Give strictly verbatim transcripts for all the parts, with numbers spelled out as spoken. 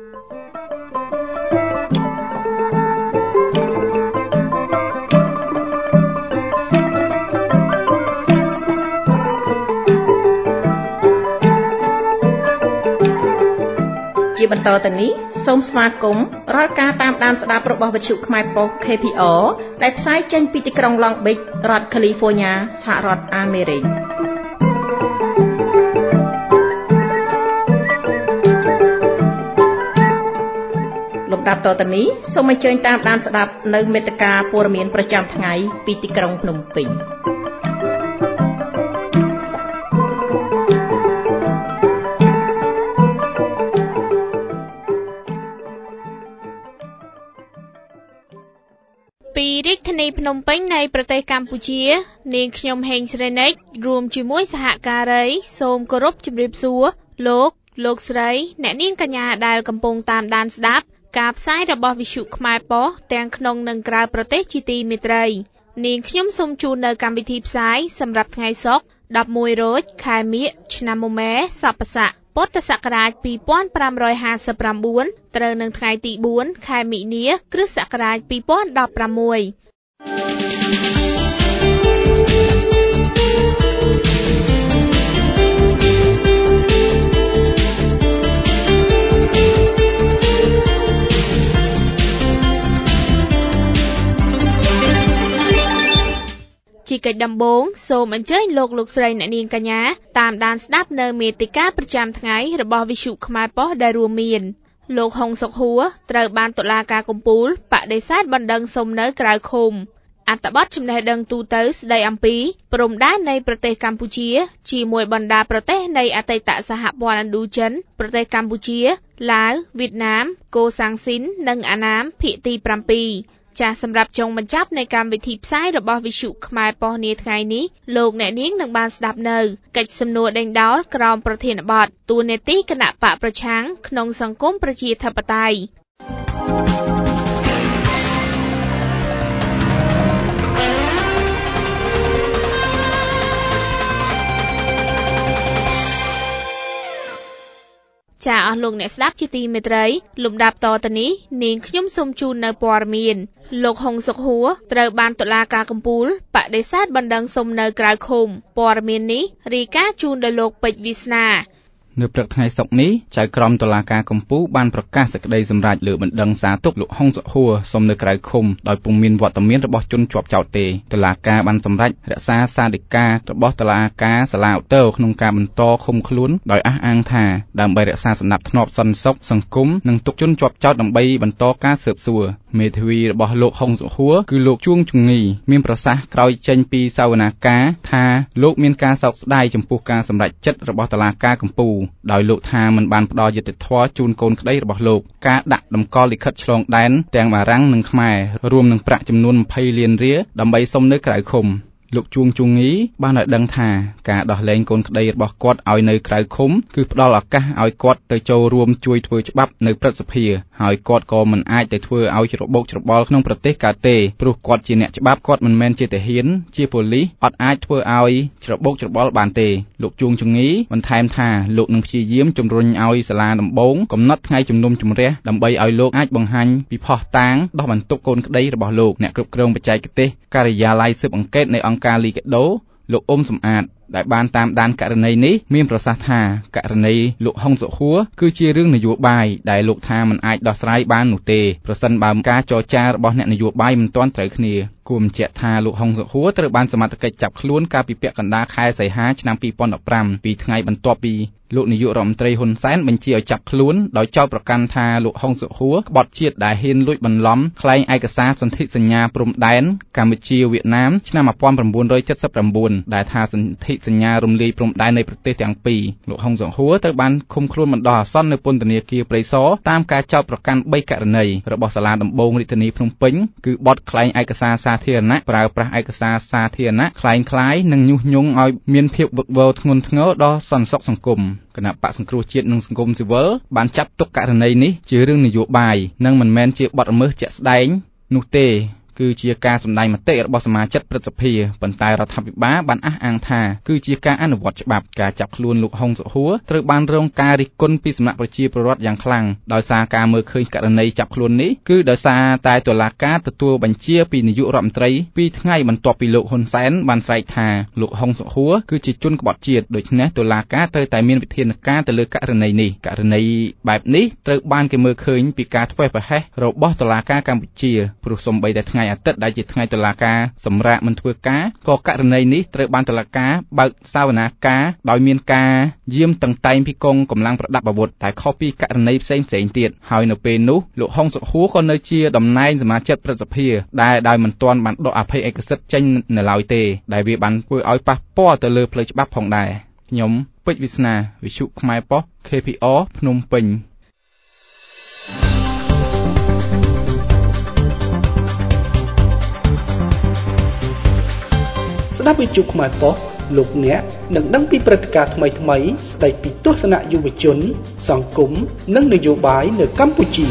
ជាបន្តទៅនេះសូមស្វាគមន៍រាល់ការតាមដានស្ដាប់របស់វិទ្យុខ្មែរប៉ុស្តិ៍ K P R ដែលផ្សាយចេញពីទីក្រុង Long Beach រដ្ឋ California សហរដ្ឋអាមេរិកលំដាប់តទៅនេះសូមអញ្ជើញតាមដានស្ដាប់នៅមេត្តាព័ត៌មានប្រចាំថ្ងៃពីទីក្រុងភ្នំពេញពីរាជធានីភ្នំពេញនៃប្រទេសកម្ពុជានាងខ្ញុំហេងស្រីនិចរួមជាមួយសហការីសូមគោរពជម្រាបសួរលោកលោកស្រីអ្នកនាងកញ្ញាដែលកំពុងតាមដានស្ដាប់ការផ្សាយរបស់វិទ្យុខ្មែរប៉ុស្តិ៍ទាំងក្នុងនិងក្រៅប្រទេសជាទីមេត្រីនាងខ្ញុំសូមជូននៅកម្មវិធីផ្សាយសម្រាប់ថ្ងៃសុក្រដប់មួយរោចខែមិញឆ្នាំមមែសប្បស័កពុទ្ធសករាជពីរពាន់ប្រាំរយហាសិបប្រាំបួនត្រូវនឹងថ្ងៃទីបួនខែមិនិនា គ្រិស្តសករាជពីរពាន់ដប់ប្រាំមួយជាកិច្ចដំបូងសូមអញ្ជើញលោកលោកស្រីអ្នកនាងកញ្ញាតាមដានស្ដាប់នៅមេតិកាប្រចាំថ្ងៃរបស់វិទ្យុខ្មែរប៉ុស្តិ៍ដែលរួមមានលោកហុងសុកហួរត្រូវបានតុលាការកំពូលបដិសេធបណ្ដឹងសុំនៅក្រៅឃុំអត្ថបទចំណេះដឹងទូទៅស្ដីអំពីព្រំដែននៃប្រទេសកម្ពុជាជាមួយបណ្ដាប្រទេសនៃអតីតសហព័ន្ធឥណ្ឌូចិនប្រទេសកម្ពុជាឡាវវៀតណាមកូសាំងស៊ីននិងអាណាមភាគទីប្រាំពីរចាសសម្រាប់ចុងបញ្ចប់នៃកម្មវិធីផ្សាយរបស់វិទ្យុខ្មែរប៉ុស្តិ៍នាថ្ងៃនេះលោកអ្នកនាងនឹងបានស្ដាប់នៅកិច្ចសំណួរដេញដោលក្រោមប្រធានបទតួនាទីគណៈបកប្រឆាំងក្នុងសង្គមប្រជាធិបតេយ្យចាអស់លោកអ្នកស្ដាប់ជាទីមេត្រីលំដាប់តទៅនេះនាងខ្ញុំសូមជូននៅព័ត៌មានលោកហុងសុកហួរត្រូវបានតុលាការកំពូលបដិសេធបណ្ដឹងសុំនៅក្រៅឃុំព័ត៌មាននេះរាយការណ៍ជូនដោយលោកពេជ្រវាសនានៅព្រឹកថ្ងៃសុក្រនេះចៅក្រមតុលាការកំពូលបានប្រកាសសេចក្តីសម្រេចលើបណ្ដឹងសារទុកលោកហុងសុកហួរសុំនៅក្រៅឃុំដោយពុំមានវត្តមានរបស់ជនជាប់ចោទទេតុលាការបានសម្រេចរក្សាសាលដីការបស់តុលាការសាលាឧទ្ធរក្នុងការបន្តឃុំខ្លួនដោយអះអាងថាដើម្បីរក្សាសណ្ដាប់ធ្នាប់សន្តិសុខសង្គមនិងទុកជនជាប់ចោទដើម្បីបន្តការស៊ើបសួរមេធាវីរបស់លោកហុងសុកហួរគឺលោកជួងជំងីមានប្រសាសន៍ក្រោយចេញពីសវនាការថាលោកមានការសោកស្ដាយចំពោះការសម្រេចចិត្តរបស់តុលាការកំពូលដោយលោកថាមិនបានផ្ដល់យុត្តិធម៌ជូនកូនក្តីរបស់លោកការដាក់តម្កល់លិខិតឆ្លងដែនទាំងបារាំងនិងខ្មែររួមនឹងប្រាក់ចំនួនยี่สิบលានរៀលដើម្បីសុំនៅក្រៅឃុំលោកជួងជងីបានឲ្យដឹងថាការដោះលែងកូនក្តីរបស់គាត់ឲ្យនៅក្រៅឃុំគឺផ្ដល់ឱកាសឲ្យគាត់ទៅចូលរួមជួយធ្វើច្បាប់នៅព្រឹទ្ធសភាហើយគាត់ក៏មិនអាចទៅធ្វើឲ្យច្របូកច្របល់ក្នុងប្រទេសកើតទេព្រោះគាត់ជាអ្នកច្បាប់គាត់មិនមែនជាទាហានជាប៉ូលីសអត់អាចធ្វើឲ្យច្របូកច្របល់បានទេលោកជួងជងីបន្ថែមថាលោកនឹងព្យាយាមជំរុញឲ្យសាលាដំបងកំណត់ថ្ងៃជំនុំជម្រះដើម្បីឲ្យលោកអាចបង្ហាញពីភស្តុតាងដោះបន្ទុកកូនក្តីរបស់លោកអ្នកគ្រប់គ្រងបច្ចេកទេសការិយាល័យស៊ើបអង្កេតនៃអង្គការលីកាដូលោកអ៊ុំសំអាតដែលបានតាមដានករណីនេះមានប្រសាសន៍ថាករណីលោកហុងសុកហួរគឺជារឿងនយោបាយដែលលោកថាមិនអាចដោះស្រាយបាននោះទេប្រសិនបើការចរចារបស់អ្នកនយោបាយមិនទាន់ត្រូវគ្នាគួរបញ្ជាក់ថាលោកហុងសុកហួរត្រូវបានសមត្ថកិច្ចចាប់ខ្លួនកាលពីពាក់កណ្ដាលខែសីហាឆ្នាំពីរពាន់ដប់ប្រាំពីថ្ងៃបន្ទាប់ពីលោកនាយករដ្ឋមន្ត្រីហ៊ុនសែនបញ្ជាឲ្យចាប់ខ្លួនដោយចោទប្រកាន់ថាលោកហុងសុកហួរក្បត់ជាតិដែលហ៊ានលួចបន្លំក្លែងឯកសារសន្ធិសញ្ញាព្រំដែនកម្ពុជាវៀតណាមឆ្នាំmột nghìn chín trăm七十chínដែលថាសន្ធិសញ្ញារំលាយព្រំដែននៃប្រទេសទាំងពីរលោកហុងសុកហួរត្រូវបានឃុំខ្លួនបណ្ដោះអាសន្ននៅពន្ធនាគារព្រៃសរតាមការចោទប្រកាន់បីករណីរបស់សាលាដំបងរាជធានីភ្នំពេញគឺបទក្លែងឯកសារសាធារណៈប្រើប្រាស់ឯកសារសាធារណៈក្លែងក្លាយនិងញុះញង់ឲ្យមានភាពវឹកវរធ្ងន់ធ្ងរដល់សន្តិសុខសង្គមគណៈបកសង្គ្រោះជាតិនិងសង្គមស៊ីវិលបានចាត់ទុកករណីនេះជារឿងនយោបាយនិងមិនមែនជាបទល្មើសជាក់ស្ដែងនោះទេគឺជាការសម្ដែងមតិរបស់សមាជិកព្រឹទ្ធសភាប៉ុន្តែរដ្ឋាភិបាលបានអះអាងថាគឺជាការអនុវត្តច្បាប់ការចាប់ខ្លួនលោកហុងសុហួរត្រូវបានរងការរិះគន់ពីសំណាក់ប្រជាពលរដ្ឋយ៉ាងខ្លាំងដោយសារការមើលឃើញករណីចាប់ខ្លួននេះគឺដោយសារតែតុលាការទទួលបញ្ជាពីនាយករដ្ឋមន្ត្រីពីរថ្ងៃបន្ទាប់ពីលោកហ៊ុនសែនបានស្រែកថាលោកហុងសុហួរគឺជាជនក្បត់ជាតិដូច្នេះតុលាការត្រូវតែមានវិធានការទៅលើករណីនេះករណីបែបនេះត្រូវបានគេមើលឃើញពីការធ្វេសប្រហែសរបស់តុលាការកម្ពុជាព្រោះសូម្បីតែថ្ងៃអាទិត្យដែលជាថ្ងៃតុលាការសម្រាប់មិនធ្វើការក៏ករណីនេះត្រូវបានតុលាការបើកសវនាការដោយមានការយាមតឹងតែងពីកងកម្លាំងប្រដាប់អាវុធតែខុសពីករណីផ្សេងផ្សេងទៀតហើយនៅពេលនោះលោកហុងសុហួរក៏នៅជាតំណែងសមាជិកព្រឹទ្ធសភាដែលដោយមិនទាន់បានដកអភ័យឯកសិទ្ធិចេញនៅឡើយទេដែលវាបានធ្វើឲ្យប៉ះពាល់ទៅលើផ្លូវច្បាប់ផងដែរខ្ញុំពេជ្រវាសនាវិទ្យុខ្មែរប៉ុស្តិ៍ ខេ ភី អរ ភ្នំពេញស្ដាប់វិទ្យុខ្មែរប៉ុស្តិ៍លោកអ្នកនឹងដឹងពីព្រឹត្តិការណ៍ថ្មីៗស្ដីពីទស្សនៈយុវជនសង្គមនិងនយោបាយនៅកម្ពុជា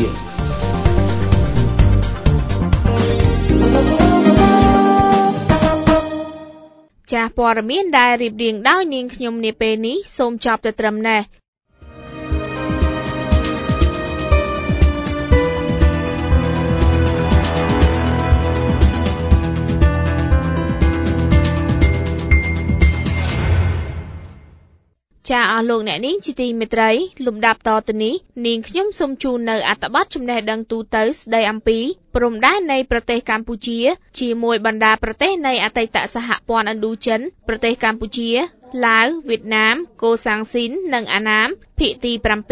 ចាស់ព័ត៌មានដែលរៀបរៀងដោយនាងខ្ញុំនាពេលនេះសូមចប់តែត្រឹមនេះចាអស់លោកអ្នកនាងជាទីមេត្រីលំដាប់តទៅនេះនាងខ្ញុំសូមជូននៅអត្ថបទចំណេះដឹងទូទៅស្ដីអំពីព្រំដែននៃប្រទេសកម្ពុជាជាមួយបណ្ដាប្រទេសនៃអតីតសហព័ន្ធឥណ្ឌូចិនប្រទេសកម្ពុជាឡាវវៀតណាមកូសាំងស៊ីននិងអាណាមភាគទី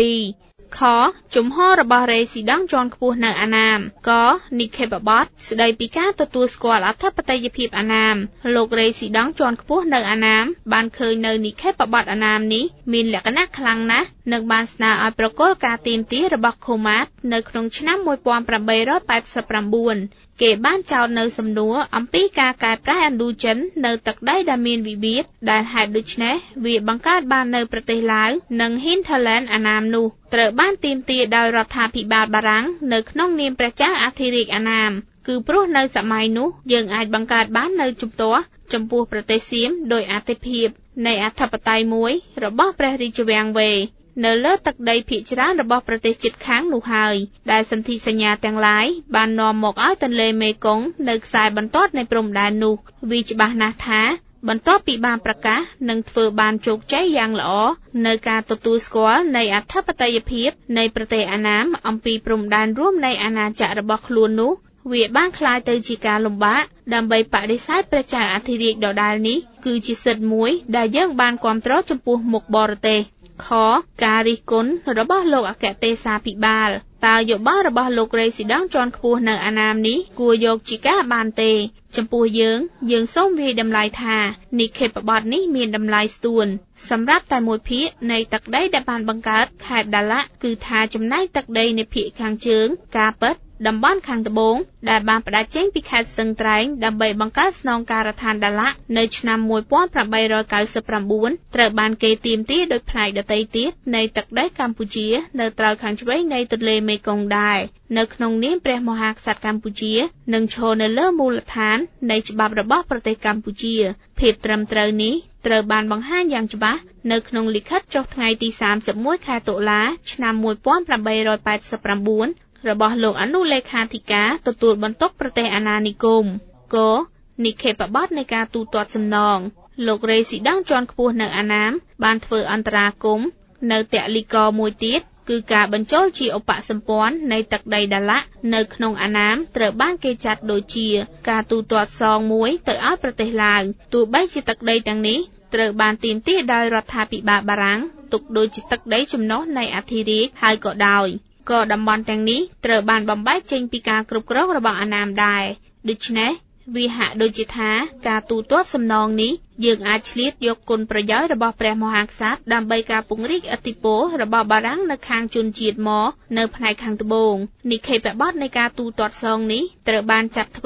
7ខជំហររបស់រេស៊ីដង់ជាន់ខ្ពស់នៅអាណាមកនិខេបបតស្ដីពីការទទួលស្គាល់អធិបតេយ្យភាពអាណាមលោករេស៊ីដង់ជាន់ខ្ពស់នៅអាណាមបានឃើញនៅនិខេបបតអាណាមនេះមានលក្ខណៈខ្លាំងណាស់និងបានស្នើឲ្យប្រគល់ការទាមទាររបស់ខូម៉ាតនៅក្នុងឆ្នាំmột nghìn tám trăm tám mươi chínគេបានចោទនៅសំណួរអំពីការកែប្រែឥណ្ឌូចិននៅទឹកដីដែលមានវិវាទដែលហេតុដូច្នេះវាបង្កើតបាននៅប្រទេសឡាវនិង Hinterland អាណាមនោះត្រូវបានទាមទារដោយរដ្ឋាភិបាលបារាំងនៅក្នុងនាមព្រះចៅអធិរាជអាណាមគឺព្រោះនៅសម័យនោះយើងអាចបង្កើតបាននៅជំទាស់ចំពោះប្រទេសសៀមដោយអធិភាពនៃអធិបតេយ្យមួយរបស់ព្រះរាជវាំងវេនៅលើទឹកដីភាគច្រើនរបស់ប្រទេសជិតខាងនោះហើយដែលសន្ធិសញ្ញាទាំងឡាយបាននាំមកឲ្យទន្លេមេគង្គនៅខ្សែបន្ទាត់នៃព្រំដែននោះវាច្បាស់ណាស់ថាបន្ទាប់ពីបានប្រកាសនិងធ្វើបានជោគជ័យយ៉ាងល្អនៅការទទួលស្គាល់នៃអធិបតេយ្យភាពនៃប្រទេសអាណាមអំពីព្រំដែនរួមនៃអាណាចក្ររបស់ខ្លួននោះវាបានคล้ายទៅជាការលំបាកដើម្បីបដិសេធព្រះចៅអធិរាជដដែលនេះគឺជាសិទ្ធិមួយដែលយើងបានគាំទ្រចំពោះមុខបរទេសខការរិះគន់របស់លោកអគ្គទេសាភិបាលតើយោបល់របស់លោករេស៊ីដង់ជាន់ខ្ពស់នៅអាណាមនេះគួរយកជាការបានទេចំពោះយើងយើងសូមវាយតម្លៃថានិខេបបទនេះមានតម្លៃស្ទួនសម្រាប់តែមួយភាគនៃទឹកដីដែលបានបង្កើតខេត្តដាឡាក់គឺថាចំណែកទឹកដីនៃភាគខាងជើងការពិតតំបន់ខាងត្បូងដែលបានផ្ដាច់ចេញពីខេត្តស្ទឹងត្រែងដើម្បីបង្កើតស្នងការដ្ឋានដាឡាក់នៅឆ្នាំmột nghìn tám trăm chín mươi chínត្រូវបានគេទាមទារដោយផ្នែកដទៃទៀតនៃទឹកដីកម្ពុជានៅត្រើយខាងឆ្វេងនៃទន្លេមេគង្គដែរនៅក្នុងនាមព្រះមហាក្សត្រកម្ពុជានឹងឈរនៅលើមូលដ្ឋាននៃច្បាប់របស់ប្រទេសកម្ពុជាភាពត្រឹមត្រូវនេះត្រូវបានបង្ហាញយ៉ាងច្បាស់នៅក្នុងលិខិតចុះថ្ងៃទីសាមសិបមួយខែតុលាឆ្នាំmột nghìn tám trăm tám mươi chínរបស់លោកអនុលេខាធិការទទួលបន្ទុកប្រទេសអាណានិគមគនិខេបបទនៃការទូទាត់សំណងលោករេស៊ីដង់ជាន់ខ្ពស់នៅអាណាមបានធ្វើអន្តរាគមន៍នៅតលីកមួយទៀតគឺការបញ្ចូលជាឧបសម្ព័ន្ធនៃទឹកដីដាឡាក់នៅក្នុងអាណាមត្រូវបានគេចាត់ដូចជាការទូទាត់សងមួយទៅឲ្យប្រទេសឡាវទោះបីជាទឹកដីទាំងនេះត្រូវបានទាមទារដោយរដ្ឋាភិបាលបារាំងទុកដូចជាទឹកដីចំណុះនៃអធិរាជហើយក៏ដោយក៏តំបន់ទាំងនេះត្រូវបានបំបែកចេញពីការគ្រប់គ្រងរបស់អាណាមដែរដូច្នេះវាហាក់ដូចជាថាការទូទាត់សំណងនេះយើងអាចឆ្លៀតយកគុណប្រយោជន៍របស់ព្រះមហាក្សត្រដើម្បីការពង្រីកឥទ្ធិពលរបស់បារាំងនៅខាងជនជាតិមកនៅផ្នែកខាងត្បូងនិខេបបទនៃការទូទាត់សងនេះត្រូវបានចាត់ធ្វើ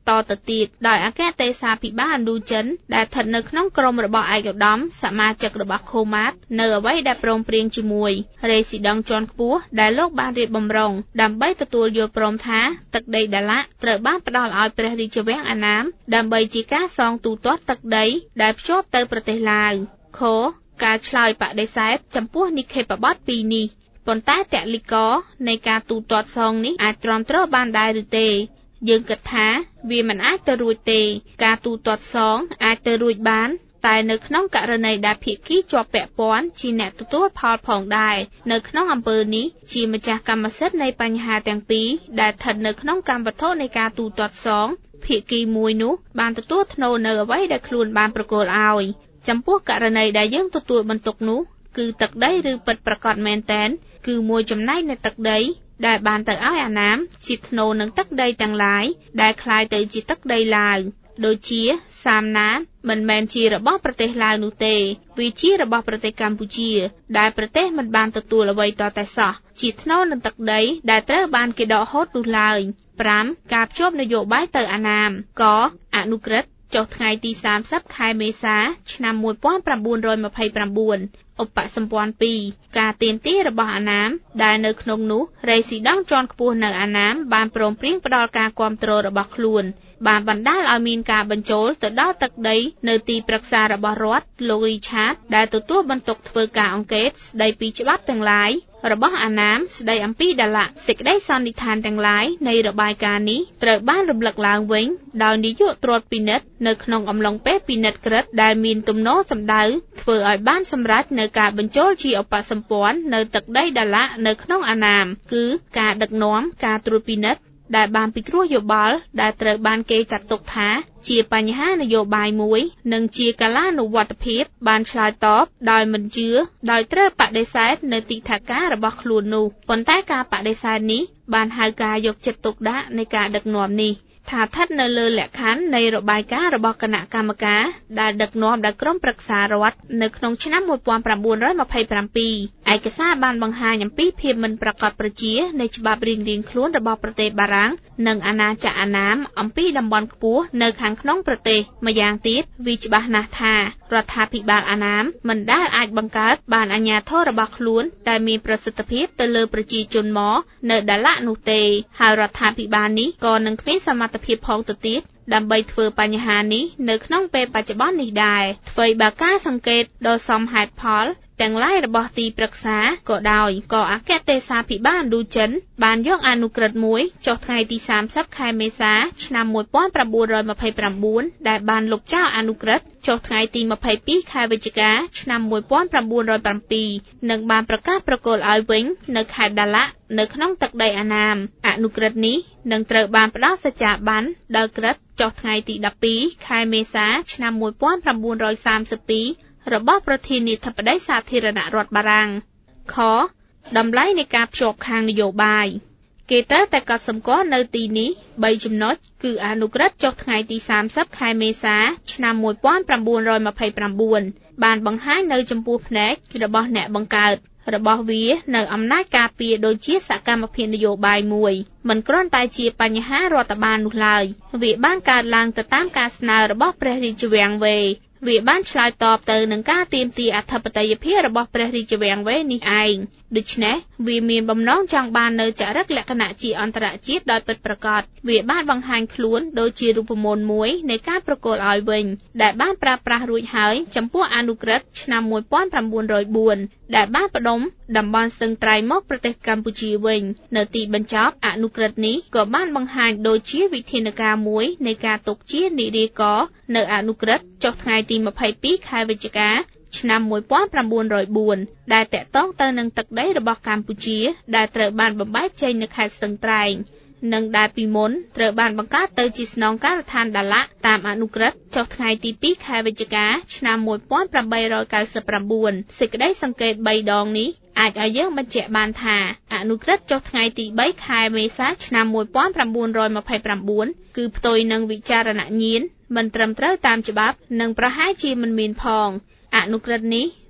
តទៅទៀតដោយអគ្គទេសាភិបាលឥណ្ឌូចិនដែលស្ថិតនៅក្នុងក្រុមរបស់ឯកឧត្តមសមាជិករបស់ខូម៉ាតនៅអ្វីដែលព្រមព្រៀងជាមួយរេស៊ីដង់ជាន់ខ្ពស់ដែលលោកបានរៀបបំរុងដើម្បីទទួលយល់ព្រមថាទឹកដីដាឡាក់ត្រូវបានផ្ដល់ឲ្យព្រះរាជវាំងអាណាមដើម្បីជាការសងទូទាត់ទឹកដីដែលភ្ជាប់ទៅប្រទេសឡាវខការឆ្លើយបដិសេធចំពោះនិក្ខេបបទពីរនេះប៉ុន្តែតលិកនៃការទូទាត់សងនេះអាចទ្រាំទ្របានដែរឬទេយើងគិតថាវាមិនអាចទៅរួចទេការទូទាត់សងអាចទៅរួចបានតែនៅក្នុងករណីដែលភាគីជាប់ពាក់ព័ន្ធជាអ្នកទទួលផលផងដែរនៅក្នុងអំពើនេះជាម្ចាស់កម្មសិទ្ធិនៃបញ្ហាទាំងពីរដែលស្ថិតនៅក្នុងកម្មវត្ថុនៃការទូទាត់សងភាគីមួយនោះបានទទួលធ្នូនៅអ្វីដែលខ្លួនបានប្រគល់ឲ្យចំពោះករណីដែលយើងទទួលបន្ទុកនោះគឺទឹកដីឬពិតប្រាកដមែនតែនគឺមួយចំណែកនៃទឹកដីដែលបានទៅឲ្យអាណាមជាធ្នូនឹងទឹកដីទាំងឡាយដែលคล้ายទៅជាទឹកដីឡាវដូចជាសាមណាតមិនមែនជារបស់ប្រទេសឡាវនោះទេវាជារបស់ប្រទេសកម្ពុជាដែលប្រទេសមិនបានទទួលអ្វីតតែសោះជាធ្នូនឹងទឹកដីដែលត្រូវបានគេដកហូតនោះឡើយប្រាំការភ្ជាប់នយោបាយទៅអាណាមកអនុក្រឹត្យចុះថ្ងៃទីសាមសិបខែមេសាឆ្នាំmột nghìn chín trăm hai mươi chínឧបសម្ព័ន្ធពីរការទាមទាររបស់អាណាមដែលនៅក្នុងនោះរេស៊ីដង់ជាន់ខ្ពស់នៅអាណាមបានព្រមព្រៀងផ្ដល់ការគាំទ្ររបស់ខ្លួនបានបណ្ដាលឲ្យមានការបញ្ចូលទៅដល់ទឹកដីនៅទីប្រឹក្សារបស់រដ្ឋលោករីឆាតដែលទទួលបន្ទុកធ្វើការអង្កេតស្ដីពីច្បាប់ទាំងឡាយរបស់អាណាមស្ដីអំពីដាឡាសេចក្តីសន្និដ្ឋានទាំងឡាយនៃរបាយការណ៍នេះត្រូវបានរំលឹកឡើងវិញដោយនាយកត្រួតពិនិត្យនៅក្នុងអំឡុងពេលពិនិត្យក្រឹត្យដែលមានទំនោរសម្ដៅធ្វើឲ្យបានសម្រេចនៅការបញ្ចូលជាឧបសម្ព័ន្ធនៅទឹកដីដាឡានៅក្នុងអាណាមគឺការដឹកនាំការត្រួតពិនិត្យដែលបានពិគ្រោះយោបល់ដែលត្រូវបានគេចាត់ទុកថាជាបញ្ហានយោបាយមួយនិងជាកាលានុវត្តភាពបានឆ្លើយតបដោយមិនជឿដោយត្រូវបដិសេធនៅទីថាការរបស់ខ្លួននោះប៉ុន្តែការបដិសេធនេះបានហៅការយកចិត្តទុកដាក់នៃការដឹកនាំនេះថាស្ថិតនៅលើលក្ខខណ្ឌនៃរបាយការណ៍របស់គណៈកម្មការដែលដឹកនាំដោយក្រុមប្រឹក្សារដ្ឋនៅក្នុងឆ្នាំmột nghìn chín trăm hai mươi bảyឯកសារបានបង្ហាញអំពីភាពមិនប្រាកដប្រជានៃច្បាប់រៀងៗខ្លួនរបស់ប្រទេសបារាំងនិងអាណាចក្រអាណាមអំពីតំបន់ខ្ពស់នៅខាងក្នុងប្រទេសម្យ៉ាងទៀតវាច្បាស់ណាស់ថារដ្ឋាភិបាលអាណាមមិនដែលអាចបង្កើតបានអាជ្ញាធររបស់ខ្លួនដែលមានប្រសិទ្ធភាពទៅលើប្រជាជនមកនៅដាឡាក់នោះទេហើយរដ្ឋាភិបាលនេះក៏នឹងគ្មានសមត្ថភាពផងទៅទៀតដើម្បីធ្វើបញ្ហានេះនៅក្នុងពេលបច្ចុប្បន្ននេះដែរអ្វីបើការសង្កេតដ៏សមហេតុផលទាំងឡាយរបស់ទីប្រឹក្សាក៏ដោយក៏អគ្គទេសាភិបាលឥណ្ឌូចិនបានយកអនុក្រឹត្យមួយចុះថ្ងៃទីសាមសិបខែមេសាឆ្នាំmột nghìn chín trăm hai mươi chínដែលបានលុបចោលអនុក្រឹត្យចុះថ្ងៃទីยี่สิบสองខែវិច្ឆិកាឆ្នាំmột nghìn chín trăm bảyនិងបានប្រកាសប្រគល់ឲ្យវិញនៅខេត្តដាឡាក់នៅក្នុងទឹកដីអាណាមអនុក្រឹត្យនេះនឹងត្រូវបានផ្ដល់សច្ចាប័នដល់ក្រឹត្យចុះថ្ងៃទីដប់ពីរខែមេសាឆ្នាំmột nghìn chín trăm ba mươi haiរបស់ប្រធានាធិបតីសាធារណរដ្ឋបារាំងខតម្លៃនៃការភ្ជាប់ខាងនយោបាយគេត្រូវតែកត់សម្គាល់នៅទីនេះបីចំណុចគឺអនុក្រឹត្យចុះថ្ងៃទីសាមសិបខែមេសាឆ្នាំmột nghìn chín trăm hai mươi chínបានបង្ហាញនៅចំពោះភ្នែករបស់អ្នកបង្កើតរបស់វានៅអំណាចការពារដូចជាសកម្មភាពនយោបាយមួយមិនគ្រាន់តែជាបញ្ហារដ្ឋបាលនោះឡើយវាបានកើតឡើងទៅតាមការស្នើរបស់ព្រះរាជវាំងវេវាបានឆ្លើយតបទៅនឹងការទាមទារអធិបតេយ្យភាពរបស់ព្រះរាជវាំងវេនេះឯងដូច្នេះវាមានបំណងចង់បាននៅចរិតលក្ខណៈជាអន្តរជាតិដោយពិតប្រាកដវាបានបង្ហាញខ្លួនដូចជារូបមន្តមួយនៃការប្រគល់ឲ្យវិញដែលបានប្រើប្រាស់រួចហើយចំពោះអនុក្រឹត្យឆ្នាំmột nghìn chín trăm linh bốnដែលបានផ្ដុំតំបន់ស្ទឹងត្រែងមកប្រទេសកម្ពុជាវិញនៅទីបញ្ចប់អនុក្រឹត្យនេះក៏បានបង្ហាញដូចជាវិធានការមួយនៃការទុកជានិរាកនៅអនុក្រឹត្យចុះថ្ងៃទីยี่สิบสองខែវិច្ឆិកាឆ្នាំmột nghìn chín trăm linh bốnដែលតាក់ទងទៅនឹងទឹកដីរបស់កម្ពុជាដែលត្រូវបានបំបែកចេញនៅខេត្តស្ទឹងត្រែងនិងដែលពីមុនត្រូវបានបង្កើតទៅជាស្នងការដ្ឋានដាឡាក់តាមអនុក្រឹត្យចុះថ្ងៃទីពីរខែវិច្ឆិកាឆ្នាំmột nghìn tám trăm chín mươi chínសេចក្តីសង្កេតបីដងនេះអាចឲ្យយើងបញ្ជាក់បានថាអនុក្រឹត្យចុះថ្ងៃទីបីខែមេសាឆ្នាំmột nghìn chín trăm hai mươi chínគឺផ្ទុយនឹងវិចារណញ្ញាណមិនត្រឹមត្រូវតាមច្បាប់និងប្រហែលជាមិនមានផងអនុក្រឹត្យនេះ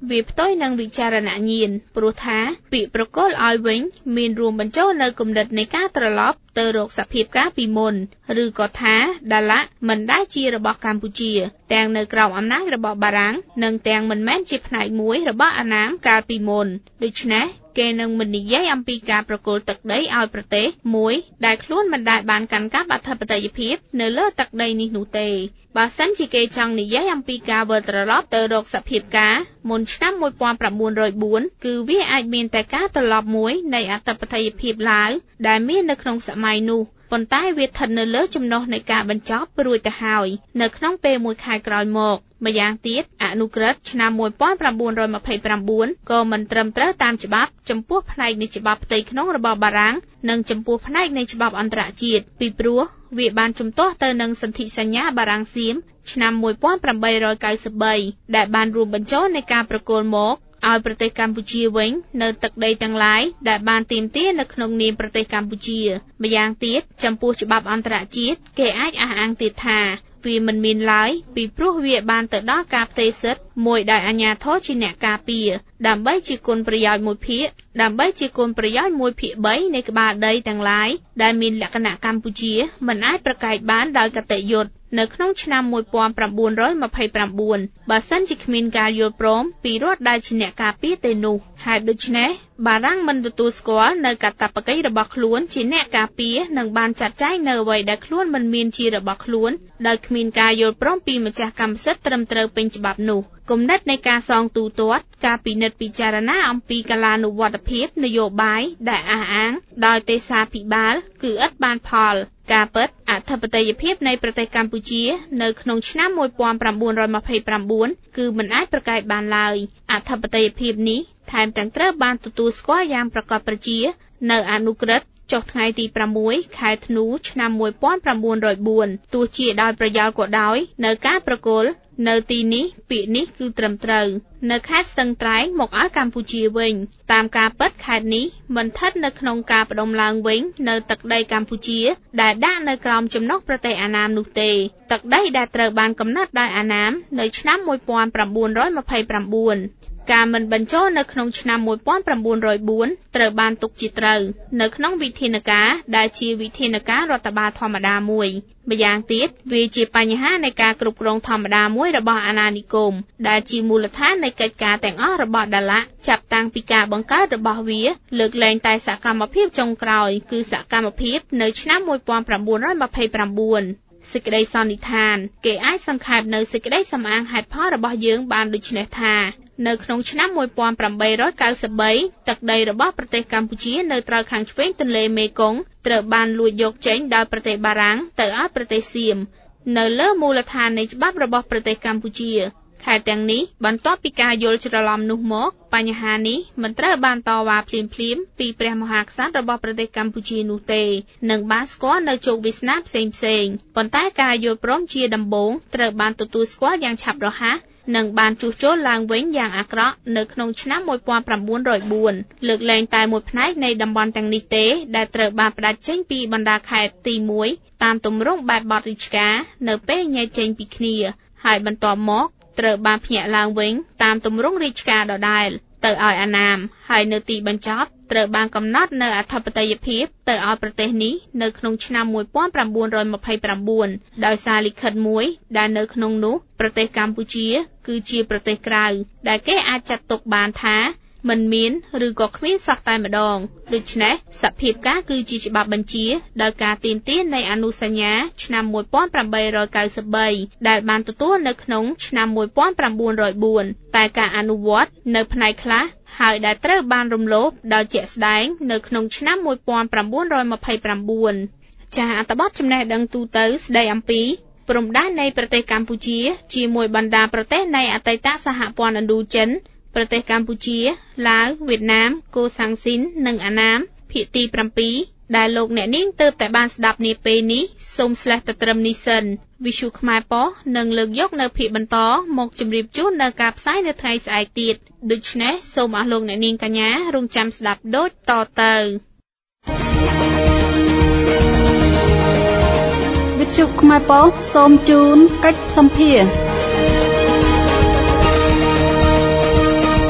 វាផ្ទុយនឹងវិចារណញ្ញាណព្រោះថាពាក្យប្រគល់ឲ្យវិញមានរួមបញ្ចូលនៅគំនិតនៃការត្រឡប់ទៅរកសភាពកាលពីមុនឬក៏ថាដាឡាក់មិនដែលជារបស់កម្ពុជាទាំងនៅក្រោមអំណាចរបស់បារាំងនិងទាំងមិនមែនជាផ្នែកមួយរបស់អាណាមកាលពីមុនដូច្នេះគេនឹងមិននិយាយអំពីការប្រគល់ទឹកដីឲ្យប្រទេសមួយដែលខ្លួនមិនដែលបានកាន់កាប់អធិបតេយ្យភាពនៅលើទឹកដីនេះនោះទេបើសិនជាគេចង់និយាយអំពីការវិលត្រឡប់ទៅរកសភាពការមុនឆ្នាំmột nghìn chín trăm lẻ bốnគឺវាអាចមានតែការត្រឡប់មួយនៃអធិបតេយ្យភាពឡាវដែលមាននៅក្នុងសម័យនោះប៉ុន្តែវាស្ថិតនៅលើចំណុះនៃការបញ្ចប់រួចទៅហើយនៅក្នុងពេលមួយខែក្រោយមកម្យ៉ាងទៀតអនុក្រឹត្យឆ្នាំmột nghìn chín trăm hai mươi chínក៏មិនត្រឹមត្រូវតាមច្បាប់ចំពោះផ្នែកនៃច្បាប់ផ្ទៃក្នុងរបស់បារាំងនិងចំពោះផ្នែកនៃច្បាប់អន្តរជាតិពីព្រោះវាបានជំទាស់ទៅនឹងសន្ធិសញ្ញាបារាំងសៀមឆ្នាំmột nghìn tám trăm chín mươi baដែលបានរួមបញ្ចូលនៃការប្រគល់មកឲ្យប្រទេសកម្ពុជាវិញនៅទឹកដីទាំងឡាយដែលបានទាមទារនៅក្នុងនាមប្រទេសកម្ពុជាម្យ៉ាងទៀតចំពោះច្បាប់អន្តរជាតិគេអាចអះអាងទៀតថាវាមិនមានឡើយពីព្រោះវាបានទៅដល់ការផ្ទេរសិទ្ធិមួយដោយអាជ្ញាធរជាអ្នកការពារដើម្បីជាគុណប្រយោជន៍មួយភាគដើម្បីជាគុណប្រយោជន៍មួយភាគបីនៃក្បាលដីទាំងឡាយដែលមានលក្ខណៈកម្ពុជាមិនអាចប្រកែកបានដោយកតេយុត្តនៅក្នុងឆ្នាំmột nghìn chín trăm hai mươi chínបើសិនជាគ្មានការយល់ព្រមពីរដ្ឋដែលជាអ្នកការពារទេនោះហើយដូច្នេះបារាំងមិនទទួលស្គាល់នៅកាតព្វកិច្ចរបស់ខ្លួនជាអ្នកការពារនិងបានចាត់ចែងនៅអ្វីដែលខ្លួនមិនមានជារបស់ខ្លួនដោយគ្មានការយល់ព្រមពីម្ចាស់កម្មសិទ្ធិត្រឹមត្រូវពេញច្បាប់នោះគំនិតនៃការសងទូទាត់ការពិនិត្យពិចារណាអំពីកាលានុវត្តភាពនយោបាយដែលអះអាងដោយទេសាភិបាលគឺឥតបានផលការពិតអធិបតេយ្យភាពនៃប្រទេសកម្ពុជានៅក្នុងឆ្នាំmột nghìn chín trăm hai mươi chínគឺមិនអាចប្រកែកបានឡើយអធិបតេយ្យភាពនេះថែមទាំងត្រូវបានទទួលស្គាល់យ៉ាងប្រកបប្រជានៅអនុក្រឹត្យចុះថ្ងៃទីប្រាំមួយខែធ្នូឆ្នាំmột nghìn chín trăm lẻ bốnទោះជាដោយប្រយោលក៏ដោយនៅការប្រគល់នៅទីនេះពាក្យនេះគឺត្រឹមត្រូវនៅខេត្តស្ទឹងត្រែងមកឲ្យកម្ពុជាវិញតាមការពិតខេត្តនេះមិនស្ថិតនៅក្នុងការបដិឡើងវិញនៅទឹកដីកម្ពុជាដែលដាក់នៅក្រោមចំណុះប្រទេសអាណាមនោះទេទឹកដីដែលត្រូវបានកំណត់ដោយអាណាមនៅឆ្នាំmột nghìn chín trăm hai mươi chínការមិនបញ្ចូលនៅក្នុងឆ្នាំmột nghìn chín trăm lẻ bốnត្រូវបានទុកជាត្រូវនៅក្នុងវិធានការដែលជាវិធានការរដ្ឋបាលធម្មតាមួយម្យ៉ាងទៀតវាជាបញ្ហានៃការគ្រប់គ្រងធម្មតាមួយរបស់អាណានិគមដែលជាមូលដ្ឋាននៃកិច្ចការទាំងអស់របស់ដាឡាក់ចាប់តាំងពីការបង្កើតរបស់វាលើកលែងតែសកម្មភាពចុងក្រោយគឺសកម្មភាពនៅឆ្នាំmột nghìn chín trăm hai mươi chínសេចក្តីសន្និដ្ឋានគេអាចសង្ខេបនៅសេចក្តីសម្អាងហេតុផលរបស់យើងបានដូចនេះថានៅក្នុងឆ្នាំmột nghìn tám trăm chín mươi baទឹកដីរបស់ប្រទេសកម្ពុជានៅត្រើយខាងឆ្វេងទន្លេមេគង្គត្រូវបានលួចយកចេញដោយប្រទេសបារាំងទៅឲ្យប្រទេសសៀមនៅលើមូលដ្ឋាននៃច្បាប់របស់ប្រទេសកម្ពុជាខេត្តទាំងនេះបន្ទាប់ពីការយល់ច្រឡំនោះមកបញ្ហានេះមិនត្រូវបានតវ៉ាភ្លាមៗពីព្រះមហាក្សត្ររបស់ប្រទេសកម្ពុជានោះទេនិងបានស្គាល់នៅជោគវាសនាផ្សេងៗប៉ុន្តែការយល់ព្រមជាដំបូងត្រូវបានទទួលស្គាល់យ៉ាងឆាប់រហ័សនិងបានជួសជុលឡើងវិញយ៉ាងអាក្រក់នៅក្នុងឆ្នាំmột nghìn chín trăm lẻ bốnលើកលែងតែមួយផ្នែកនៃតំបន់ទាំងនេះទេដែលត្រូវបានផ្ដាច់ចេញពីបណ្ដាខេត្តទីមួយតាមទម្រង់បែបបទរាជការនៅពេលញែកចេញពីគ្នាហើយបន្ទាប់មកត្រូវបានភ្ញាក់ឡើងវិញតាមទម្រង់រាជការដដែលទៅឲ្យអាណាមហើយនៅទីបញ្ចប់ត្រូវបានកំណត់នៅអធិបតេយ្យភាពទៅឲ្យប្រទេសនេះនៅក្នុងឆ្នាំmột nghìn chín trăm hai mươi chínដោយសារលិខិតមួយដែលនៅក្នុងនោះប្រទេសកម្ពុជាគឺជាប្រទេសក្រៅដែលគេអាចចាត់ទុកបានថាមិនមានឬក៏គ្មានសោះតែម្ដងដូច្នេះសភាពការគឺជាច្បាប់បញ្ជាដោយការទាមទារនៃអនុសញ្ញាឆ្នាំmột nghìn tám trăm chín mươi baដែលបានទទួលនៅក្នុងឆ្នាំmột nghìn chín trăm lẻ bốnតែការអនុវត្តនៅផ្នែកខ្លះហើយដែលត្រូវបានរំលោភដោយជាក់ស្ដែងនៅក្នុងឆ្នាំmột nghìn chín trăm hai mươi chínចាអត្ថបទចំណេះដឹងទូទៅស្ដីអំពីព្រំដែននៃប្រទេសកម្ពុជាជាមួយបណ្ដាប្រទេសនៃអតីតសហព័ន្ធឥណ្ឌូចិនប្រទេសកម្ពុជាឡាវវៀតណាមកូសាំងស៊ីននិងអាណាមភាគទីbảyដែលលោកអ្នកនាងទើបតែបានស្ដាប់នាពេលនេះសូមស្លេះតែត្រឹមនេះសិនវិទ្យុខ្មែរប៉ុស្តិ៍នឹងលើកយកនៅភាគបន្តមកជម្រាបជូននៅការផ្សាយនៅថ្ងៃស្អែកទៀតដូច្នេះសូមអស់លោកអ្នកនាងកញ្ញារងចាំស្ដាប់ដូចតទៅវិទ្យុខ្មែរប៉ុស្តិ៍សូមជូនកិច្ចសម្ភារ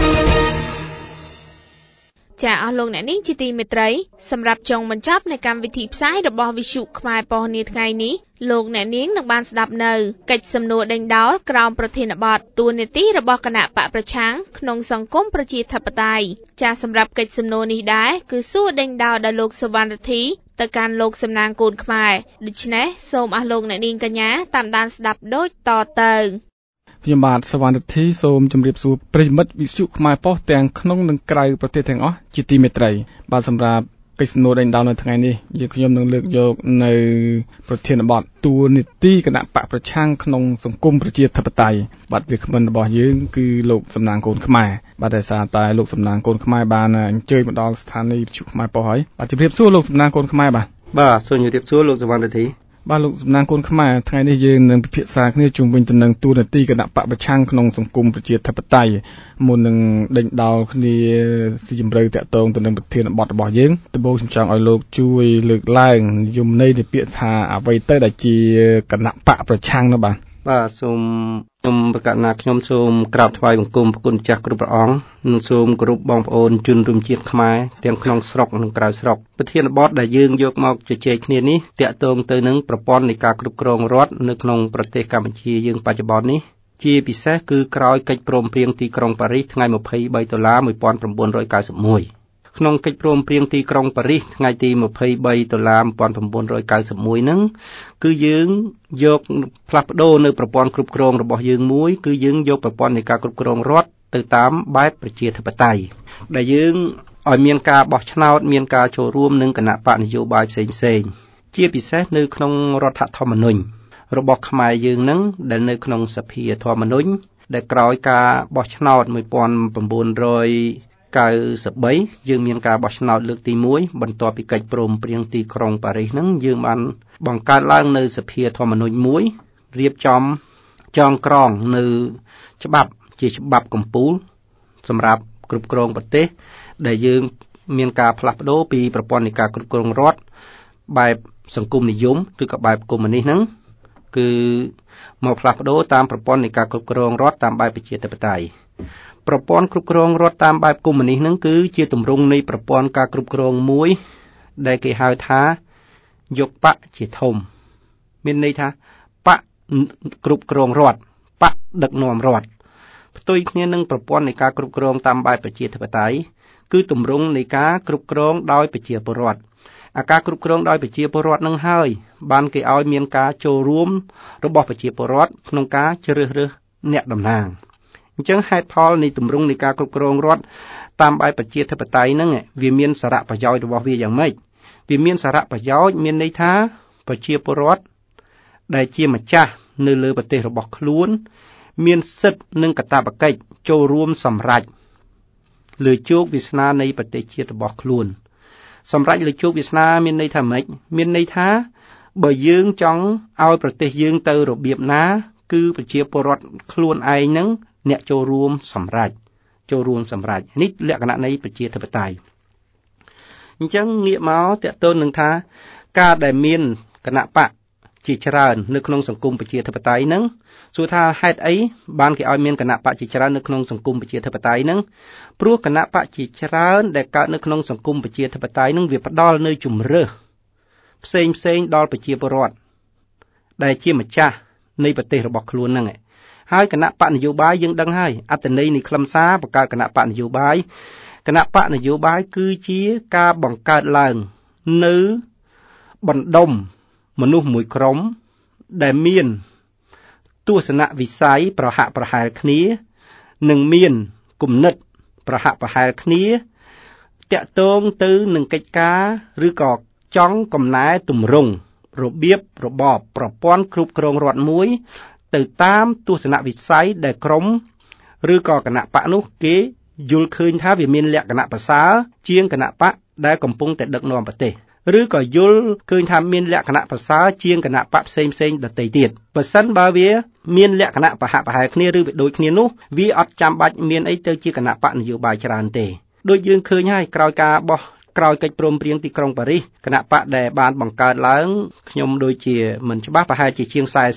ចាអស់លោកអ្នកនាងជាទីមេត្រីសម្រាប់ចុងបញ្ចប់នៃកម្មវិធីផ្សាយរបស់វិទ្យុខ្មែរប៉ុស្តិ៍នាថ្ងៃនេះលោកអ្នកនាងនឹងបានស្ដាប់នៅកិច្ចសំណួរដេញដោលក្រោមប្រធានបទទួលនីតិរបស់គណៈបកប្រឆាំងក្នុងសង្គមប្រជាធិបតេយ្យចាសម្រាប់កិច្ចសំណួរនេះដែរគឺសួរដេញដោលដល់លោកសុវណ្ណរិទ្ធីទៅកាន់លោកសំណាងកូនខ្មែរដូច្នេះសូមអស់លោកអ្នកនាងកញ្ញាតាមដានស្ដាប់ដូចតទៅខ្ញុំបាទសវណ្ណរិទ្ធីសូមជម្រាបសួរប្រិយមិត្តវិទ្យុខ្មែរប៉ុស្តិ៍ទាំងក្នុងនិងក្រៅប្រទេសទាំងអស់ជាទីមេត្រីបាទសម្រាប់កិច្ចសំណួរដេញដោលនៅថ្ងៃនេះយើងខ្ញុំនឹងលើកយកនៅប្រធានបទទួលនីតិគណៈបកប្រឆាំងក្នុងសង្គមប្រជាធិបតេយ្យបាទវាគ្មិនរបស់យើងគឺលោកសំណាងកូនខ្មែរបាទដោយសារតែលោកសំណាងកូនខ្មែរបានអញ្ជើញមកដល់ស្ថានីយ៍វិទ្យុខ្មែរប៉ុស្តិ៍ហើយបាទជម្រាបសួរលោកសំណាងកូនខ្មែរបាទបាទសូមជម្រាបសួរលោកសវណ្ណរិទ្ធីបាទលោកសំណាងកូនខ្មែរថ្ងៃនេះយើងនឹងពិភាក្សាគ្នាជុំវិញទៅនឹងទួលនីតិគណៈបកប្រឆាំងក្នុងសង្គមប្រជាធិបតេយ្យមុននឹងដេញដោលគ្នាស៊ីជម្រៅតាក់ទងទៅនឹងប្រធានបទរបស់យើងដំបូងខ្ញុំចង់ឲ្យលោកជួយលើកឡើងនិយមន័យនៃពាក្យថាអ្វីទៅដែលជាគណៈបកប្រឆាំងនោះបាទបាទសូមខ្ញុំប្រកាសណាខ្ញុំសូមក្រាបថ្វាយបង្គំព្រះគុណម្ចាស់គ្រប់ព្រះអង្គនិងសូមគោរពបងប្អូនជនរួមជាតិខ្មែរទាំងក្នុងស្រុកនិងក្រៅស្រុកប្រធានបទដែលយើងយកមកជជែកគ្នានេះតាក់ទងទៅនឹងប្រព័ន្ធនៃការគ្រប់គ្រងរដ្ឋនៅក្នុងប្រទេសកម្ពុជាយើងបច្ចុប្បន្ននេះជាពិសេសគឺក្រោយកិច្ចព្រមព្រៀងទីក្រុងប៉ារីសថ្ងៃម្ភៃបីដុល្លារmột nghìn chín trăm chín mươi mốtក្នុងកិច្ចព្រមព្រៀងទីក្រុងប៉ារីសថ្ងៃទីម្ភៃបីដុល្លារmột nghìn chín trăm chín mươiហ្នឹងគឺយើងយកផ្លាស់ប្ដូរនៅប្រព័ន្ធគ្រប់គ្រងរបស់យើងមួយគឺយើងយកប្រព័ន្ធនៃការគ្រប់គ្រងរដ្ឋទៅតាមបែបប្រជាធិបតេយ្យដែលយើងឲ្យមានការបោះឆ្នោតមានការចូលរួមនឹងគណៈបកនយោបាយផ្សេងផ្សេងជាពិសេសនៅក្នុងរដ្ឋធម្មនុញ្ញរបស់ខ្មែរយើងហ្នឹងដែលនៅក្នុងសភាធម្មនុញ្ញដែលក្រោយការបោះឆ្នោតmột nghìn chín trăm chín mươiយើងមានការបោះឆ្នោតលើកទីមួយបន្ទាប់ពីកិច្ចព្រមព្រៀងទីក្រុងប៉ារីសហ្នឹងយើងបានបង្កើតឡើងនៅសភាធម្មនុញ្ញមួយរៀបចំចងក្រងនៅច្បាប់ជាច្បាប់កំពូលសម្រាប់គ្រប់គ្រងប្រទេសដែលយើងមានការផ្លាស់ប្ដូរពីប្រព័ន្ធនៃការគ្រប់គ្រងរដ្ឋបែបសង្គមនិយមឬក៏បែបកុម្មុយនីសហ្នឹងគឺមកផ្លាស់ប្ដូរតាមប្រព័ន្ធនៃការគ្រប់គ្រងរដ្ឋតាមបែបប្រជាធិបតេយ្យប្រព័ន្ធគ្រប់គ្រងរដ្ឋតាមបែបកុម្មុយនីសហ្នឹងគឺជាទម្រង់នៃប្រព័ន្ធការគ្រប់គ្រងមួយដែលគេហៅថាយកបកជាធំមានន័យថាបកគ្រប់គ្រងរដ្ឋបកដឹកនាំរដ្ឋផ្ទុយគ្នានឹងប្រព័ន្ធនៃការគ្រប់គ្រងតាមបែបប្រជាធិបតេយ្យគឺទម្រង់នៃការគ្រប់គ្រងដោយប្រជាពលរដ្ឋអាការគ្រប់គ្រងដោយប្រជាពលរដ្ឋនឹងហើយបានគេឲ្យមានការចូលរួមរបស់ប្រជាពលរដ្ឋក្នុងការជ្រើសរើសអ្នកតំណាងអញ្ចឹងហេតុផលនៃទម្រង់នៃការគ្រប់គ្រងរដ្ឋតាមបែបប្រជាធិបតេយ្យហ្នឹងវាមានសារៈប្រយោជន៍របស់វាយ៉ាងម៉េចវាមានសារៈប្រយោជន៍មានន័យថាប្រជាពលរដ្ឋដែលជាម្ចាស់នៅលើប្រទេសរបស់ខ្លួនមានសិទ្ធិនិងកាតព្វកិច្ចចូលរួមសម្រេចលើជោគវាសនានៃប្រទេសជាតិរបស់ខ្លួនសម្រេចលើជោគវាសនាមានន័យថាម៉េចមានន័យថាបើយើងចង់ឲ្យប្រទេសយើងទៅរបៀបណាគឺប្រជាពលរដ្ឋខ្លួនឯងហ្នឹងអ្នកចូលរួមសម្រេចចូលរួមសម្រេចនេះលក្ខណៈនៃប្រជាធិបតេយ្យអញ្ចឹងងាកមកតើតើនឹងថាការដែលមានគណៈបកជាច្រើននៅក្នុងសង្គមប្រជាធិបតេយ្យហ្នឹងសួរថាហេតុអីបានគេឲ្យមានគណៈបកជាច្រើននៅក្នុងសង្គមប្រជាធិបតេយ្យហ្នឹងព្រោះគណៈបកជាច្រើនដែលកើតនៅក្នុងសង្គមប្រជាធិបតេយ្យហ្នឹងវាផ្ដល់នៅជំរើសផ្សេងផ្សេងដល់ប្រជាពលរដ្ឋដែលជាម្ចាស់នៃប្រទេសរបស់ខ្លួនហ្នឹងហើយគណៈបកនយោបាយយើងដឹងហើយអត្តន័យនៃខ្លឹមសារបង្កើតគណៈបកនយោបាយគណៈបកនយោបាយគឺជាការបង្កើតឡើងនៅបណ្ដុំមនុស្សមួយក្រុមដែលមានទស្សនវិស័យប្រហាក់ប្រហែលគ្នានិងមានគំនិតប្រហាក់ប្រហែលគ្នាតាក់ទងទៅនឹងកិច្ចការឬក៏ចង់កំណែទម្រង់របៀបរបបប្រព័ន្ធគ្រប់គ្រងរដ្ឋមួយទៅតាមទស្សនវិស័យដែលក្រុមឬក៏គណៈបកនោះគេយល់ឃើញថាវាមានលក្ខណៈប្រសើរជាងគណៈបកដែលកំពុងតែដឹកនាំប្រទេសឬក៏យល់ឃើញថាមានលក្ខណៈប្រសើរជាងគណៈបកផ្សេងផ្សេងដទៃទៀតបើសិនបើវាមានលក្ខណៈប្រហាក់ប្រហែលគ្នាឬវាដូចគ្នានោះវាអត់ចាំបាច់មានអីទៅជាគណៈបកនយោបាយច្រើនទេដូចយើងឃើញហើយក្រោយការបោះក្រោយកិច្ចព្រមព្រៀងទីក្រុងប៉ារីសគណៈបកដែលបានបង្កើតឡើងខ្ញុំដូចជាមិនច្បាស់ប្រហែលជាជាងสี่สิบ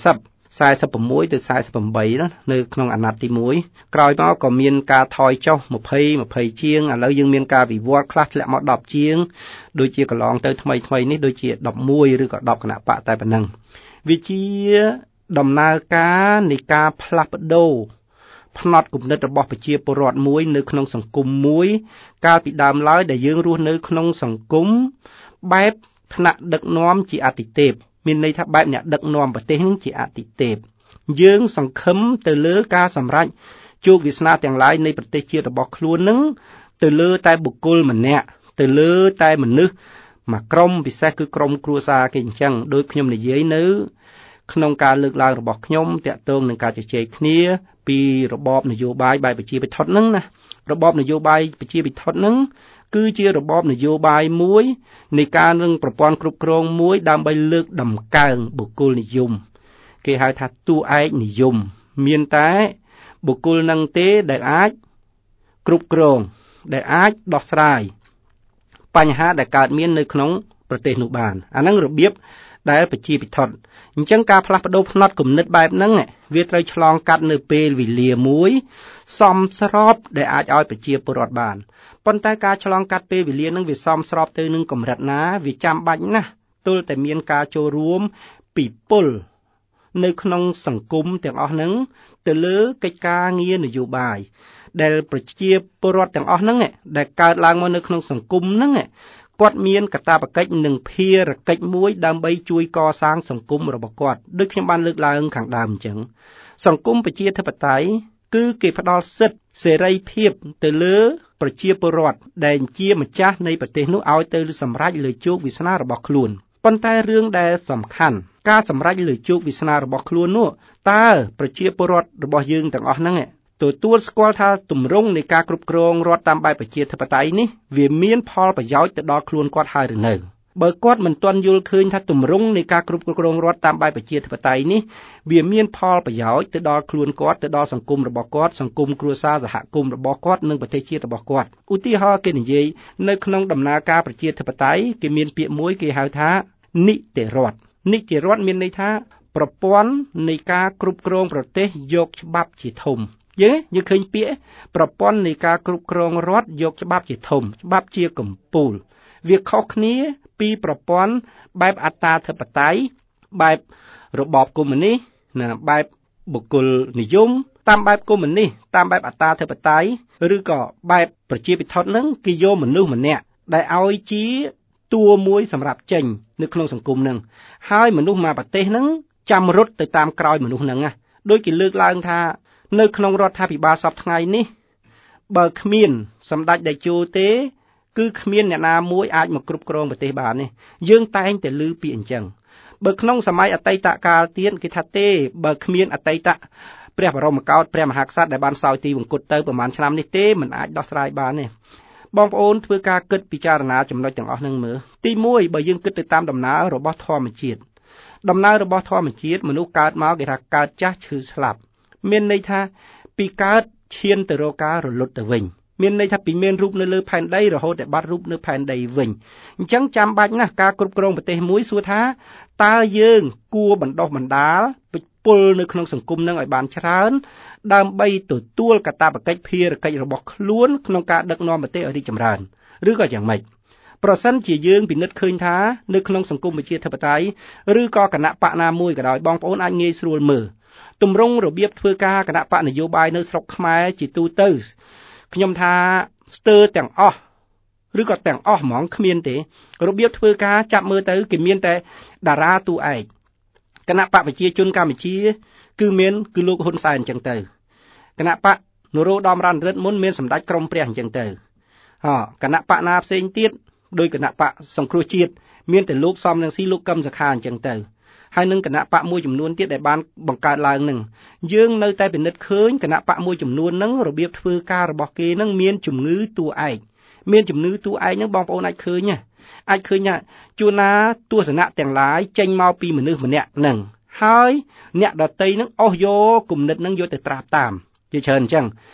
สี่สิบหกទៅสี่สิบแปดណានៅក្នុងអាណត្តិទីមួយក្រោយមកក៏មានការថយចុះยี่สิบ ยี่สิบជាងឥឡូវយើងមានការវិវត្តខ្លះធ្លាក់មកสิบជាងដូចជាកន្លងទៅថ្មីថ្មីនេះដូចជាสิบเอ็ดឬក៏10គណៈបកតែប៉ុណ្ណឹងវាជាដំណើរការនៃការផ្លាស់ប្ដូរផ្នត់គំនិតរបស់ប្រជាពលរដ្ឋមួយនៅក្នុងសង្គមមួយកាលពីដើមឡើយដែលយើងរស់នៅក្នុងសង្គមបែបថ្នាក់ដឹកនាំជាអតិទេពមានន័យថាបែបអ្នកដឹកនាំប្រទេសនឹងជាអតិទេពយើងសង្ឃឹមទៅលើការសម្រេចជោគវាសនាទាំងឡាយនៃប្រទេសជាតិរបស់ខ្លួននឹងទៅលើតែបុគ្គលម្នាក់ទៅលើតែមនុស្សមួយក្រុមពិសេសគឺក្រុមគ្រួសារគេអញ្ចឹងដោយខ្ញុំនិយាយនៅក្នុងការលើកឡើងរបស់ខ្ញុំតាក់ទងនឹងការជជែកគ្នាពីរបបនយោបាយបែបប្រជាពិធហ្នឹងណារបបនយោបាយប្រជាពិធហ្នឹងគឺជារបបនយោបាយមួយនៃការនឹងប្រព័ន្ធគ្រប់គ្រងមួយដើម្បីលើកតម្កើងបុគ្គលនិយមគេហៅថាតួឯកនិយមមានតែបុគ្គលនឹងទេដែលអាចគ្រប់គ្រងដែលអាចដោះស្រាយបញ្ហាដែលកើតមាននៅក្នុងប្រទេសនោះបានអាហ្នឹងរបៀបដែលប្រជាពិធអញ្ចឹងការផ្លាស់ប្ដូរផ្នត់គំនិតបែបហ្នឹងវាត្រូវឆ្លងកាត់នៅពេលវេលាមួយសមស្របដែលអាចឲ្យប្រជាពលរដ្ឋបានប៉ុន្តែការឆ្លងកាត់ពេលវេលាហ្នឹងវាសមស្របទៅនឹងកម្រិតណាវាចាំបាច់ណាស់ទល់តែមានការចូលរួមពីពលនៅក្នុងសង្គមទាំងអស់ហ្នឹងទៅលើកិច្ចការងារនយោបាយដែលប្រជាពលរដ្ឋទាំងអស់ហ្នឹងដែលកើតឡើងមកនៅក្នុងសង្គមហ្នឹងគាត់មានកាតព្វកិច្ចនិងភារកិច្ចមួយដើម្បីជួយកសាងសង្គមរបស់គាត់ដូចខ្ញុំបានលើកឡើងខាងដើមអញ្ចឹងសង្គមប្រជាធិបតេយ្យគឺគេផ្ដល់សិទ្ធិសេរីភាពទៅលើប្រជាពលរដ្ឋដែលជាម្ចាស់នៃប្រទេសនោះឲ្យទៅសម្រេចលើជោគវាសនារបស់ខ្លួនប៉ុន្តែរឿងដែលសំខាន់ការសម្រេចលើជោគវាសនារបស់ខ្លួននោះតើប្រជាពលរដ្ឋរបស់យើងទាំងអស់ហ្នឹងទទួលស្គាល់ថាទម្រង់នៃការគ្រប់គ្រងរដ្ឋតាមបែបប្រជាធិបតេយ្យនេះវាមានផលប្រយោជន៍ទៅដល់ខ្លួនគាត់ហើយឬនៅបើគាត់មិនទាន់យល់ឃើញថាទម្រង់នៃការគ្រប់គ្រងរដ្ឋតាមបែបប្រជាធិបតេយ្យនេះវាមានផលប្រយោជន៍ទៅដល់ខ្លួនគាត់ទៅដល់សង្គមរបស់គាត់សង្គមគ្រួសារសហគមន៍របស់គាត់និងប្រទេសជាតិរបស់គាត់ឧទាហរណ៍គេនិយាយនៅក្នុងដំណើរការប្រជាធិបតេយ្យគេមានពាក្យមួយគេហៅថានីតិរដ្ឋនីតិរដ្ឋមានន័យថាប្រព័ន្ធនៃការគ្រប់គ្រងប្រទេសយកច្បាប់ជាធំយើងយើងឃើញពាក្យប្រព័ន្ធនៃការគ្រប់គ្រងរដ្ឋយកច្បាប់ជាធំច្បាប់ជាកំពូលវាខុសគ្នាពីប្រព័ន្ធបែបអត្តាធិបតេយ្យបែបរបបកុម្មុយនីសណាបែបបុគ្គលនិយមតាមបែបកុម្មុយនីសតាមបែបអត្តាធិបតេយ្យឬក៏បែបប្រជាពិធហ្នឹងគេយកមនុស្សម្នាក់ដែលឲ្យជាតួមួយសម្រាប់ចេញនៅក្នុងសង្គមហ្នឹងហើយមនុស្សមួយប្រទេសហ្នឹងចាំរត់ទៅតាមក្រោយមនុស្សហ្នឹងណាដូចគេលើកឡើងថានៅក្នុងរដ្ឋាភិបាលសពថ្ងៃនេះបើគ្មានសម្ដេចតេជោទេគឺគ្មានអ្នកណាមួយអាចមកគ្រប់គ្រងប្រទេសបានទេយើងតែងតែឮពាក្យអញ្ចឹងបើក្នុងសម័យអតីតកាលទៀតគេថាទេបើគ្មានអតីតព្រះបរមកោដ្ឋព្រះមហាក្សត្រដែលបានសោយទីវង្គតទៅប្រហែលឆ្នាំនេះទេមិនអាចដោះស្រាយបានទេបងប្អូនធ្វើការគិតពិចារណាចំណុចទាំងអស់ហ្នឹងមើលទីមួយបើយើងគិតទៅតាមដំណើររបស់ធម្មជាតិដំណើររបស់ធម្មជាតិមនុស្សកើតមកគេថាកើតចាស់ឈឺស្លាប់មានន័យថាពីកើតឈានទៅរកការរលត់ទៅវិញមានន័យថាពីមានរូបនៅលើផែនដីរហូតដល់បាត់រូបនៅផែនដីវិញអញ្ចឹងចាំបាច់ណាស់ការគ្រប់គ្រងប្រទេសមួយសួរថាតើយើងគួរបណ្ដោះបណ្ដាលពលនៅក្នុងសង្គមនឹងឲ្យបានច្រើនដើម្បីទទួលកាតព្វកិច្ចភារកិច្ចរបស់ខ្លួនក្នុងការដឹកនាំប្រទេសឲ្យរីកចម្រើនឬក៏យ៉ាងម៉េចប្រសិនជាយើងពិនិត្យឃើញថានៅក្នុងសង្គមប្រជាធិបតេយ្យឬក៏គណៈបកណាមួយក៏ដោយបងប្អូនអាចងាយស្រួលមើលទម្រង់របៀបធ្វើការគណៈបកនយោបាយនៅស្រុកខ្មែរជាទូទៅខ្ញុំថាស្ទើរទាំងអស់ឬក៏ទាំងអស់ហ្មងគ្មានទេរបៀបធ្វើការចាប់មើលទៅគេមានតែតារាតួឯកគណៈបកប្រជាជនកម្ពុជាគឺមានគឺលោកហ៊ុនសែនអញ្ចឹងទៅគណៈបកនរោត្តមរណរដ្ឋមុនមានសម្ដេចក្រមព្រះអញ្ចឹងទៅហ៎គណៈបកណាផ្សេងទៀតដោយគណៈបកសង្គ្រោះជាតិមានតែលោកសំរងស៊ីលោកកឹមសុខាអញ្ចឹងទៅហើយនឹងគណៈបកមួយចំនួនទៀតដែលបានបង្កើតឡើងនឹងយើងនៅតែពិនិត្យឃើញគណៈបកមួយចំនួនហ្នឹងរបៀបធ្វើការរបស់គេហ្នឹងមានជំងឺតួឯកមានជំងឺតួឯកហ្នឹងបងប្អូនអាចឃើញណាអាចឃើញថាជួនណាទស្សនៈទាំងឡាយចេញមកពីមនុស្សម្នាក់ហ្នឹងហើយអ្នកដតីហ្នឹងអស់យកគំនិតហ្នឹងយកទៅត្រាបតាមជាច្រើនអញ្ចឹង ប៉ុ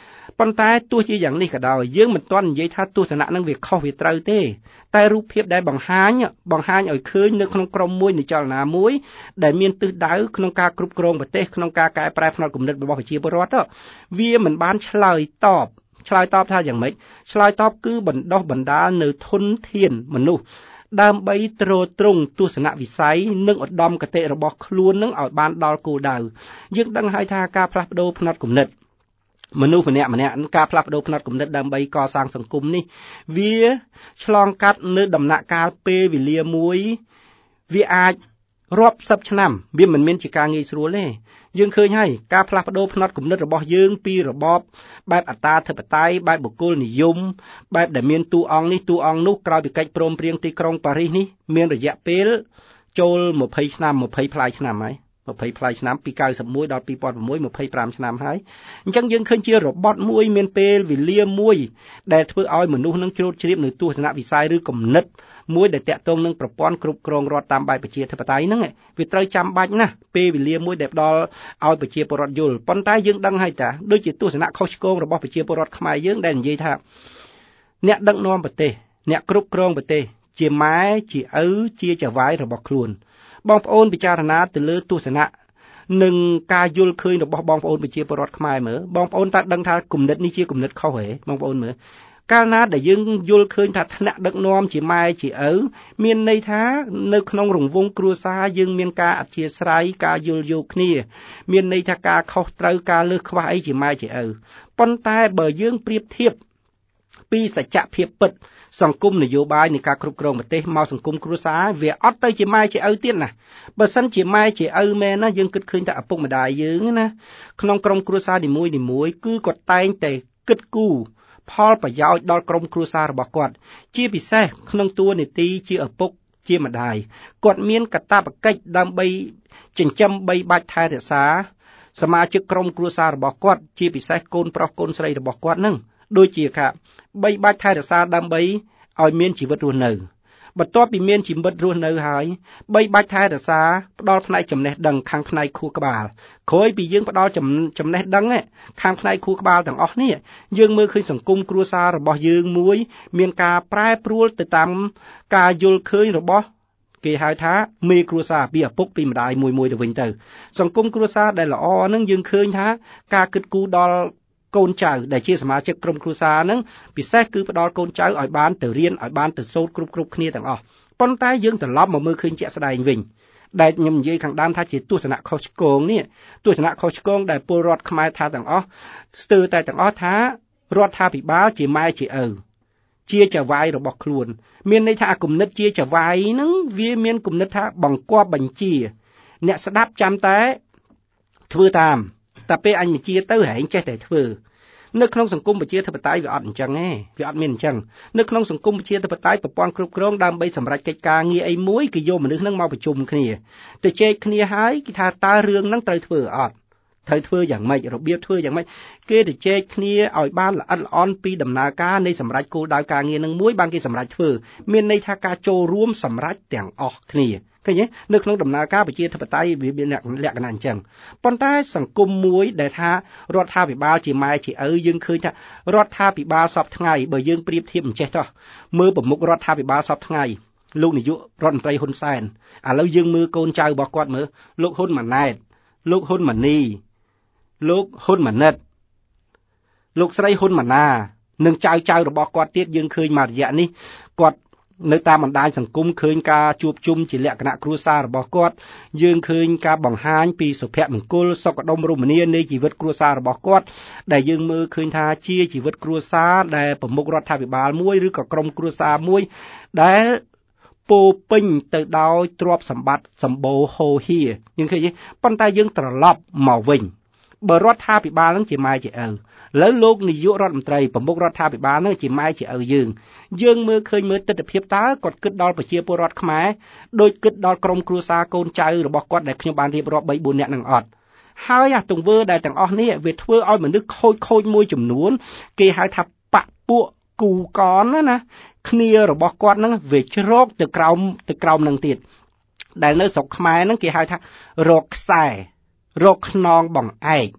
ប៉ុន្តែទោះជាយ៉ាងនេះក៏ដោយយើងមិនទាន់និយាយថាទស្សនៈនឹងវាខុសវាត្រូវទេតែរូបភាពដែលបង្ហាញបង្ហាញឲ្យឃើញនៅក្នុងក្រុមមួយនៃចលនាមួយដែលមានទិសដៅក្នុងការគ្រប់គ្រងប្រទេសក្នុងការកែប្រែផ្នត់គំនិតរបស់ប្រជាពលរដ្ឋវាមិនបានឆ្លើយតបឆ្លើយតបថាយ៉ាងម៉េចឆ្លើយតបគឺបណ្ដោះបណ្ដាលនៅធនធានមនុស្សដើម្បីទ្រទ្រង់ទស្សនវិស័យនិងឧត្តមគតិរបស់ខ្លួននឹងឲ្យបានដល់គោលដៅយើងដឹងហើយថាការផ្លាស់ប្ដូរផ្នត់គំនិតមនុស្សម្នាក់ម្នាក់ការផ្លាស់ប្ដូរផ្នត់គំនិតដើម្បីកសាងសង្គមនេះវាឆ្លងកាត់នៅដំណាក់កាលពេលវេលាមួយវាអាចរាប់សិបឆ្នាំវាមិនមានជាការងាយស្រួលទេយើងឃើញហើយការផ្លាស់ប្ដូរផ្នត់គំនិតរបស់យើងពីរបបបែបអត្តាធិបតេយ្យបែបបុគ្គលនិយមបែបដែលមានតួអង្គនេះតួអង្គនោះក្រោយពីកិច្ចព្រមព្រៀងទីក្រុងប៉ារីសនេះមានរយៈពេលចូលยี่สิบឆ្នាំยี่สิบផ្លាយឆ្នាំហើយยี่สิบផ្លាយឆ្នាំពីเก้าสิบเอ็ดដល់ยี่สิบหกยี่สิบห้าឆ្នាំហើយអញ្ចឹងយើងឃើញជារបត់មួយមានពេលវេលាមួយដែលធ្វើឲ្យមនុស្សនឹងជ្រួតជ្រាបនៅទស្សនវិស័យឬគំនិតមួយដែលតាក់ទងនឹងប្រព័ន្ធគ្រប់គ្រងរដ្ឋតាមបែបប្រជាធិបតេយ្យហ្នឹងវាត្រូវចាំបាច់ណាស់ពេលវេលាមួយដែលផ្ដល់ឲ្យប្រជាពលរដ្ឋយល់ប៉ុន្តែយើងដឹងហើយតាដូចជាទស្សនៈខុសឆ្គងរបស់ប្រជាពលរដ្ឋខ្មែរយើងដែលនិយាយថាអ្នកដឹកនាំប្រទេសអ្នកគ្រប់គ្រងប្រទេសជាម៉ែជាឪជាចៅហ្វាយរបស់ខ្លួនបងប្អូនពិចារណាទៅលើទស្សនៈនិងការយល់ឃើញរបស់បងប្អូនប្រជាពលរដ្ឋខ្មែរមើលបងប្អូនតើដឹងថាគំនិតនេះជាគំនិតខុសហ៎បងប្អូនមើលកាលណាដែលយើងយល់ឃើញថាថ្នាក់ដឹកនាំជាម៉ែជាឪមានន័យថានៅក្នុងរង្វង់គ្រួសារយើងមានការអធ្យាស្រ័យការយល់យោគគ្នាមានន័យថាការខុសត្រូវការលើសខ្វះអីជាម៉ែជាឪប៉ុន្តែបើយើងប្រៀបធៀបពីសច្ចភាពពិតសង្គមនយោបាយនៃការគ្រប់គ្រងប្រទេសមកសង្គមគ្រួសារវាអត់ទៅជាម៉ែជាឪទៀតណាបើសិនជាម៉ែជាឪមែនណាយើងគិតឃើញថាឪពុកម្ដាយយើងណាក្នុងក្រុមគ្រួសារនីមួយៗគឺគាត់តែងតែគិតគូរផលប្រយោជន៍ដល់ក្រុមគ្រួសាររបស់គាត់ជាពិសេសក្នុងតួនាទីជាឪពុកជាម្ដាយគាត់មានកាតព្វកិច្ចដើម្បីចិញ្ចឹមបីបាច់ថែរក្សាសមាជិកក្រុមគ្រួសាររបស់គាត់ជាពិសេសកូនប្រុសកូនស្រីរបស់គាត់នឹងដូចជាថាបីបាច់ថែរក្សាដើម្បីឲ្យមានជីវិតរស់នៅបន្ទាប់ពីមានជីវិតរស់នៅហើយបីបាច់ថែរក្សាផ្ដល់ផ្នែកចំណេះដឹងខាងផ្នែកខួរក្បាលក្រោយពីយើងផ្ដល់ចំណេះដឹងខាងផ្នែកខួរក្បាលទាំងអស់នេះយើងមើលឃើញសង្គមគ្រួសាររបស់យើងមួយមានការប្រែប្រួលទៅតាមការយល់ឃើញរបស់គេហៅថាមេគ្រួសារពីឪពុកពីម្ដាយមួយមួយទៅវិញទៅសង្គមគ្រួសារដែលល្អហ្នឹងយើងឃើញថាការគិតគូរដល់កូនចៅដែលជាសមាជិកក្រុមគ្រួសារហ្នឹងពិសេសគឺផ្ដល់កូនចៅឲ្យបានទៅរៀនឲ្យបានទៅសូត្រគ្រប់គ្រប់គ្នាទាំងអស់ប៉ុន្តែយើងត្រឡប់មកមើលឃើញជាក់ស្ដែងវិញដែលខ្ញុំនិយាយខាងដើមថាជាទស្សនៈខុសឆ្គងនេះទស្សនៈខុសឆ្គងដែលពលរដ្ឋខ្មែរថាទាំងអស់ស្ទើរតែទាំងអស់ថារដ្ឋាភិបាលជាម៉ែជាឪជាចៅហ្វាយរបស់ខ្លួនមានន័យថាគំនិតជាចៅហ្វាយហ្នឹងវាមានគំនិតថាបង្គាប់បញ្ជាអ្នកស្ដាប់ចាំតែធ្វើតាមតែពេលអញបញ្ជាទៅហែងចេះតែធ្វើនៅក្នុងសង្គមប្រជាធិបតេយ្យវាអត់អញ្ចឹងទេវាអត់មានអញ្ចឹងនៅក្នុងសង្គមប្រជាធិបតេយ្យប្រព័ន្ធគ្រប់គ្រងដើម្បីសម្រេចកិច្ចការងារអីមួយគេយកមនុស្សហ្នឹងមកប្រជុំគ្នាទៅជែកគ្នាហើយគេថាតើរឿងហ្នឹងត្រូវធ្វើអត់ត្រូវធ្វើយ៉ាងម៉េចរបៀបធ្វើយ៉ាងម៉េចគេទៅជែកគ្នាឲ្យបានល្អិតល្អន់ពីដំណើរការនៃសម្រេចគោលដៅការងារនឹងមួយបានគេសម្រេចធ្វើមានន័យថាការចូលរួមសម្រេចទាំងអស់គ្នាឃើញទេនៅក្នុងដំណើរការប្រជាធិបតេយ្យវាមានលក្ខណៈអញ្ចឹងប៉ុន្តែសង្គមមួយដែលថារដ្ឋាភិបាលជាម៉ែជាឪយើងឃើញថារដ្ឋាភិបាលសពថ្ងៃបើយើងប្រៀបធៀបអញ្ចេះតោះមើលប្រមុខរដ្ឋាភិបាលសពថ្ងៃលោកនាយករដ្ឋមន្ត្រីហ៊ុនសែនឥឡូវយើងមើលកូនចៅរបស់គាត់មើលលោកហ៊ុនម៉ាណែតលោកហ៊ុនម៉ាណីលោកហ៊ុនម៉ាណិតលោកស្រីហ៊ុនម៉ាណានិងចៅចៅរបស់គាត់ទៀតយើងឃើញមករយៈនេះគាត់នៅតាមបណ្ដាញសង្គមឃើញការជួបជុំជាលក្ខណៈគ្រួសាររបស់គាត់យើងឃើញការបង្ហាញពីសុភមង្គលសុខដុមរមនានៃជីវិតគ្រួសាររបស់គាត់ដែលយើងមើលឃើញថាជាជីវិតគ្រួសារដែលប្រមុខរដ្ឋាភិបាលមួយឬក៏ក្រុមគ្រួសារមួយដែលពោពេញទៅដោយទ្រព្យសម្បត្តិសម្បូរហូរហៀយើងឃើញទេប៉ុន្តែយើងត្រឡប់មកវិញបើរដ្ឋាភិបាលនឹងជាម៉ែជាឪឥឡូវលោកនាយករដ្ឋមន្ត្រីប្រមុខរដ្ឋាភិបាលនឹងជាម៉ែជាឪយើងយើងមើលឃើញមើលទស្សនវិជ្ជាតើគាត់គិតដល់ប្រជាពលរដ្ឋខ្មែរដោយគិតដល់ក្រុមគ្រួសារកូនចៅរបស់គាត់ដែលខ្ញុំបានរៀបរាប់ បីបួន នាក់នឹងអត់ហើយអាទង្វើដែលទាំងអស់នេះវាធ្វើឲ្យមនុស្សខូចខូចមួយចំនួនគេហៅថាបពពួកគូកនណាណាគ្នារបស់គាត់ហ្នឹងវាជ្រោកទៅក្រោមទៅក្រោមនឹងទៀតដែលនៅស្រុកខ្មែរហ្នឹងគេហៅថារកខ្សែរកខ្នងបង្អែកឃ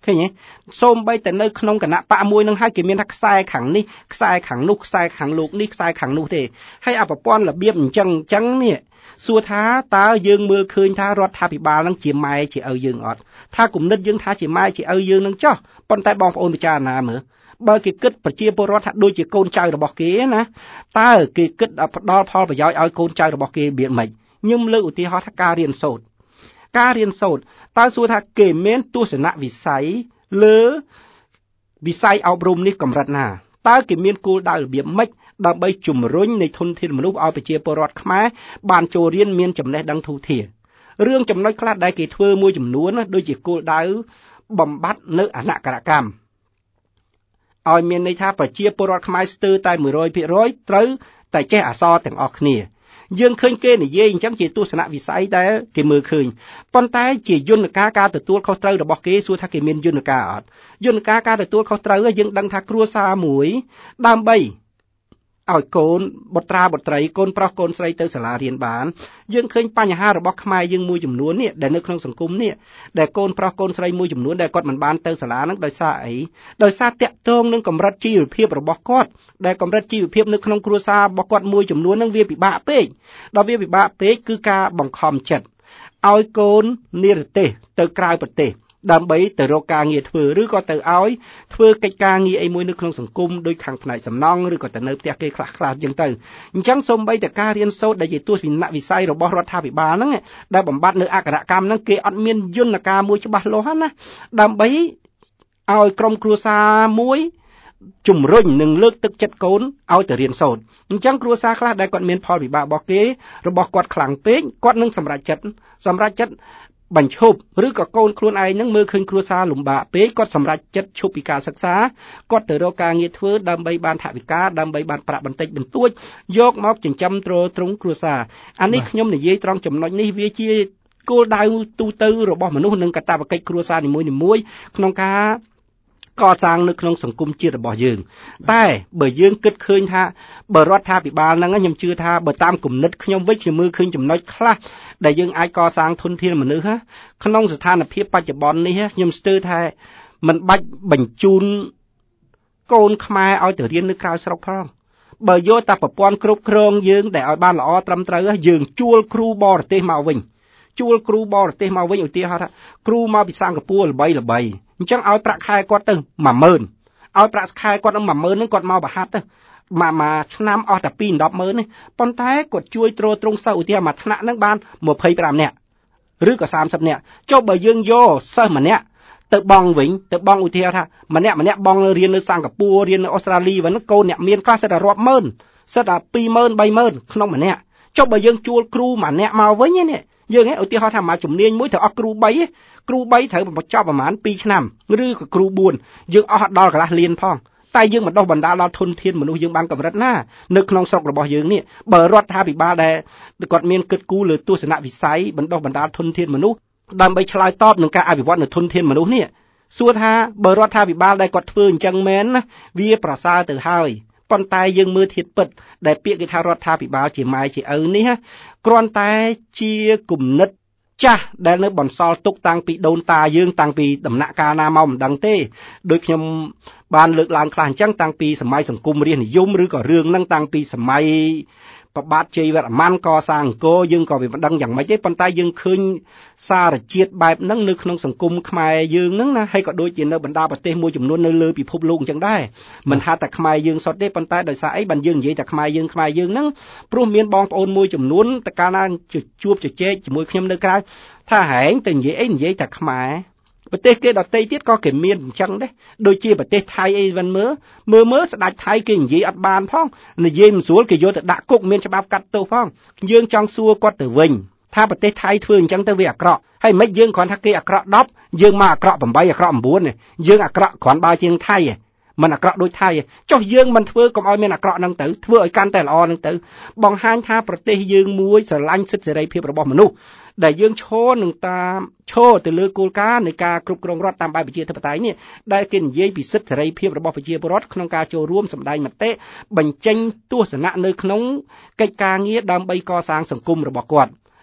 ឃើញទេសូមបីតែនៅក្នុងគណៈបកមួយនឹងហើយគេមានថាខ្សែខាងនេះខ្សែខាងនោះខ្សែខាងលោកនេះខ្សែខាងនោះទេហើយអប្រព័ន្ធរបៀបអញ្ចឹងអញ្ចឹងនេះសួរថាតើយើងមើលឃើញថារដ្ឋាភិបាលនឹងជាម៉ែជាឪយើងអត់ថាគំនិតយើងថាជាម៉ែជាឪយើងនឹងចោះប៉ុន្តែបងប្អូនពិចារណាមើលបើគេគិតប្រជាពលរដ្ឋថាដូចជាកូនចៅរបស់គេណាតើគេគិតផ្ដល់ផលប្រយោជន៍ឲ្យកូនចៅរបស់គេរបៀបម៉េចខ្ញុំលើកឧទាហរណ៍ថាការរៀនសូត្រការរៀនសូត្រតើសួរថាគេមានទស្សនវិស័យលើវិស័យអប់រំនេះកម្រិតណាតើគេមានគោលដៅរបៀបម៉េចដើម្បីជំរុញនៃធនធានមនុស្សឲ្យប្រជាពលរដ្ឋខ្មែរបានចូលរៀនមានចំណេះដឹងធូរធាររឿងចំណុចខ្លះដែលគេធ្វើមួយចំនួនដូចជាគោលដៅបំបត្តិនៅអនក្ខរកម្មឲ្យមានន័យថាប្រជាពលរដ្ឋខ្មែរស្ទើរតែ một trăm phần trăm ត្រូវតែចេះអក្សរទាំងអស់គ្នាយើងឃើញគេនិយាយអញ្ចឹងជាទស្សនវិស័យដែលគេមើលឃើញប៉ុន្តែជាយន្តការការទទួលខុសត្រូវរបស់គេសួរថាគេមានយន្តការអត់យន្តការការទទួលខុសត្រូវយើងដឹងថាគ្រួសារមួយដើម្បីឲ្យកូនបុត្រាបុត្រីកូនប្រុសកូនស្រីទៅសាលារៀនបានយើងឃើញបញ្ហារបស់ខ្មែរយើងមួយចំនួននេះដែលនៅក្នុងសង្គមនេះដែលកូនប្រុសកូនស្រីមួយចំនួនដែលគាត់មិនបានទៅសាលាហ្នឹងដោយសារអីដោយសារតាក់ទងនឹងកម្រិតជីវភាពរបស់គាត់ដែលកម្រិតជីវភាពនៅក្នុងគ្រួសាររបស់គាត់មួយចំនួនហ្នឹងវាពិបាកពេកដល់វាពិបាកពេកគឺការបង្ខំចិត្តឲ្យកូននិរទេសទៅក្រៅប្រទេសដើម្បីទៅរកការងារធ្វើឬក៏ទៅឲ្យធ្វើកិច្ចការងារអីមួយនៅក្នុងសង្គមដូចខាងផ្នែកសំណង់ឬក៏ទៅនៅផ្ទះគេខ្លះខ្លះអញ្ចឹងទៅអញ្ចឹងសូម្បីតែការរៀនសូត្រដែលជាទស្សនវិស័យរបស់រដ្ឋាភិបាលហ្នឹងដែលបំបត្តិនៅអក្ខរកម្មហ្នឹងគេអត់មានយន្តការមួយច្បាស់លាស់ណាដើម្បីឲ្យក្រុមគ្រួសារមួយជំរុញនិងលើកទឹកចិត្តកូនឲ្យទៅរៀនសូត្រអញ្ចឹងគ្រួសារខ្លះដែលគាត់មានផលវិបាករបស់គេរបស់គាត់ខ្លាំងពេកគាត់នឹងសម្រេចចិត្តសម្រេចចិត្តបញ្ឈប់ឬក៏កូនខ្លួនឯងនឹងមើលឃើញគ្រួសារលំបាកពេកគាត់សម្រេចចិត្តឈប់ពីការសិក្សាគាត់ទៅរកការងារធ្វើដើម្បីបានថវិកាដើម្បីបានប្រាក់បន្តិចបន្តួចយកមកចិញ្ចឹមទ្រទ្រង់គ្រួសារអានេះខ្ញុំនិយាយត្រង់ចំណុចនេះវាជាគោលដៅទូទៅរបស់មនុស្សនិងកាតព្វកិច្ចគ្រួសារនីមួយៗក្នុងការកសាងនៅក្នុងសង្គមជាតិរបស់យើងតែបើយើងគិតឃើញថាបើរដ្ឋាភិបាលហ្នឹងខ្ញុំជឿថាបើតាមគំនិតខ្ញុំវិញខ្ញុំមើលឃើញចំណុចខ្លះដែលយើងអាចកសាងធនធានមនុស្សក្នុងស្ថានភាពបច្ចុប្បន្ននេះខ្ញុំស្ទើរថាមិនបាច់បញ្ជូនកូនខ្មែរឲ្យទៅរៀននៅក្រៅស្រុកផងបើយកតែប្រព័ន្ធគ្រប់គ្រងយើងដែលឲ្យបានល្អត្រឹមត្រូវយើងជួលគ្រូបរទេសមកវិញជួលគ្រូបរទេសមកវិញឧទាហរណ៍ថាគ្រូមកពីសិង្ហបុរីល្បីល្បីអញ្ចឹងឲ្យប្រាក់ខែគាត់ទៅ một nghìn ឲ្យប្រាក់ខែគាត់នឹង một nghìn ហ្នឹងគាត់មកបរហាត់ទៅមួយមួយឆ្នាំអស់តែ ពីរដល់ 10,000 នេះប៉ុន្តែគាត់ជួយទ្រទ្រង់សិស្សឧទាហរណ៍មួយថ្នាក់ហ្នឹងបាន 25 នាក់ឬក៏ 30 នាក់ចុះបើយើងយកសិស្សម្នាក់ទៅបង់វិញទៅបង់ឧទាហរណ៍ថាម្នាក់ម្នាក់បង់រៀននៅសិង្ហបុរីរៀននៅអូស្ត្រាលីវិញកូនអ្នកមានខ្លះសិតតែរាប់ម៉ឺនសិតតែ ពីរម៉ឺន បីម៉ឺនក្នុងម្នាក់ចុះបើយើងជួលគ្រូម្នាក់មកវិញនេះយើងឧទាហរណ៍ថាមួយជំនាញមួយត្រូវអស់គ្រូបីគ្រូបីត្រូវបញ្ចប់ប្រហែលពីរឆ្នាំឬក៏គ្រូបួនយើងអស់ដល់កន្លះលានផងតែយើងបណ្ដុះបណ្ដាលដល់ធនធានមនុស្សយើងបានកម្រិតណានៅក្នុងស្រុករបស់យើងនេះបើរដ្ឋាភិបាលដែលគាត់មានគិតគូរលើទស្សនវិស័យបណ្ដុះបណ្ដាលធនធានមនុស្សដើម្បីឆ្លើយតបនឹងការអភិវឌ្ឍនៅធនធានមនុស្សនេះសួរថាបើរដ្ឋាភិបាលដែលគាត់ធ្វើអញ្ចឹងមែនណាវាប្រសើរទៅហើយប៉ុន្តែយើងមើលធៀបពិតដែលពាក្យគេថារដ្ឋាភិបាលជាម៉ែជាឪនេះគ្រាន់តែជាគំនិតចាស់ដែលនៅបន្សល់ទុកតាំងពីដូនតាយើងតាំងពីដំណាក់កាលណាមកមិនដឹងទេដោយខ្ញុំបានលើកឡើងខ្លះអញ្ចឹងតាំងពីសម័យសង្គមរាស្ត្រនិយមឬក៏រឿងហ្នឹងតាំងពីសម័យប្របាទជ័យវរ្ម័នកសាងអង្គរយើងក៏វាមិនដឹងយ៉ាងម៉េចទេប៉ុន្តែយើងឃើញសារជាតិបែបហ្នឹងនៅក្នុងសង្គមខ្មែរយើងហ្នឹងណាហើយក៏ដូចជានៅបណ្ដាប្រទេសមួយចំនួននៅលើពិភពលោកអញ្ចឹងដែរមិនថាតែខ្មែរយើងសុទ្ធទេប៉ុន្តែដោយសារអីបានយើងនិយាយតែខ្មែរយើងខ្មែរយើងហ្នឹងព្រោះមានបងប្អូនមួយចំនួនតែកាលណាជួបជជែកជាមួយខ្ញុំនៅក្រៅថាហែងទៅនិយាយអីនិយាយតែខ្មែរប្រទេសគេដទៃទៀតក៏គេមានអញ្ចឹងដែរដូចជាប្រទេសថៃអីវិញមើលមើលមើលស្ដេចថៃគេនិយាយអត់បានផងនិយាយមិនស្រួលគេយកទៅដាក់គុកមានច្បាប់កាត់ទោសផងយើងចង់សួរគាត់ទៅវិញថាប្រទេសថៃធ្វើអញ្ចឹងទៅវាអាក្រក់ហើយមិនយើងគ្រាន់ថាគេអាក្រក់ដប់យើងមកអាក្រក់8អាក្រក់9យើងអាក្រក់គ្រាន់បើជាងថៃមិនអាក្រក់ដូចថៃចុះយើងមិនធ្វើកុំឲ្យមានអាក្រក់ហ្នឹងទៅធ្វើឲ្យកាន់តែល្អហ្នឹងទៅបង្ហាញថាប្រទេសយើងមួយស្រឡាញ់សិទ្ធិសេរីភាពរបស់មនុស្សដែលយើងឈរនឹងតាមឈរទៅលើគោលការណ៍នៃការគ្រប់គ្រងរដ្ឋតាមបែបប្រជាធិបតេយ្យនេះដែលគេនិយាយពីសិទ្ធិសេរីភាពរបស់ប្រជាពលរដ្ឋក្នុងការចូលរួមសម្ដែងមតិបញ្ចេញទស្សនៈនៅក្នុងកិច្ចការងារដើម្បីកសាងសង្គមរបស់គាត់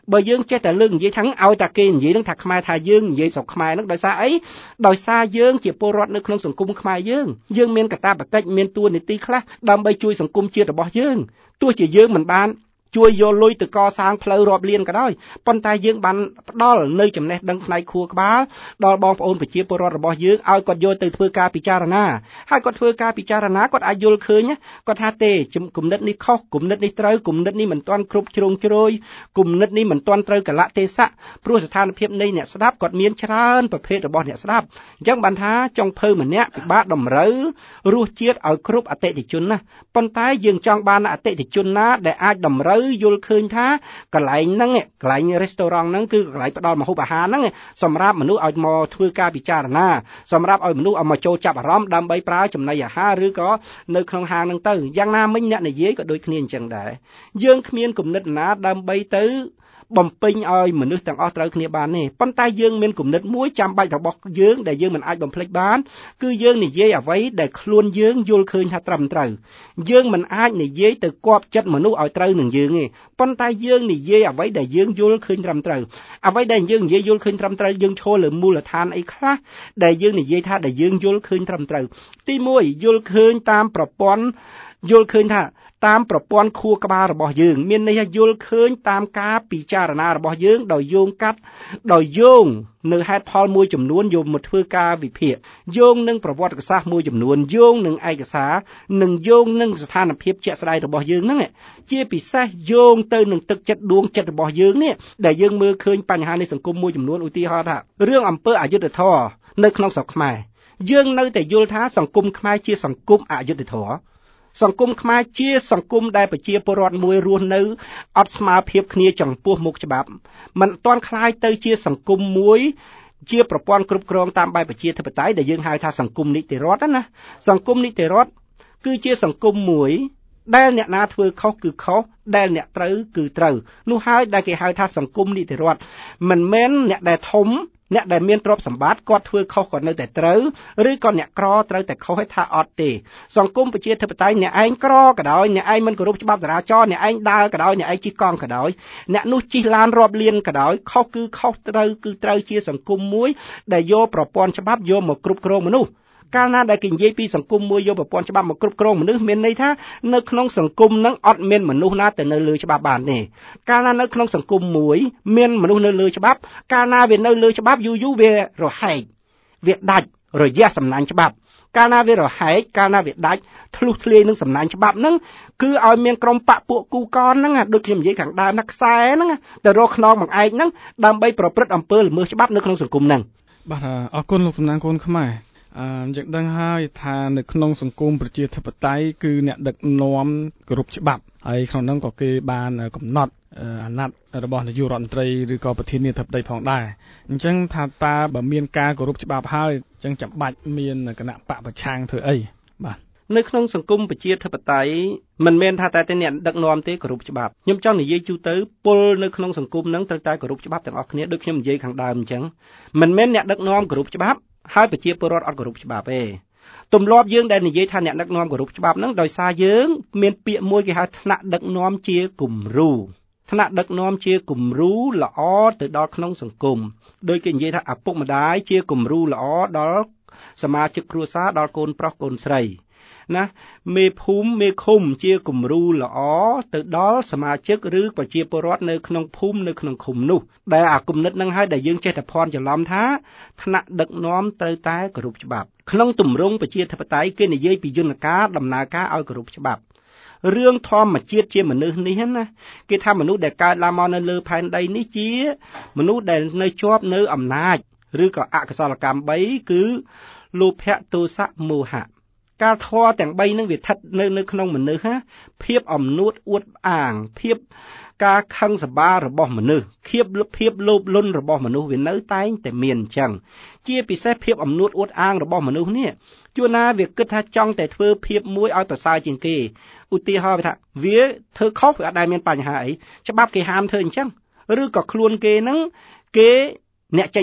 បើយើងចេះតែលើកនិយាយថាឲ្យតែគេនិយាយនឹងថាខ្មែរថាយើងនិយាយស្រុកខ្មែរនឹងដោយសារអីដោយសារយើងជាពលរដ្ឋនៅក្នុងសង្គមខ្មែរយើងយើងមានកាតព្វកិច្ចមានតួនាទីខ្លះដើម្បីជួយសង្គមជាតិរបស់យើងទោះជាយើងមិនបានជួយយកលុយទៅកសាងផ្លូវរាប់លានក៏ដោយប៉ុន្តែយើងបានផ្ដល់នៅចំណេះដឹងផ្នែកខួរក្បាលដល់បងប្អូនប្រជាពលរដ្ឋរបស់យើងឲ្យគាត់យកទៅធ្វើការពិចារណាហើយគាត់ធ្វើការពិចារណាគាត់អាចយល់ឃើញគាត់ថាទេគំនិតនេះខុសគំនិតនេះត្រូវគំនិតនេះមិនទាន់គ្រប់ជ្រុងជ្រោយគំនិតនេះមិនទាន់ត្រូវកលៈទេសៈព្រោះស្ថានភាពនៃអ្នកស្ដាប់គាត់មានច្រើនប្រភេទរបស់អ្នកស្ដាប់អញ្ចឹងបានថាចុងភៅម្នាក់ពិបាកតម្រូវរសជាតិឲ្យគ្រប់អតិថិជនណាប៉ុន្តែយើងចង់បានអតិថិជនណាដែលអាចតម្រូវយល់ឃើញថាកន្លែងហ្នឹងកន្លែង restaurant ហ្នឹងគឺកន្លែងផ្ដល់ម្ហូបអាហារហ្នឹងសម្រាប់មនុស្សឲ្យមកធ្វើការពិចារណាសម្រាប់ឲ្យមនុស្សឲ្យមកចូលចាប់អារម្មណ៍ដើម្បីប្រើចំណីអាហារឬក៏នៅក្នុងហាងហ្នឹងទៅយ៉ាងណាមិញអ្នកនិយាយក៏ដូចគ្នាអញ្ចឹងដែរយើងគ្មានគំនិតណាដើម្បីទៅបំពេញឲ្យមនុស្សទាំងអស់ត្រូវគ្នាបានទេប៉ុន្តែយើងមានគំនិតមួយចាំបាច់របស់យើងដែលយើងមិនអាចបំភ្លេចបានគឺយើងនិយាយអ្វីដែលខ្លួនយើងយល់ឃើញថាត្រឹមត្រូវយើងមិនអាចនិយាយទៅគប់ចិត្តមនុស្សឲ្យត្រូវនឹងយើងទេប៉ុន្តែយើងនិយាយអ្វីដែលយើងយល់ឃើញត្រឹមត្រូវអ្វីដែលយើងនិយាយយល់ឃើញត្រឹមត្រូវយើងឈរលើមូលដ្ឋានអីខ្លះដែលយើងនិយាយថាដែលយើងយល់ឃើញត្រឹមត្រូវទីមួយយល់ឃើញតាមប្រព័ន្ធយល់ឃើញថាតាមប្រព័ន្ធខួរក្បាលរបស់យើងមានន័យថាយល់ឃើញតាមការពិចារណារបស់យើងដោយយោងកាត់ដោយយោងនៅហេតុផលមួយចំនួនយកមកធ្វើការវិភាគយោងនឹងប្រវត្តិសាស្ត្រមួយចំនួនយោងនឹងឯកសារនិងយោងនឹងស្ថានភាពជាក់ស្ដែងរបស់យើងហ្នឹងជាពិសេសយោងទៅនឹងទឹកចិត្តដួងចិត្តរបស់យើងនេះដែលយើងមើលឃើញបញ្ហានៃសង្គមមួយចំនួនឧទាហរណ៍ថារឿងអំពើអយុត្តិធម៌នៅក្នុងស្រុកខ្មែរយើងនៅតែយល់ថាសង្គមខ្មែរជាសង្គមអយុត្តិធម៌សង្គមខ្មែរជាសង្គមដែលប្រជាពលរដ្ឋមួយរស់នៅអត់ស្មើភាពគ្នាចំពោះមុខច្បាប់มันទាន់คล้ายទៅជាសង្គមមួយជាប្រព័ន្ធគ្រប់គ្រងតាមបែបប្រជាធិបតេយ្យដែលយើងហៅថាសង្គមនីតិរដ្ឋណាសង្គមនីតិរដ្ឋគឺជាសង្គមមួយដែលអ្នកណាធ្វើខុសគឺខុសដែលអ្នកត្រូវគឺត្រូវនោះហើយដែលគេហៅថាសង្គមនីតិរដ្ឋមិនមែនអ្នកដែលធំអ្នកដែលមានទ្រព្យសម្បត្តិគាត់ធ្វើខុសគាត់នៅតែត្រូវឬក៏អ្នកក្រត្រូវតែខុសឲ្យថាអត់ទេសង្គមប្រជាធិបតេយ្យអ្នកឯងក្រក៏ដោយអ្នកឯងមិនគោរពច្បាប់ចរាចរណ៍អ្នកឯងដើរក៏ដោយអ្នកឯងជិះកង់ក៏ដោយអ្នកនោះជិះឡានរាប់លានក៏ដោយខុសគឺខុសត្រូវគឺត្រូវជាសង្គមមួយដែលយកប្រព័ន្ធច្បាប់យកមកគ្រប់គ្រងមនុស្សកាលណាដែលគេនិយាយពីសង្គមមួយយកប្រព័ន្ធច្បាប់មកគ្រប់គ្រងមនុស្សមានន័យថានៅក្នុងសង្គមហ្នឹងអត់មានមនុស្សណាទៅនៅលើច្បាប់បានទេកាលណានៅក្នុងសង្គមមួយមានមនុស្សនៅលើច្បាប់កាលណាវានៅលើច្បាប់យូរយូរវារហែកវាដាច់រយៈសំណាញ់ច្បាប់កាលណាវារហែកកាលណាវាដាច់ធ្លុះធ្លាយនឹងសំណាញ់ច្បាប់ហ្នឹងគឺឲ្យមានក្រុមបកពួកគូកនហ្នឹងដូចខ្ញុំនិយាយខាងដើមណាខ្សែហ្នឹងទៅរកខ្នងបង្អែកហ្នឹងដើម្បីប្រព្រឹត្តអំពើល្មើសច្បាប់នៅក្នុងសង្គមហ្នឹងបាទអរគុណលោកសំណាងកូនខ្មែរអឺយើងដឹងហើយថានៅក្នុងសង្គមប្រជាធិបតេយ្យគឺអ្នកដឹកនាំគោរពច្បាប់ហើយក្នុងនោះក៏គេបានកំណត់អាណត្តិរបស់នាយករដ្ឋមន្ត្រីឬក៏ប្រធានាធិបតីផងដែរអញ្ចឹងថាតើបើមានការគោរពច្បាប់ហើយអញ្ចឹងចាំបាច់មានគណៈបកប្រឆាំងធ្វើអីបាទនៅក្នុងសង្គមប្រជាធិបតេយ្យមិនមែនថាតែតែអ្នកដឹកនាំទេគោរពច្បាប់ខ្ញុំចង់និយាយជូរទៅពលនៅក្នុងសង្គមហ្នឹងត្រូវតែគោរពច្បាប់ទាំងអស់គ្នាដូចខ្ញុំនិយាយខាងដើមអញ្ចឹងមិនមែនអ្នកដឹកនាំគោរពច្បាប់ហើយប្រជាពលរដ្ឋអត់គោរពច្បាប់ទេទម្លាប់យើងដែលនិយាយថាអ្នកដឹកនាំគោរពច្បាប់ហ្នឹងដោយសារយើងមានពាក្យមួយគេហៅថ្នាក់ដឹកនាំជាគំរូថ្នាក់ដឹកនាំជាគំរូល្អទៅដល់ក្នុងសង្គមដោយគេនិយាយថាឪពុកម្ដាយជាគំរូល្អដល់សមាជិកគ្រួសារដល់កូនប្រុសកូនស្រីណាមេភូមិមេឃុំជាគំរូល្អទៅដល់សមាជិកឬប្រជាពលរដ្ឋនៅក្នុងភូមិនៅក្នុងឃុំនោះដែលអាគំនិតហ្នឹងហើយដែលយើងចេះតែភ័ន្តច្រឡំថាថ្នាក់ដឹកនាំត្រូវតែគោរពច្បាប់ក្នុងទម្រង់ប្រជាធិបតេយ្យគេនិយាយពីយន្តការដំណើរការឲ្យគោរពច្បាប់រឿងធម្មជាតិជាមនុស្សនេះណាគេថាមនុស្សដែលកើតឡើងមកនៅលើផែនដីនេះជាមនុស្សដែលនៅជាប់នៅអំណាចឬក៏អកុសលកម្មបីគឺលោភៈទោសៈមោហៈការធម៌ទាំងបីនឹងវាស្ថិតនៅនៅក្នុងមនុស្សណាភាពអំនួតអួតអាងភាពការខឹងសម្បាររបស់មនុស្សភាពភាពលោភលន់របស់មនុស្សវានៅតែងតែមានអញ្ចឹងជាពិសេសភាពអំនួតអួតអាងរបស់មនុស្សនេះជួនណាវាគិតថាចង់តែធ្វើភាពមួយឲ្យប្រសើរជាងគេឧទាហរណ៍ថាវាធ្វើខុសវាអត់ដែលមានបញ្ហាអីច្បាប់គេហាមធ្វើអញ្ចឹងឬក៏ខ្លួនគេហ្នឹងគេអ្នកចេញច្បាប់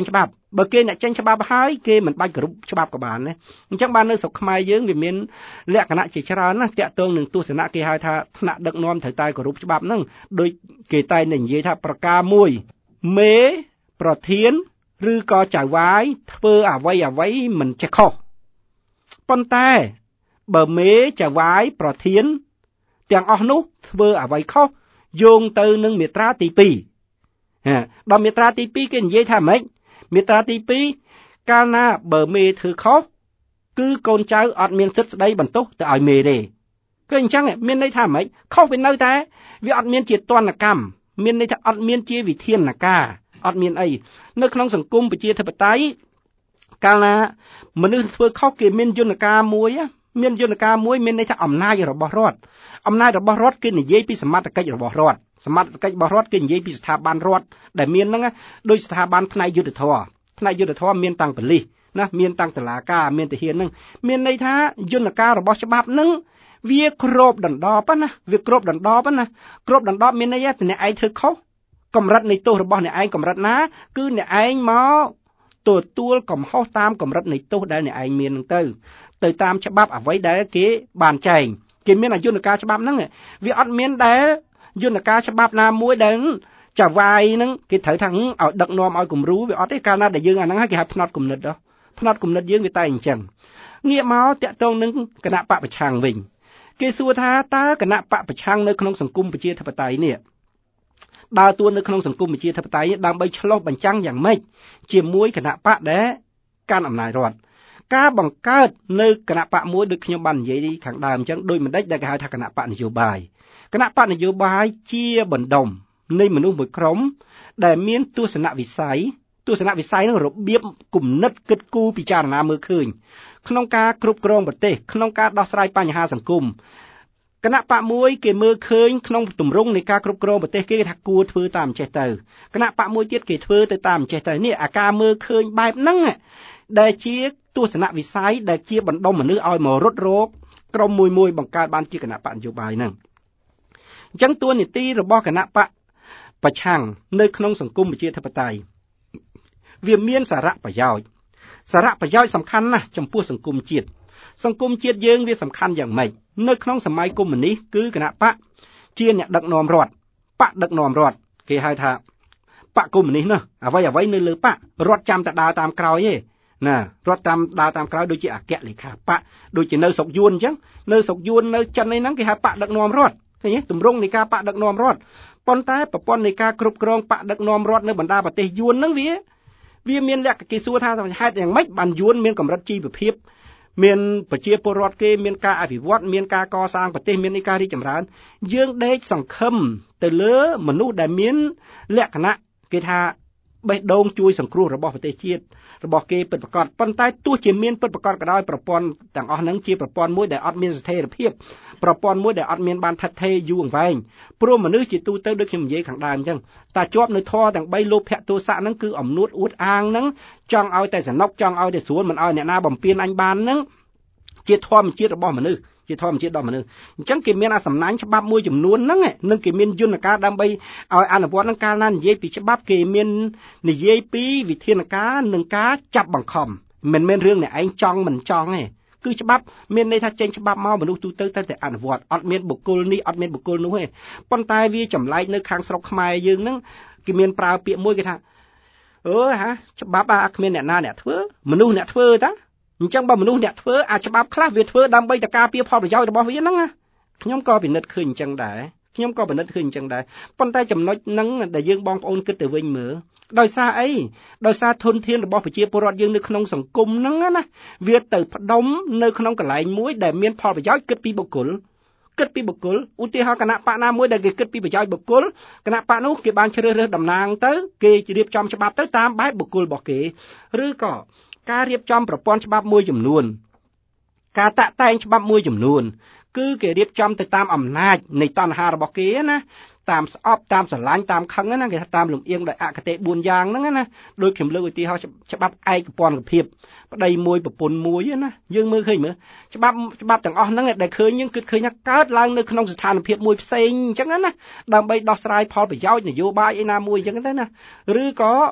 បើគេអ្នកចេញច្បាប់ហើយគេមិនបាច់គោរពច្បាប់ក៏បានដែរអញ្ចឹងបាននៅស្រុកខ្មែរយើងវាមានលក្ខណៈជាច្រើនណាស់តាក់ទងនឹងទស្សនៈគេហៅថាថ្នាក់ដឹកនាំត្រូវតែគោរពច្បាប់ហ្នឹងដោយគេតែនិយាយថាប្រការមួយមេប្រធានឬក៏ចៅវាយធ្វើអ្វីអ្វីមិនចេះខុសប៉ុន្តែបើមេចៅវាយប្រធានទាំងអស់នោះធ្វើអ្វីខុសយោងទៅនឹងមាត្រាទីពីរដល់មាត្រាទីពីរគេនិយាយថាម៉េចមាត្រាទីពីរកាលណាបើមេធ្វើខុសគឺកូនចៅអត់មានសិទ្ធិស្ដីបន្ទោសទៅឲ្យមេទេគឺអញ្ចឹងមានន័យថាម៉េចខុសវានៅតែវាអត់មានជាទណ្ឌកម្មមានន័យថាអត់មានជាវិធានការអត់មានអីនៅក្នុងសង្គមប្រជាធិបតេយ្យកាលណាមនុស្សធ្វើខុសគេមានយន្តការមួយមានយន្តការមួយមានន័យថាអំណាចរបស់រដ្ឋអំណាចរបស់រដ្ឋគេនិយាយពីសមត្ថកិច្ចរបស់រដ្ឋសមត្ថកិច្ចរបស់រដ្ឋគេនិយាយពីស្ថាប័នរដ្ឋដែលមានហ្នឹងដោយស្ថាប័នផ្នែកយុត្តិធម៌ផ្នែកយុត្តិធម៌មានតាំងប៉ូលីសណាមានតាំងតុលាការមានទាហានហ្នឹងមានន័យថាយន្តការរបស់ច្បាប់ហ្នឹងវាគ្របដណ្ដប់ណាវាគ្របដណ្ដប់ណាគ្របដណ្ដប់មានន័យថាអ្នកឯងធ្វើខុសកម្រិតនៃទោសរបស់អ្នកឯងកម្រិតណាគឺអ្នកឯងមកទទួលកំហុសតាមកម្រិតនៃទោសដែលអ្នកឯងមានហ្នឹងទៅទៅតាមច្បាប់អ្វីដែលគេបានចែងគេមានយន្តការច្បាប់ហ្នឹងវាអត់មានដែលយន្តការច្បាប់ណាមួយដែលចាវាយហ្នឹងគេត្រូវថាឲ្យដឹកនាំឲ្យគំរូវាអត់ទេកាលណាដែលយើងអាហ្នឹងគេហៅផ្នត់គំនិតដល់ផ្នត់គំនិតយើងវាតែអញ្ចឹងងាកមកតាក់ទងនឹងគណៈបកប្រឆាំងវិញគេសួរថាតើគណៈបកប្រឆាំងនៅក្នុងសង្គមប្រជាធិបតេយ្យនេះដើរតួនៅក្នុងសង្គមប្រជាធិបតេយ្យដើម្បីឆ្លុះបញ្ចាំងយ៉ាងម៉េចជាមួយគណៈបកដែលកាន់អំណាចរដ្ឋការបង្កើតនៅគណៈបកមួយដូចខ្ញុំបាននិយាយខាងដើមអញ្ចឹងដោយមិនដេចដែលគេហៅថាគណៈបកនយោបាយគណៈបកនយោបាយជាបណ្ដុំនៃមនុស្សមួយក្រុមដែលមានទស្សនវិស័យទស្សនវិស័យនឹងរបៀបគំនិតគិតគូរពិចារណាមើលឃើញក្នុងការគ្រប់គ្រងប្រទេសក្នុងការដោះស្រាយបញ្ហាសង្គមគណៈបកមួយគេមើលឃើញក្នុងទម្រង់នៃការគ្រប់គ្រងប្រទេសគេថាគួរធ្វើតាមចេះទៅគណៈបកមួយទៀតគេធ្វើទៅតាមចេះទៅនេះអាការមើលឃើញបែបហ្នឹងដែលជាទស្សនវិស័យដែលជាបណ្ដុំមនុស្សឲ្យមករត់រោគក្រុមមួយមួយបង្កើតបានជាគណៈបកនយោបាយហ្នឹងអញ្ចឹងតួនាទីរបស់គណៈបកប្រឆាំងនៅក្នុងសង្គមប្រជាធិបតេយ្យវាមានសារៈប្រយោជន៍សារៈប្រយោជន៍សំខាន់ណាស់ចំពោះសង្គមជាតិសង្គមជាតិយើងវាសំខាន់យ៉ាងម៉េចនៅក្នុងសម័យកុម្មុយនីសគឺគណៈបកជាអ្នកដឹកនាំរដ្ឋបកដឹកនាំរដ្ឋគេហៅថាបកកុម្មុយនីសនោះអ្វីអ្វីនៅលើបករដ្ឋចាំតែដើរតាមក្រោយទេណារដ្ឋតាមដើរតាមក្រោយដូចជាអគ្គលេខាបកដូចជានៅស្រុកយួនអញ្ចឹងនៅស្រុកយួននៅចិនហ្នឹងគេហៅបកដឹកនាំរដ្ឋឃើញទេទម្រង់នៃការបកដឹកនាំរដ្ឋប៉ុន្តែប្រព័ន្ធនៃការគ្រប់គ្រងបកដឹកនាំរដ្ឋនៅបណ្ដាប្រទេសយួនហ្នឹងវាវាមានលក្ខគេសួរថាហេតុយ៉ាងម៉េចបានយួនមានកម្រិតជីវភាពមានប្រជាពលរដ្ឋគេមានការអភិវឌ្ឍមានការកសាងប្រទេសមានការរីកចម្រើនយើងដេកសង្ឃឹមទៅលើមនុស្សដែលមានលក្ខណៈគេថាបេះដូងជួយសង្គ្រោះរបស់ប្រទេសជាតិរបស់គេពិតប្រាកដប៉ុន្តែទោះជាមានពិតប្រាកដក៏ដោយប្រព័ន្ធទាំងអស់ហ្នឹងជាប្រព័ន្ធមួយដែលអត់មានស្ថិរភាពប្រព័ន្ធមួយដែលអត់មានបានថិតថេរយូរអង្វែងព្រោះមនុស្សជាទូទៅដូចខ្ញុំនិយាយខាងដើមអញ្ចឹងតែជាប់នៅធម៌ទាំងបីលោភៈទោសៈហ្នឹងគឺអំនួតអួតអាងហ្នឹងចង់ឲ្យតែសនុកចង់ឲ្យតែស្រួលមិនឲ្យអ្នកណាបំពេញអញបានហ្នឹងជាធម្មជាតិរបស់មនុស្សជាធម្មជាតិរបស់មនុស្សអញ្ចឹងគេមានអាសំណាញ់ច្បាប់មួយចំនួនហ្នឹងនឹងគេមានយន្តការដើម្បីឲ្យអនុវត្តហ្នឹងកាលណានិយាយពីច្បាប់គេមាននិយាយពីវិធានការនិងការចាប់បង្ខំមិនមែនរឿងអ្នកឯងចង់មិនចង់ទេគឺច្បាប់មានន័យថាចេញច្បាប់មកមនុស្សទូទៅទៅតែអនុវត្តអត់មានបុគ្គលនេះអត់មានបុគ្គលនោះទេប៉ុន្តែវាចម្លែកនៅខាងស្រុកខ្មែរយើងហ្នឹងគេមានប្រើពាក្យមួយគេថាអឺហាច្បាប់អាគ្មានអ្នកណាអ្នកធ្វើមនុស្សអ្នកធ្វើតាអញ្ចឹងបើមនុស្សអ្នកធ្វើអាច្បាប់ខ្លះវាធ្វើដើម្បីតែការពារផលប្រយោជន៍របស់វាហ្នឹងណាខ្ញុំក៏ពិនិត្យឃើញអញ្ចឹងដែរខ្ញុំក៏ពិនិត្យឃើញអញ្ចឹងដែរប៉ុន្តែចំណុចហ្នឹងដែលយើងបងប្អូនគិតទៅវិញមើលដោយសារអីដោយសារធនធានរបស់ប្រជាពលរដ្ឋយើងនៅក្នុងសង្គមហ្នឹងណាវាទៅផ្ដុំនៅក្នុងកន្លែងមួយដែលមានផលប្រយោជន៍គិតពីបុគ្គលគិតពីបុគ្គលឧទាហរណ៍គណៈបកណាមួយដែលគេគិតពីប្រយោជន៍បុគ្គលគណៈបកនោះគេបានជ្រើសរើសតំណាងទៅគេរៀបចំច្បាប់ទៅតាមបែបបុគ្គលរបស់គេឬក៏ការរៀបចំប្រព័ន្ធច្បាប់មួយចំនួនការតាក់តែងច្បាប់មួយចំនួនគឺគេរៀបចំទៅតាមអំណាចនៃតណ្ហារបស់គេណាតាមស្អប់តាមស្រឡាញ់តាមខឹងណាគេថាតាមលំអៀងដោយអគតិបួនយ៉ាងហ្នឹងណាដូចខ្ញុំលើកឧទាហរណ៍ច្បាប់ឯកពន្ធភាពប្តីមួយប្រពន្ធមួយណាយើងមើលឃើញមើលច្បាប់ច្បាប់ទាំងអស់ហ្នឹងដែលឃើញយើងគិតឃើញថាកើតឡើងនៅក្នុងស្ថានភាពមួយផ្សេងអញ្ចឹងណាដើម្បីដោះស្រាយផលប្រយោជន៍នយោបាយឯណាមួយអញ្ចឹងទៅណាឬក៏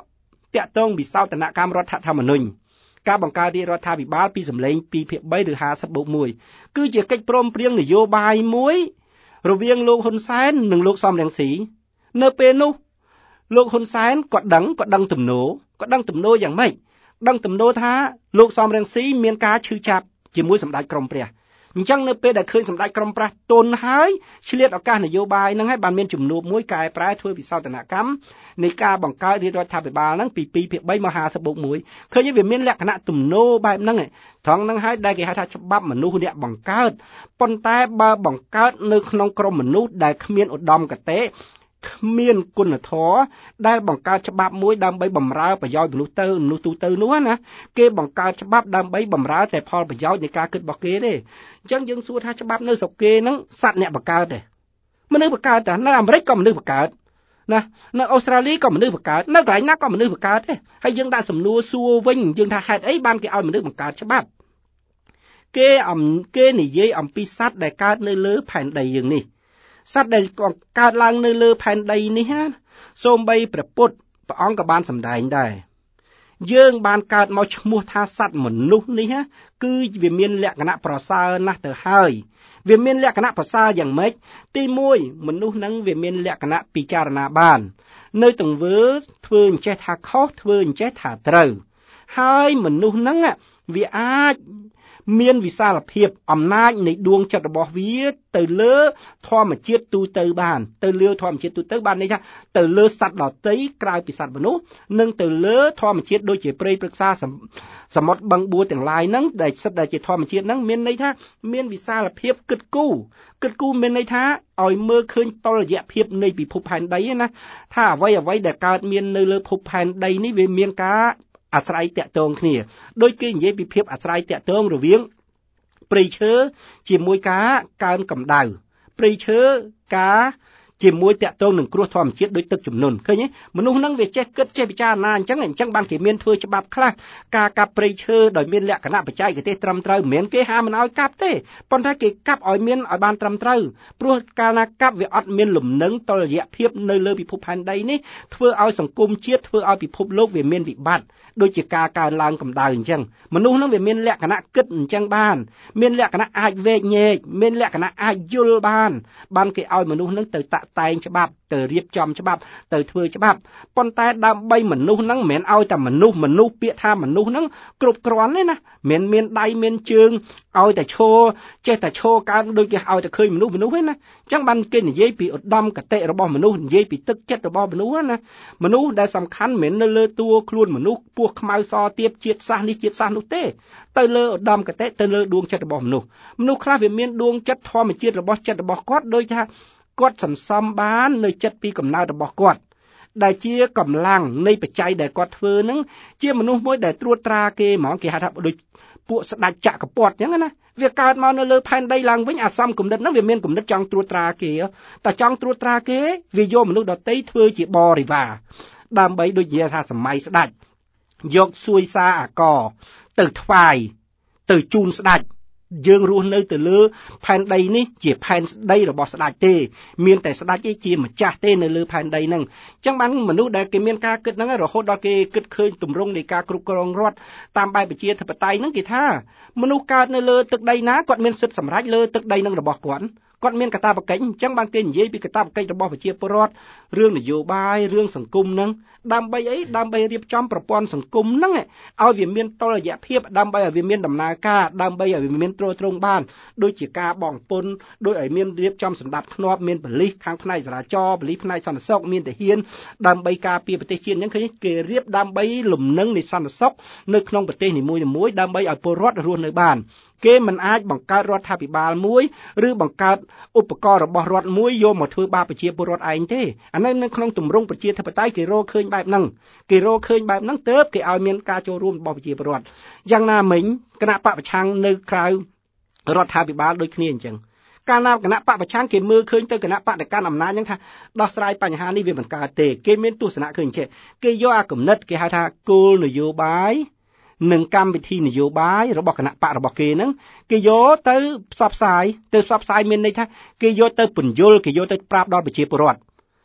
តាក់ទងវិសោធនកម្មរដ្ឋធម្មនុញ្ញការបង្កើតរាជរដ្ឋាភិបាលពីសម្លេងពីរភាគបីឬห้าสิบបូកមួយគឺជាកិច្ចព្រមព្រៀងនយោបាយមួយរវាងលោកហ៊ុនសែននិងលោកសំរងស៊ីនៅពេលនោះលោកហ៊ុនសែនក៏ដឹងក៏ដឹងទំនោរក៏ដឹងទំនោរយ៉ាងម៉េចដឹងទំនោរថាលោកសំរងស៊ីមានការឈឺចាប់ជាមួយសម្ដេចក្រមព្រះអញ្ចឹងនៅពេលដែលឃើញសម្ដេចក្រមព្រះទុនហើយឆ្លៀតឱកាសនយោបាយហ្នឹងហើយបានមានជំនួបមួយកែប្រែធ្វើវិសោធនកម្មនៃការបង្កើតរាជរដ្ឋាភិបាលហ្នឹងពីពីរភាគបីមកห้าสิบបូកមួយឃើញវាមានលក្ខណៈទំនោរបែបហ្នឹងត្រង់ហ្នឹងហើយដែលគេហៅថាច្បាប់មនុស្សអ្នកបង្កើតប៉ុន្តែបើបង្កើតនៅក្នុងក្រុមមនុស្សដែលគ្មានឧត្តមគតិគ្មានគុណធម៌ដែលបង្កើតច្បាប់មួយដើម្បីបម្រើប្រយោជន៍មនុស្សទៅមនុស្សទូទៅនោះណាគេបង្កើតច្បាប់ដើម្បីបម្រើតែផលប្រយោជន៍នៃការគិតរបស់គេទេអញ្ចឹងយើងសួរថាច្បាប់នៅស្រុកគេហ្នឹងសត្វអ្នកបង្កើតទេមនុស្សបង្កើតតែនៅអាមេរិកក៏មនុស្សបង្កើតណានៅអូស្ត្រាលីក៏មនុស្សបង្កើតនៅកន្លែងណាក៏មនុស្សបង្កើតទេហើយយើងដាក់សំណួរសួរវិញយើងថាហេតុអីបានគេឲ្យមនុស្សបង្កើតច្បាប់គេអំគេនិយាយអំពីសត្វដែលកើតនៅលើផែនដីយើងនេះសត្វដែលកើតឡើងនៅលើផែនដីនេះណាសូម្បីព្រះពុទ្ធព្រះអង្គក៏បានសម្ដែងដែរយើងបានកើតមកឈ្មោះថាសត្វមនុស្សនេះណាគឺវាមានលក្ខណៈប្រសើរណាស់ទៅហើយវាមានលក្ខណៈប្រសើរយ៉ាងម៉េចទីមួយមនុស្សនឹងវាមានលក្ខណៈពិចារណាបាននៅទង្វើធ្វើអញ្ចេះថាខុសធ្វើអញ្ចេះថាត្រូវហើយមនុស្សនឹងវាអាចមានវិសាលភាពអំណាចនៃដួងចិត្តរបស់វាទៅលើធម្មជាតិទូទៅបានទៅលើធម្មជាតិទូទៅបានន័យថាទៅលើសត្វដទៃក្រៅពីសត្វមនុស្សនិងទៅលើធម្មជាតិដូចជាព្រៃព្រឹក្សាសមុទ្របឹងបួទាំងឡាយហ្នឹងដែលសិតដែលជាធម្មជាតិហ្នឹងមានន័យថាមានវិសាលភាពគិតគូរគិតគូរមានន័យថាឲ្យមើលឃើញតុល្យភាពនៃពិភពផែនដីណាថាអ្វីអ្វីដែលកើតមាននៅលើភពផែនដីនេះវាមានការអាស្រ័យតាក់ទងគ្នាដូចគេនិយាយពីភាពអាស្រ័យតាក់ទងរវាងព្រៃឈើជាមួយការកើនកម្ដៅព្រៃឈើការជាមួយតាក់ទងនឹងគ្រោះធម្មជាតិដូចទឹកជំនន់ឃើញទេមនុស្សហ្នឹងវាចេះគិតចេះពិចារណាអញ្ចឹងអញ្ចឹងបានគេមានធ្វើច្បាប់ខ្លះការកាប់ព្រៃឈើដោយមានលក្ខណៈបច្ចេកទេសត្រឹមត្រូវមិនមែនគេហាមមិនឲ្យកាប់ទេប៉ុន្តែគេកាប់ឲ្យមានឲ្យបានត្រឹមត្រូវព្រោះកាលណាកាប់វាអត់មានលំនឹងតុល្យភាពនៅលើពិភពផែនដីនេះធ្វើឲ្យសង្គមជាតិធ្វើឲ្យពិភពលោកវាមានវិបត្តិដូចជាការកើនឡើងកម្ដៅអញ្ចឹងមនុស្សហ្នឹងវាមានលក្ខណៈគិតអញ្ចឹងបានមានលក្ខណៈអាចវែកញែកមានលក្ខណៈអាចយល់បានបានគេឲ្យមនុស្សហ្នឹងទៅតាក់តែងច្បាប់ទៅរៀបចំច្បាប់ទៅធ្វើច្បាប់ប៉ុន្តែដើម្បីមនុស្សហ្នឹងមិនមែនឲ្យតែមនុស្សមនុស្សពាក្យថាមនុស្សហ្នឹងគ្រប់គ្រាន់ទេណាមិនមានដៃមានជើងឲ្យតែឈរចេះតែឈរកើនដូចគេឲ្យតែឃើញមនុស្សមនុស្សទេណាអញ្ចឹងបានគេនិយាយពីឧត្តមគតិរបស់មនុស្សនិយាយពីទឹកចិត្តរបស់មនុស្សណាមនុស្សដែលសំខាន់មិនមែននៅលើតួខ្លួនមនុស្សពោះខ្មៅសទៀបជាតិសាសនេះជាតិសាសនោះទេទៅលើឧត្តមគតិទៅលើដួងចិត្តរបស់មនុស្សមនុស្សខ្លះវាមានដួងចិត្តធម្មជាតិរបស់ចិត្តរបស់គាត់ដូចថាគាត់សន្សំបាននៅចិត្តពីកំណើតរបស់គាត់ដែលជាកម្លាំងនៃបច្ច័យដែលគាត់ធ្វើហ្នឹងជាមនុស្សមួយដែលត្រួតត្រាគេហ្មងគេហៅថាដូចពួកស្ដេចចក្រពត្តិអញ្ចឹងណាវាកើតមកនៅលើផែនដីឡើងវិញអាសំគំនិតហ្នឹងវាមានគំនិតចង់ត្រួតត្រាគេតែចង់ត្រួតត្រាគេវាយកមនុស្សដទៃធ្វើជាបរិវារដើម្បីដូចនិយាយថាសម័យស្ដេចយកសួយសារអាករទៅថ្វាយទៅជូនស្ដេចយើងរស់នៅទៅលើផែនដីនេះជាផែនដីរបស់ស្ដេចទេមានតែស្ដេចទេជាម្ចាស់ទេនៅលើផែនដីហ្នឹងអញ្ចឹងបានមនុស្សដែលគេមានការគិតហ្នឹងរហូតដល់គេគិតឃើញទម្រង់នៃការគ្រប់គ្រងរដ្ឋតាមបែបប្រជាធិបតេយ្យហ្នឹងគេថាមនុស្សកើតនៅលើទឹកដីណាគាត់មានសិទ្ធិសម្រេចលើទឹកដីហ្នឹងរបស់គាត់គាត់មានកាតព្វកិច្ចអញ្ចឹងបានគេនិយាយពីកាតព្វកិច្ចរបស់ប្រជាពលរដ្ឋរឿងនយោបាយរឿងសង្គមហ្នឹងដើម្បីអីដើម្បីរៀបចំប្រព័ន្ធសង្គមហ្នឹងឲ្យវាមានតុល្យភាពដើម្បីឲ្យវាមានដំណើរការដើម្បីឲ្យវាមានទ្រទ្រង់បានដូចជាការបង់ពន្ធដោយឲ្យមានរៀបចំសម្ដាប់ធ្នាប់មានប៉ូលីសខាងផ្នែកចរាចរណ៍ប៉ូលីសផ្នែកសន្តិសុខមានទាហានដើម្បីការពារប្រទេសជាតិអញ្ចឹងឃើញគេរៀបដើម្បីលំនឹងនៃសន្តិសុខនៅក្នុងប្រទេសនីមួយៗដើម្បីឲ្យពលរដ្ឋរស់នៅបានគេមិនអាចបង្កើតរដ្ឋាភិបាលមួយឬបង្កើតឧបករណ៍របស់រដ្ឋមួយយកមកធ្វើបាបប្រជាពលរដ្ឋឯងទេអានេះនៅក្នុងទម្រង់ប្រជាធិបតេយ្យគេរកឃើញបែបហ្នឹងគេរកឃើញបែបហ្នឹងទើបគេឲ្យមានការចូលរួមរបស់ប្រជាពលរដ្ឋយ៉ាងណាមិញគណៈបកប្រឆាំងនៅក្រៅរដ្ឋាភិបាលដូចគ្នាអញ្ចឹងកាលណាគណៈបកប្រឆាំងគេមើលឃើញទៅគណៈបកដែលកាន់អំណាចហ្នឹងថាដោះស្រាយបញ្ហានេះវាមិនកើតទេគេមានទស្សនៈឃើញចេះគេយកអាគំនិតគេហៅថាគោលនយោបាយនិងកម្មវិធីនយោបាយរបស់គណៈបករបស់គេហ្នឹងគេយកទៅផ្សព្វផ្សាយទៅផ្សព្វផ្សាយមានន័យថាគេយកទៅពន្យល់គេយកទៅប្រាប់ដល់ប្រជាពលរដ្ឋ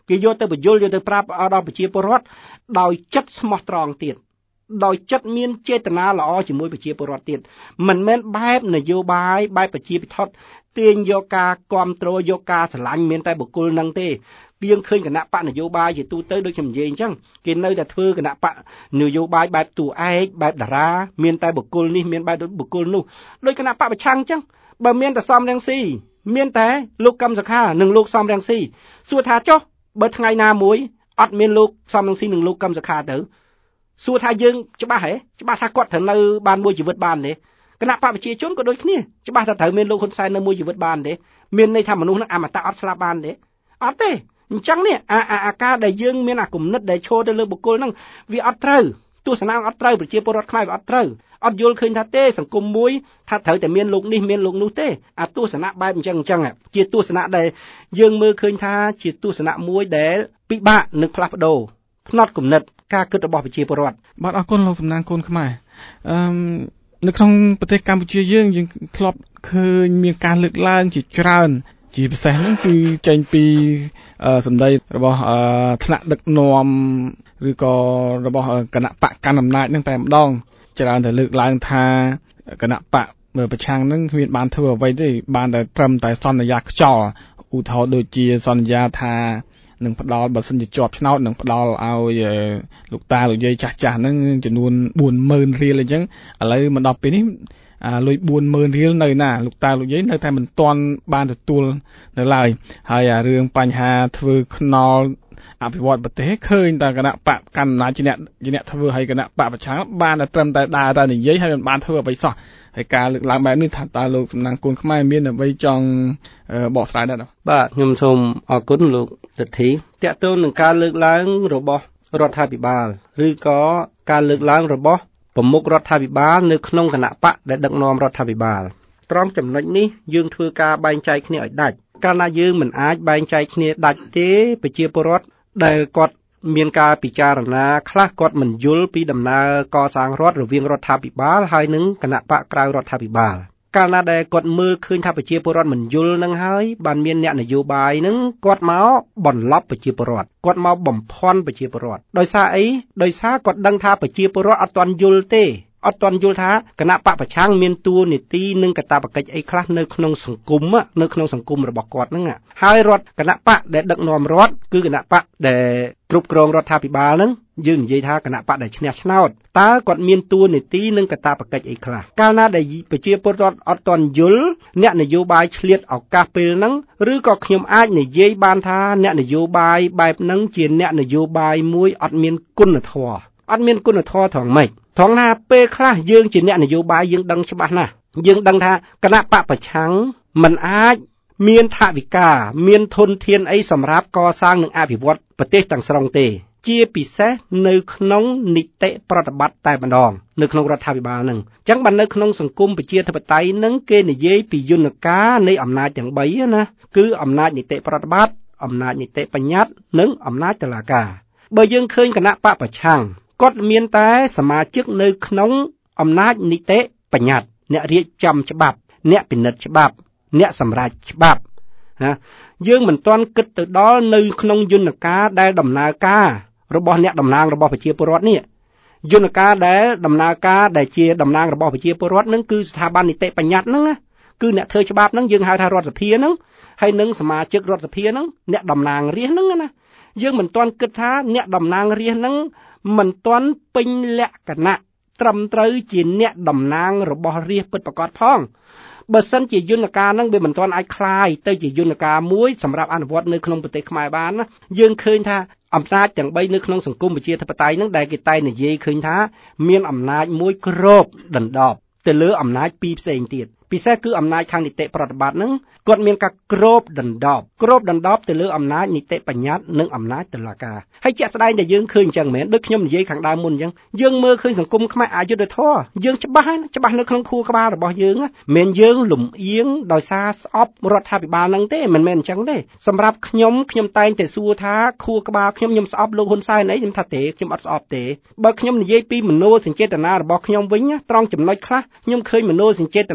គេយកទៅបញ្យលយកទៅប្រាប់ដល់ប្រជាពលរដ្ឋដោយចិត្តស្មោះត្រង់ទៀតដោយចិត្តមានចេតនាល្អជាមួយប្រជាពលរដ្ឋទៀតមិនមែនបែបនយោបាយបែបប្រជាពិធដ្ឋទាញយកការគ្រប់គ្រងយកការស្រឡាញ់មានតែបុគ្គលនឹងទេយើងឃើញគណៈបកនយោបាយជាទូទៅដូចខ្ញុំនិយាយអញ្ចឹងគេនៅតែធ្វើគណៈបកនយោបាយបែបតួឯកបែបតារាមានតែបុគ្គលនេះមានបែបបុគ្គលនោះដោយគណៈបកប្រឆាំងអញ្ចឹងបើមានតែសំរងស៊ីមានតែលោកកឹមសុខានិងលោកសំរងស៊ីសួរថាចុះបើថ្ងៃណាមួយអត់មានលោកសំរងស៊ីនិងលោកកឹមសុខាទៅសួរថាយើងច្បាស់ហ៎ច្បាស់ថាគាត់ត្រូវនៅបានមួយជីវិតបានទេគណៈបកប្រជាជនក៏ដូចគ្នាច្បាស់ថាត្រូវមានលោកហ៊ុនសែននៅមួយជីវិតបានទេមានន័យថាមនុស្សនឹងអមតៈអត់ស្លាប់បានទេអត់ទេអញ្ចឹងនេះអាអាការដែលយើងមានអាគំនិតដែលឈរទៅលើបុគ្គលហ្នឹងវាអត់ត្រូវទស្សនៈអត់ត្រូវប្រជាពលរដ្ឋខ្មែរវាអត់ត្រូវអត់យល់ឃើញថាទេសង្គមមួយថាត្រូវតែមានលោកនេះមានលោកនោះទេអាទស្សនៈបែបអញ្ចឹងអញ្ចឹងជាទស្សនៈដែលយើងមើលឃើញថាជាទស្សនៈមួយដែលពិបាកនឹងផ្លាស់ប្ដូរផ្នត់គំនិតការគិតរបស់ប្រជាពលរដ្ឋបាទអរគុណលោកសំណាងកូនខ្មែរអឺនៅក្នុងប្រទេសកម្ពុជាយើងយើងធ្លាប់ឃើញមានការលើកឡើងជាច្រើនជាពិសេសហ្នឹងគឺចេញពីសម្ដីរបស់ថ្នាក់ដឹកនាំឬក៏របស់គណៈបកកណ្ដាលអំណាចហ្នឹងតែម្ដងច្រើនតែលើកឡើងថាគណៈបកប្រឆាំងហ្នឹងគ្មានបានធ្វើអ្វីទេបានតែត្រឹមតែសន្យាខ្យល់ឧទាហរណ៍ដូចជាសន្យាថានឹងផ្ដល់បើសិនជាជាប់ឆ្នោតនឹងផ្ដល់ឲ្យលោកតាលោកយាយចាស់ចាស់ហ្នឹងចំនួនបួនម៉ឺនរៀលអញ្ចឹងឥឡូវមកដល់ពេលនេះអាលុយបួនម៉ឺនរៀលនៅណាលោកតាលោកយាយនៅតែមិនទាន់បានទទួលនៅឡើយហើយអារឿងបញ្ហាធ្វើខ្នល់អភិវឌ្ឍប្រទេសឃើញតែគណៈបកកណ្ដាលជាអ្នកជាអ្នកធ្វើឲ្យគណៈបកប្រឆាំងបានតែត្រឹមតែដើរតែនិយាយហើយមិនបានធ្វើអ្វីសោះហើយការលើកឡើងបែបនេះថាតើលោកសំណាងកូនខ្មែរមានអ្វីចង់បកស្រាយដែរបាទខ្ញុំសូមអរគុណលោករិទ្ធីតកតូននឹងការលើកឡើងរបស់រដ្ឋាភិបាលឬក៏ការលើកឡើងរបស់ប្រមុខរដ្ឋាភិបាលនៅក្នុងគណៈបកដែលដឹកនាំរដ្ឋាភិបាលត្រង់ចំណុចនេះយើងធ្វើការបែងចែកគ្នាឲ្យដាច់កាលណាយើងមិនអាចបែងចែកគ្នាដាច់ទេប្រជាពលរដ្ឋដែលគាត់មានការពិចារណាខ្លះគាត់មិនយល់ពីដំណើរកសាងរដ្ឋរវាងរដ្ឋាភិបាលហើយនិងគណៈបកក្រៅរដ្ឋាភិបាលកាលណាដែលគាត់មើលឃើញថាប្រជាពលរដ្ឋមិនយល់នឹងហើយបានមានអ្នកនយោបាយនឹងគាត់មកបន្លប់ប្រជាពលរដ្ឋគាត់មកបំភាន់ប្រជាពលរដ្ឋដោយសារអីដោយសារគាត់ដឹងថាប្រជាពលរដ្ឋអត់ទាន់យល់ទេអត់ទាន់យល់ថាគណៈបកប្រឆាំងមានតួនាទីនិងកាតព្វកិច្ចអីខ្លះនៅក្នុងសង្គមនៅក្នុងសង្គមរបស់គាត់ហ្នឹងហើយរដ្ឋគណៈបកដែលដឹកនាំរដ្ឋគឺគណៈបកដែលគ្រប់គ្រងរដ្ឋាភិបាលហ្នឹងយើងនិយាយថាគណៈបកដែលឈ្នះឆ្នោតតើគាត់មានតួនាទីនិងកាតព្វកិច្ចអីខ្លះកាលណាដែលប្រជាពលរដ្ឋអត់ទាន់យល់អ្នកនយោបាយឆ្លៀតឱកាសពេលហ្នឹងឬក៏ខ្ញុំអាចនិយាយបានថាអ្នកនយោបាយបែបហ្នឹងជាអ្នកនយោបាយមួយអត់មានគុណធម៌អត់មានគុណធម៌ត្រង់ម៉េចត្រង់ណាពេលខ្លះយើងជាអ្នកនយោបាយយើងដឹងច្បាស់ណាស់យើងដឹងថាគណៈបកប្រឆាំងមិនអាចមានថវិកាមានធនធានអីសម្រាប់កសាងនិងអភិវឌ្ឍប្រទេសទាំងស្រុងទេជាពិសេសនៅក្នុងនីតិប្រតិបត្តិតែម្ដងនៅក្នុងរដ្ឋាភិបាលហ្នឹងអញ្ចឹងបាននៅក្នុងសង្គមប្រជាធិបតេយ្យហ្នឹងគេនិយាយពីយន្តការនៃអំណាចទាំងបីណាគឺអំណាចនីតិប្រតិបត្តិអំណាចនីតិបញ្ញត្តិនិងអំណាចតុលាការបើយើងឃើញគណៈបកប្រឆាំងគាត់មានតែសមាជិកនៅក្នុងអំណាចនីតិបញ្ញត្តិអ្នករៀបចំច្បាប់អ្នកពិនិត្យច្បាប់អ្នកសម្រេចច្បាប់ណាយើងមិនទាន់គិតទៅដល់នៅក្នុងយន្តការដែលដំណើរការរបស់អ្នកតំណាងរបស់ប្រជាពលរដ្ឋនេះយន្តការដែលដំណើរការដែលជាតំណាងរបស់ប្រជាពលរដ្ឋនឹងគឺស្ថាប័ននីតិបញ្ញត្តិហ្នឹងគឺអ្នកធ្វើច្បាប់ហ្នឹងយើងហៅថារដ្ឋសភាហ្នឹងហើយនឹងសមាជិករដ្ឋសភាហ្នឹងអ្នកតំណាងរាស្ត្រហ្នឹងណាយើងមិនទាន់គិតថាអ្នកតំណាងរាស្ត្រហ្នឹងមិនទាន់ពេញលក្ខណៈត្រឹមត្រូវជាអ្នកតំណាងរបស់រាស្ត្រពិតប្រាកដផងបើសិនជាយន្តការហ្នឹងវាមិនទាន់អាចคลายទៅជាយន្តការមួយសម្រាប់អនុវត្តនៅក្នុងប្រទេសខ្មែរបានណាយើងឃើញថាអំណាចទាំងបីនៅក្នុងសង្គមប្រជាធិបតេយ្យហ្នឹងដែលគេតែនិយាយឃើញថាមានអំណាចមួយគ្របដណ្ដប់ទៅលើអំណាចពីរផ្សេងទៀតពិសេសគឺអំណាចខាងនីតិប្រតិបត្តិហ្នឹងគាត់មានការគ្របដណ្ដប់គ្របដណ្ដប់ទៅលើអំណាចនីតិបញ្ញត្តិនិងអំណាចតុលាការហើយជាក់ស្ដែងដែលយើងឃើញអញ្ចឹងមែនដូចខ្ញុំនិយាយខាងដើមមុនអញ្ចឹងយើងមើលឃើញសង្គមខ្មែរអយុត្តិធម៌យើងច្បាស់ច្បាស់នៅក្នុងខួរក្បាលរបស់យើងមិនយើងលំអៀងដោយសារស្អប់រដ្ឋាភិបាលហ្នឹងទេមិនមែនអញ្ចឹងទេសម្រាប់ខ្ញុំខ្ញុំតែងតែសួរថាខួរក្បាលខ្ញុំខ្ញុំស្អប់លោកហ៊ុនសែនអីខ្ញុំថាទេខ្ញុំអត់ស្អប់ទេបើខ្ញុំនិយាយពីមនោសញ្ចេតនារបស់ខ្ញុំវិញត្រង់ចំណុចខ្លះខ្ញុំឃើញមនោសញ្ចេតនារបស់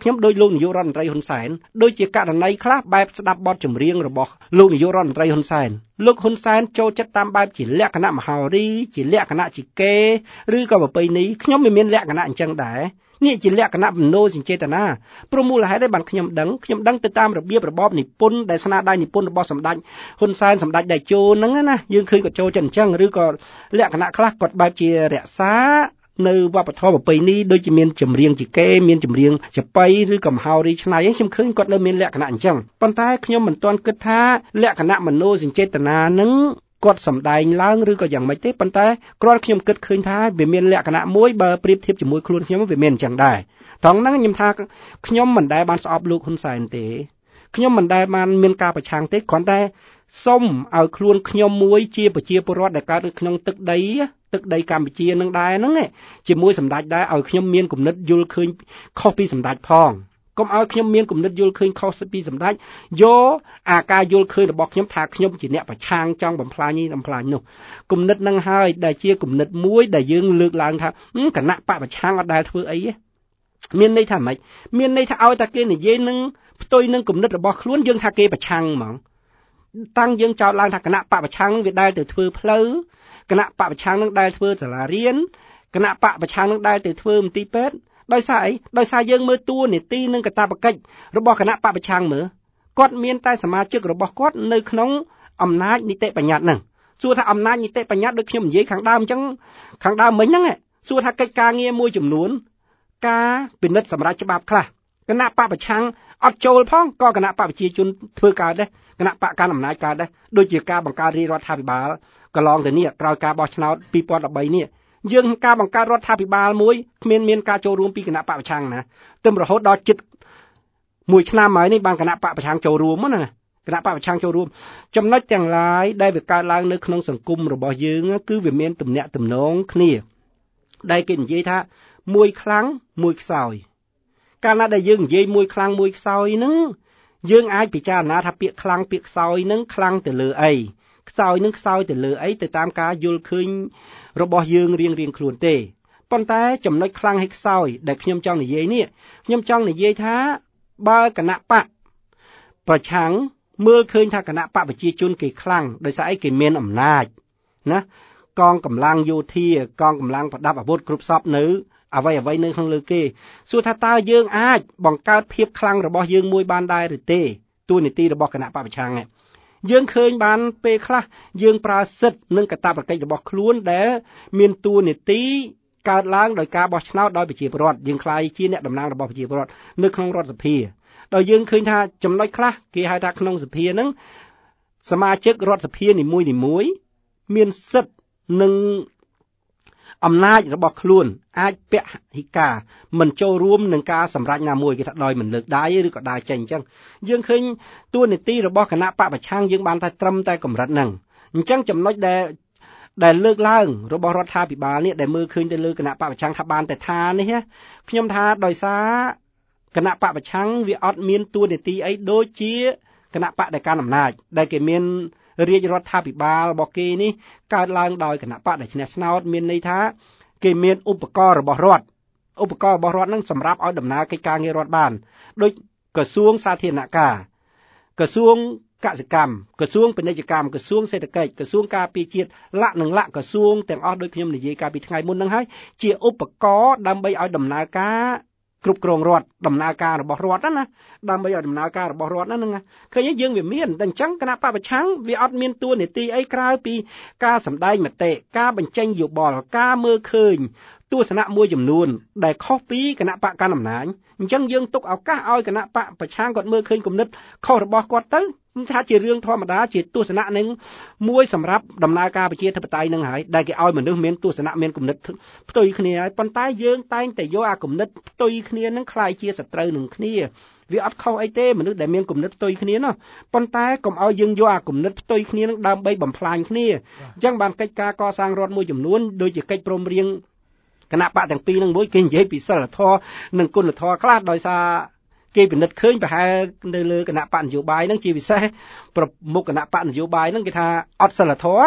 ខ្ញុំដោយលោកនាយករដ្ឋមន្ត្រីហ៊ុនសែនដូចជាករណីខ្លះបែបស្ដាប់បទចម្រៀងរបស់លោកនាយករដ្ឋមន្ត្រីហ៊ុនសែនលោកហ៊ុនសែនចូលចិត្តតាមបែបជាលក្ខណៈមហោរីជាលក្ខណៈជាកេឬក៏ប្រពៃណីខ្ញុំមិនមានលក្ខណៈអញ្ចឹងដែរនេះជាលក្ខណៈមโนសញ្ចេតនាព្រោះមូលហេតុឯបានខ្ញុំដឹងខ្ញុំដឹងទៅតាមរបៀបរបបនិពន្ធដែលស្នាដៃនិពន្ធរបស់សម្ដេចហ៊ុនសែនសម្ដេចតេជោហ្នឹងណាយើងឃើញគាត់ចូលចិត្តអញ្ចឹងឬក៏លក្ខណៈខ្លះគាត់បែបជារក្សានៅវប្បធម៌ប្រពៃណីដូចជាមានចម្រៀងជាកេមានចម្រៀងចបៃឬក៏មហោរីឆ្នៃខ្ញុំឃើញគាត់នៅមានលក្ខណៈអញ្ចឹងប៉ុន្តែខ្ញុំមិនទាន់គិតថាលក្ខណៈមโนសញ្ចេតនាហ្នឹងគាត់សម្ដែងឡើងឬក៏យ៉ាងម៉េចទេប៉ុន្តែគ្រាន់ខ្ញុំគិតឃើញថាវាមានលក្ខណៈមួយបើប្រៀបធៀបជាមួយខ្លួនខ្ញុំវាមានអញ្ចឹងដែរត្រង់ហ្នឹងខ្ញុំថាខ្ញុំមិនដែលបានស្អប់លោកហ៊ុនសែនទេខ្ញុំមិនដែលបានមានការប្រឆាំងទេគ្រាន់តែសុំឲ្យខ្លួនខ្ញុំមួយជាប្រជាពលរដ្ឋដែលកើតនៅក្នុងទឹកដីទឹកដីកម្ពុជានឹងដែរហ្នឹងជាមួយសម្ដេចដែរឲ្យខ្ញុំមានគំនិតយល់ឃើញខុសពីសម្ដេចផងកុំឲ្យខ្ញុំមានគំនិតយល់ឃើញខុសពីសម្ដេចយកអាការយល់ឃើញរបស់ខ្ញុំថាខ្ញុំជាអ្នកប្រឆាំងចង់បំផ្លាញនេះបំផ្លាញនោះគំនិតហ្នឹងហើយដែលជាគំនិតមួយដែលយើងលើកឡើងថាគណៈបកប្រឆាំងអត់ដែលធ្វើអីទេមានន័យថាម៉េចមានន័យថាឲ្យតែគេនិយាយនឹងផ្ទុយនឹងគំនិតរបស់ខ្លួនយើងថាគេប្រឆាំងហ្មងតាំងយើងចោទឡើងថាគណៈបកប្រឆាំងនឹងវាដែលទៅធ្វើផ្លូវគណៈបកប្រឆាំងនឹងដែលធ្វើសាលារៀនគណៈបកប្រឆាំងនឹងដែលទៅធ្វើមន្ទីរពេទ្យដោយសារអីដោយសារយើងមើលតួនាទីនិងកាតព្វកិច្ចរបស់គណៈបកប្រឆាំងមើលគាត់មានតែសមាជិករបស់គាត់នៅក្នុងអំណាចនីតិបញ្ញត្តិហ្នឹងសួរថាអំណាចនីតិបញ្ញត្តិដូចខ្ញុំនិយាយខាងដើមអញ្ចឹងខាងដើមមិញហ្នឹងសួរថាកិច្ចការងារមួយចំនួនការពិនិត្យសម្រាប់ច្បាប់ខ្លះគណៈបកប្រឆាំងអត់ចូលផងក៏គណៈបកប្រជាជនធ្វើកើតដែរគណៈបកកាន់អំណាចកើតដែរដូចជាការបង្កើតរាជរដ្ឋាភិបាលកន្លងទៅនេះក្រោយការបោះឆ្នោតពីរពាន់ដប់បីនេះយើងការបង្កើតរដ្ឋាភិបាលមួយគ្មានមានការចូលរួមពីគណៈបកប្រឆាំងណាទឹមរហូតដល់ជិតមួយឆ្នាំហើយនេះបានគណៈបកប្រឆាំងចូលរួមណាគណៈបកប្រឆាំងចូលរួមចំណុចទាំងឡាយដែលវាកើតឡើងនៅក្នុងសង្គមរបស់យើងគឺវាមានទំនាក់ទំនងគ្នាដែលគេនិយាយថាមួយខ្លាំងមួយខ្សោយកាលណាដែលយើងនិយាយមួយខ្លាំងមួយខ្សោយហ្នឹងយើងអាចពិចារណាថាពាក្យខ្លាំងពាក្យខ្សោយហ្នឹងខ្លាំងទៅលើអីខ្សោយនឹងខ្សោយទៅលើអីទៅតាមការយល់ឃើញរបស់យើងរៀងរៀងខ្លួនទេប៉ុន្តែចំណុចខ្លាំងហើយខ្សោយដែលខ្ញុំចង់និយាយនេះខ្ញុំចង់និយាយថាបើគណៈបកប្រឆាំងមើលឃើញថាគណៈបកប្រជាជនគេខ្លាំងដោយសារអីគេមានអំណាចណាកងកម្លាំងយោធាកងកម្លាំងប្រដាប់អាវុធគ្រប់សពនៅអ្វីអ្វីនៅក្នុងលើគេសួរថាតើយើងអាចបង្កើតភាពខ្លាំងរបស់យើងមួយបានដែរឬទេតួនាទីរបស់គណៈបកប្រឆាំងយើងឃើញបានពេលខ្លះយើងប្រើសិទ្ធិនិងកាតព្វកិច្ចរបស់ខ្លួនដែលមានតួនាទីកើតឡើងដោយការបោះឆ្នោតដោយប្រជាពលរដ្ឋយើងខ្លាយជាអ្នកតំណាងរបស់ប្រជាពលរដ្ឋនៅក្នុងរដ្ឋសភាដោយយើងឃើញថាចំណុចខ្លះគេហៅថាក្នុងសភាហ្នឹងសមាជិករដ្ឋសភានីមួយនីមួយមានសិទ្ធិនិងអំណាចរបស់ខ្លួនអាចពហិការមិនចូលរួមនឹងការសម្រេចណាមួយគេថាដោយមិនលើកដៃឬក៏ដើរចេញអញ្ចឹងយើងឃើញតួនាទីរបស់គណៈបកប្រឆាំងយើងបានតែត្រឹមតែកម្រិតហ្នឹងអញ្ចឹងចំណុចដែលដែលលើកឡើងរបស់រដ្ឋាភិបាលនេះដែលមើលឃើញទៅលើគណៈបកប្រឆាំងថាបានតែថានេះខ្ញុំថាដោយសារគណៈបកប្រឆាំងវាអត់មានតួនាទីអីដូចជាគណៈបកដែលកាន់អំណាចដែលគេមានរាជរដ្ឋាភិបាលរបស់គេនេះកើតឡើងដោយគណៈបកដែលឈ្នះឆ្នោតមានន័យថាគេមានឧបករណ៍របស់រដ្ឋឧបករណ៍របស់រដ្ឋហ្នឹងសម្រាប់ឲ្យដំណើរកិច្ចការងាររដ្ឋបានដូចក្រសួងសាធារណការក្រសួងកសិកម្មក្រសួងពាណិជ្ជកម្មក្រសួងសេដ្ឋកិច្ចក្រសួងការពារជាតិលក្ខនឹងលក្ខក្រសួងទាំងអស់ដូចខ្ញុំនិយាយកាលពីថ្ងៃមុនហ្នឹងហើយជាឧបករណ៍ដើម្បីឲ្យដំណើរការគ្រប់គ្រងរដ្ឋដំណើរការរបស់រដ្ឋណាដើម្បីឲ្យដំណើរការរបស់រដ្ឋហ្នឹងឃើញយើងវាមានតែអញ្ចឹងគណៈបកប្រឆាំងវាអត់មានតួនាទីអីក្រៅពីការសម្ដែងមតិការបញ្ចេញយោបល់ការមើលឃើញទស្សនៈមួយចំនួនដែលខុសពីគណៈបកកណ្ដាលអំណាចអញ្ចឹងយើងទុកឱកាសឲ្យគណៈបកប្រឆាំងគាត់មើលឃើញគំនិតខុសរបស់គាត់ទៅថាជារឿងធម្មតាជាទស្សនៈនឹងមួយសម្រាប់ដំណើរការប្រជាធិបតេយ្យនឹងហើយដែលគេឲ្យមនុស្សមានទស្សនៈមានគំនិតផ្ទុយគ្នាហើយប៉ុន្តែយើងតែងតែយកអាគំនិតផ្ទុយគ្នានឹងคล้ายជាសត្រូវនឹងគ្នាវាអត់ខុសអីទេមនុស្សដែលមានគំនិតផ្ទុយគ្នានោះប៉ុន្តែកុំឲ្យយើងយកអាគំនិតផ្ទុយគ្នានឹងដើម្បីបំផ្លាញគ្នាអញ្ចឹងបានកិច្ចការកសាងរដ្ឋមួយចំនួនដូចជាកិច្ចព្រមព្រៀងគណៈបកទាំងពីរនឹងមួយគេនិយាយពីសិលធម៌និងគុណធម៌ខ្លះដោយសារគេពិនិត្យឃើញប្រហែលនៅលើគណៈបកនយោបាយហ្នឹងជាពិសេសប្រមុខគណៈបកនយោបាយហ្នឹងគេថាអត់សិលធម៌ណា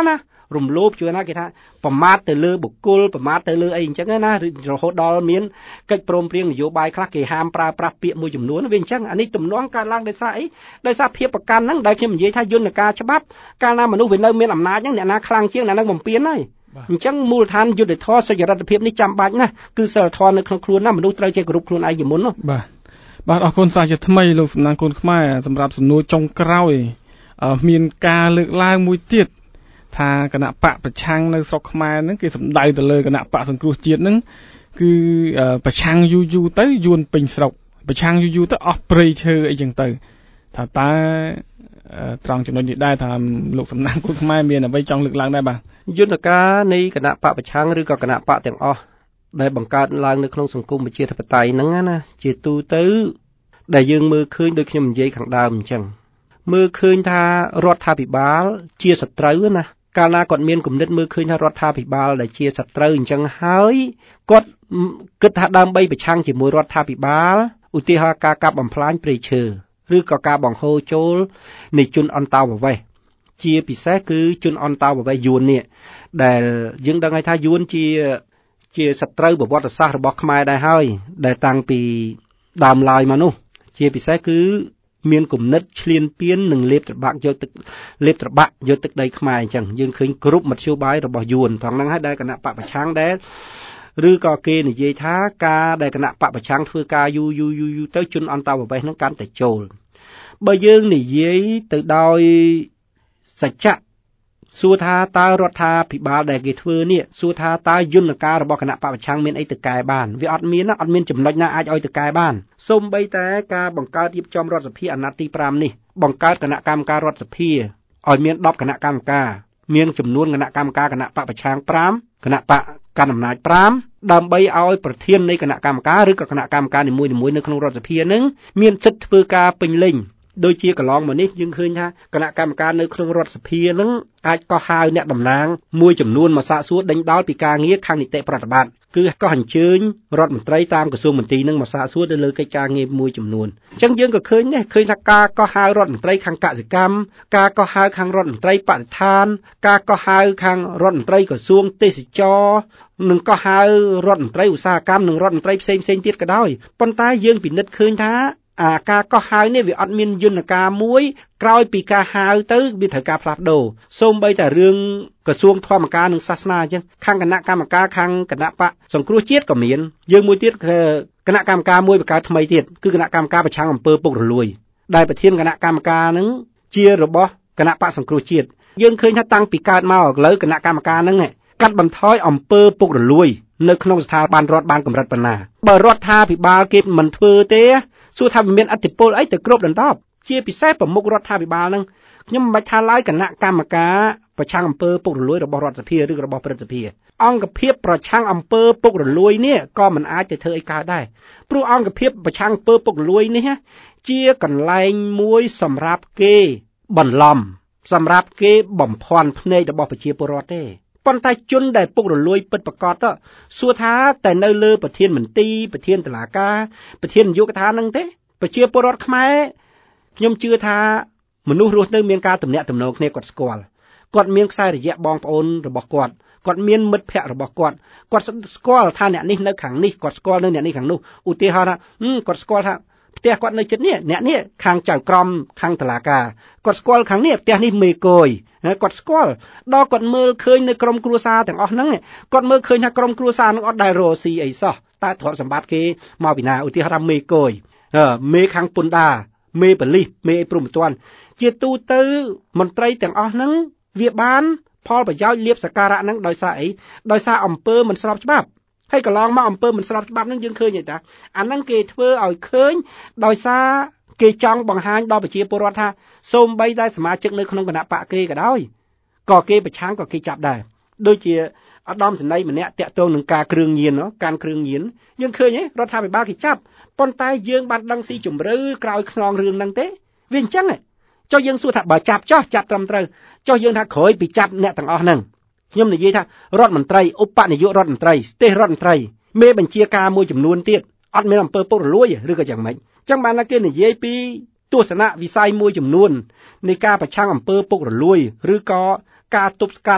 រំលោភជួយណាគេថាប្រមាថទៅលើបុគ្គលប្រមាថទៅលើអីអញ្ចឹងណារហូតដល់មានកិច្ចព្រមព្រៀងនយោបាយខ្លះគេហាមប្រើប្រាស់ពាក្យមួយចំនួនវាអញ្ចឹងអានេះទំនងកើតឡើងដោយសារអីដោយសារភាពប្រកាន់ហ្នឹងដែលខ្ញុំនិយាយថាយន្តការច្បាប់កាលណាមនុស្សវានៅមានអំណាចហ្នឹងអ្នកណាខ្លាំងជាងអ្នកហ្នឹងបំពេញហើយអញ្ចឹងមូលដ្ឋានយុត្តិធម៌សុចរិតភាពនេះចាំបាច់ណាស់គឺសិលធម៌នៅក្នុងខ្លួនណាមនុស្សត្រូវចេះគោរពខ្លួនឯងជាមុននោះបាទបាទអរគុណសាជាថ្មីលោកសំណាងគុណខ្មែរសម្រាប់សំណួរចុងក្រោយមានការលើកឡើងមួយទៀតថាគណៈបកប្រឆាំងនៅស្រុកខ្មែរហ្នឹងគេសម្ដៅទៅលើគណៈបកសង្គ្រោះជាតិហ្នឹងគឺប្រឆាំងយូរយូរទៅយួនពេញស្រុកប្រឆាំងយូរយូរទៅអស់ព្រៃឈើអីចឹងទៅថាតើត្រង់ចំណុចនេះដែរថាលោកសំណាងគុណខ្មែរមានអ្វីចង់លើកឡើងដែរបាទយន្តការនៃគណៈបកប្រឆាំងឬក៏គណៈបកទាំងអស់ដែលបង្កើតឡើងនៅក្នុងសង្គមប្រជាធិបតេយ្យហ្នឹងណាជាទូទៅដែលយើងមើលឃើញដូចខ្ញុំនិយាយខាងដើមអញ្ចឹងមើលឃើញថារដ្ឋាភិបាលជាសត្រូវណាកាលណាគាត់មានគំនិតមើលឃើញថារដ្ឋាភិបាលដែលជាសត្រូវអញ្ចឹងហើយគាត់គិតថាដើម្បីប្រឆាំងជាមួយរដ្ឋាភិបាលឧទាហរណ៍ការកាប់បំផ្លាញព្រៃឈើឬក៏ការបង្ហូរចូលនៃជនអន្តោប្រវេសន៍ជាពិសេសគឺជនអន្តោប្រវេសន៍យួននេះដែលយើងដឹងហើយថាយួនជាជាសត្រូវប្រវត្តិសាស្ត្ររបស់ខ្មែរដែរហើយដែលតាំងពីដើមឡើយមកនោះជាពិសេសគឺមានគំនិតឈ្លានពាននិងលេបត្របាក់យកទឹកលេបត្របាក់យកទឹកដីខ្មែរអញ្ចឹងយើងឃើញគ្រប់មធ្យោបាយរបស់យួនផងហ្នឹងហើយដែលគណៈបកប្រឆាំងដែរឬក៏គេនិយាយថាការដែលគណៈបកប្រឆាំងធ្វើការយូរយូរយូរយូរទៅជនអន្តោប្រវេសន៍ហ្នឹងកាន់តែចូលបើយើងនិយាយទៅដោយសច្ចៈសួរថាតើរដ្ឋាភិបាលដែលគេធ្វើនេះសួរថាតើយន្តការរបស់គណៈបកប្រឆាំងមានអីទៅកែបានវាអត់មានណាអត់មានចំណុចណាអាចឲ្យទៅកែបានសូម្បីតែការបង្កើតរៀបចំរដ្ឋសភាអាណត្តិទីប្រាំនេះបង្កើតគណៈកម្មការរដ្ឋសភាឲ្យមានដប់គណៈកម្មការមានចំនួនគណៈកម្មការគណៈបកប្រឆាំងប្រាំគណៈបកកណ្ដាលអំណាចប្រាំដើម្បីឲ្យប្រធាននៃគណៈកម្មការឬក៏គណៈកម្មការនីមួយៗនៅក្នុងរដ្ឋសភានឹងមានសិទ្ធិធ្វើការពេញលេញដូចជាកន្លងមកនេះយើងឃើញថាគណៈកម្មការនៅក្នុងរដ្ឋសភានឹងអាចកោះហៅអ្នកតំណាងមួយចំនួនមកសាកសួរដេញដោលពីការងារខាងនីតិប្រតិបត្តិគឺកោះអញ្ជើញរដ្ឋមន្ត្រីតាមក្រសួងមន្ទីរនឹងមកសាកសួរទៅលើកិច្ចការងារមួយចំនួនអញ្ចឹងយើងក៏ឃើញដែរឃើញថាការកោះហៅរដ្ឋមន្ត្រីខាងកសិកម្មការកោះហៅខាងរដ្ឋមន្ត្រីបរិស្ថានការកោះហៅខាងរដ្ឋមន្ត្រីក្រសួងទេសចរនិងកោះហៅរដ្ឋមន្ត្រីឧស្សាហកម្មនិងរដ្ឋមន្ត្រីផ្សេងៗទៀតក៏ដោយប៉ុន្តែយើងពិនិត្យឃើញថាអាការកោះហៅនេះវាអត់មានយន្តការមួយក្រោយពីការហៅទៅវាត្រូវការផ្លាស់ប្ដូរសូម្បីតែរឿងក្រសួងធម្មការនិងសាសនាអញ្ចឹងខាងគណៈកម្មការខាងគណៈបកសង្គ្រោះជាតិក៏មានយើងមួយទៀតគឺគណៈកម្មការមួយបង្កើតថ្មីទៀតគឺគណៈកម្មការប្រឆាំងអំពើពុករលួយដែលប្រធានគណៈកម្មការនឹងជារបស់គណៈបកសង្គ្រោះជាតិយើងឃើញថាតាំងពីកើតមកឥឡូវគណៈកម្មការនឹងកាត់បន្ថយអំពើពុករលួយនៅក្នុងស្ថាប័នរដ្ឋបានកម្រិតប៉ុណ្ណាបើរដ្ឋាភិបាលគេមិនធ្វើទេសួរថាមានអធិបុលអីទៅគ្រប់ដណ្ដប់ជាពិសេសប្រមុខរដ្ឋាភិបាលនឹងខ្ញុំមិនបាច់ថាឡើយគណៈកម្មការប្រឆាំងអំពើពុករលួយរបស់រដ្ឋសភាឬរបស់ព្រឹទ្ធសភាអង្គភាពប្រឆាំងអំពើពុករលួយនេះក៏មិនអាចទៅធ្វើអីកើតដែរព្រោះអង្គភាពប្រឆាំងអំពើពុករលួយនេះជាកន្លែងមួយសម្រាប់គេបន្លំសម្រាប់គេបំភាន់ភ្នែករបស់ប្រជាពលរដ្ឋទេប៉ុន្តែជនដែលពុករលួយពិតប្រាកដសួរថាតែនៅលើប្រធានមន្ទីរប្រធានតុលាការប្រធាននាយកដ្ឋានហ្នឹងទេប្រជាពលរដ្ឋខ្មែរខ្ញុំជឿថាមនុស្សរស់នៅមានការទំនាក់ទំនងគ្នាគាត់ស្គាល់គាត់មានខ្សែរយៈបងប្អូនរបស់គាត់គាត់មានមិត្តភ័ក្តិរបស់គាត់គាត់ស្គាល់ថាអ្នកនេះនៅខាងនេះគាត់ស្គាល់នៅអ្នកនេះខាងនោះឧទាហរណ៍ថាគាត់ស្គាល់ថាផ្ទះគាត់នៅជិតនេះអ្នកនេះខាងចៅក្រមខាងតុលាការគាត់ស្គាល់ខាងនេះផ្ទះនេះមេកយគាត់ស្គាល់ដល់គាត់មើលឃើញនៅក្រុមគ្រួសារទាំងអស់ហ្នឹងគាត់មើលឃើញថាក្រុមគ្រួសារហ្នឹងអត់ដែលរស់ស៊ីអីសោះតើទ្រព្យសម្បត្តិគេមកពីណាឧទាហរណ៍ថាមេកយមេខាងពុនដាមេបលិសមេអីព្រមមិនទាន់ជាទូទៅមន្ត្រីទាំងអស់ហ្នឹងវាបានផលប្រយោជន៍លៀបសក្ការៈហ្នឹងដោយសារអីដោយសារអំពើមិនស្របច្បាប់ហើយកន្លងមកអំពើមិនស្របច្បាប់ហ្នឹងយើងឃើញទេតាអាហ្នឹងគេធ្វើឲ្យឃើញដោយសារគេចង់បង្ហាញដល់ប្រជាពលរដ្ឋថាសូម្បីតែសមាជិកនៅក្នុងគណៈបកគេក៏ដោយក៏គេប្រឆាំងក៏គេចាប់ដែរដូចជាឧត្តមសេនីយ៍ម្នាក់តាក់ទងនឹងការគ្រឿងញៀនការគ្រឿងញៀនយើងឃើញទេរដ្ឋាភិបាលគេចាប់ប៉ុន្តែយើងបានដឹងស៊ីជម្រៅក្រោយខ្នងរឿងហ្នឹងទេវាអញ្ចឹងចុះយើងសួរថាបើចាប់ចោះចាប់ត្រឹមត្រូវចុះយើងថាក្រោយពីចាប់អ្នកទាំងអស់ហ្នឹងខ្ញុំនិយាយថារដ្ឋមន្ត្រីឧបនាយករដ្ឋមន្ត្រីស្ទេសរដ្ឋមន្ត្រីមេបញ្ជាការមួយចំនួនទៀតអត់មានអំពើពុករលួយឬក៏យ៉ាងម៉េចអញ្ចឹងបានតែគេនិយាយពីទស្សនៈវិស័យមួយចំនួននៃការប្រឆាំងអំពើពុករលួយឬក៏ការទប់ស្កាត់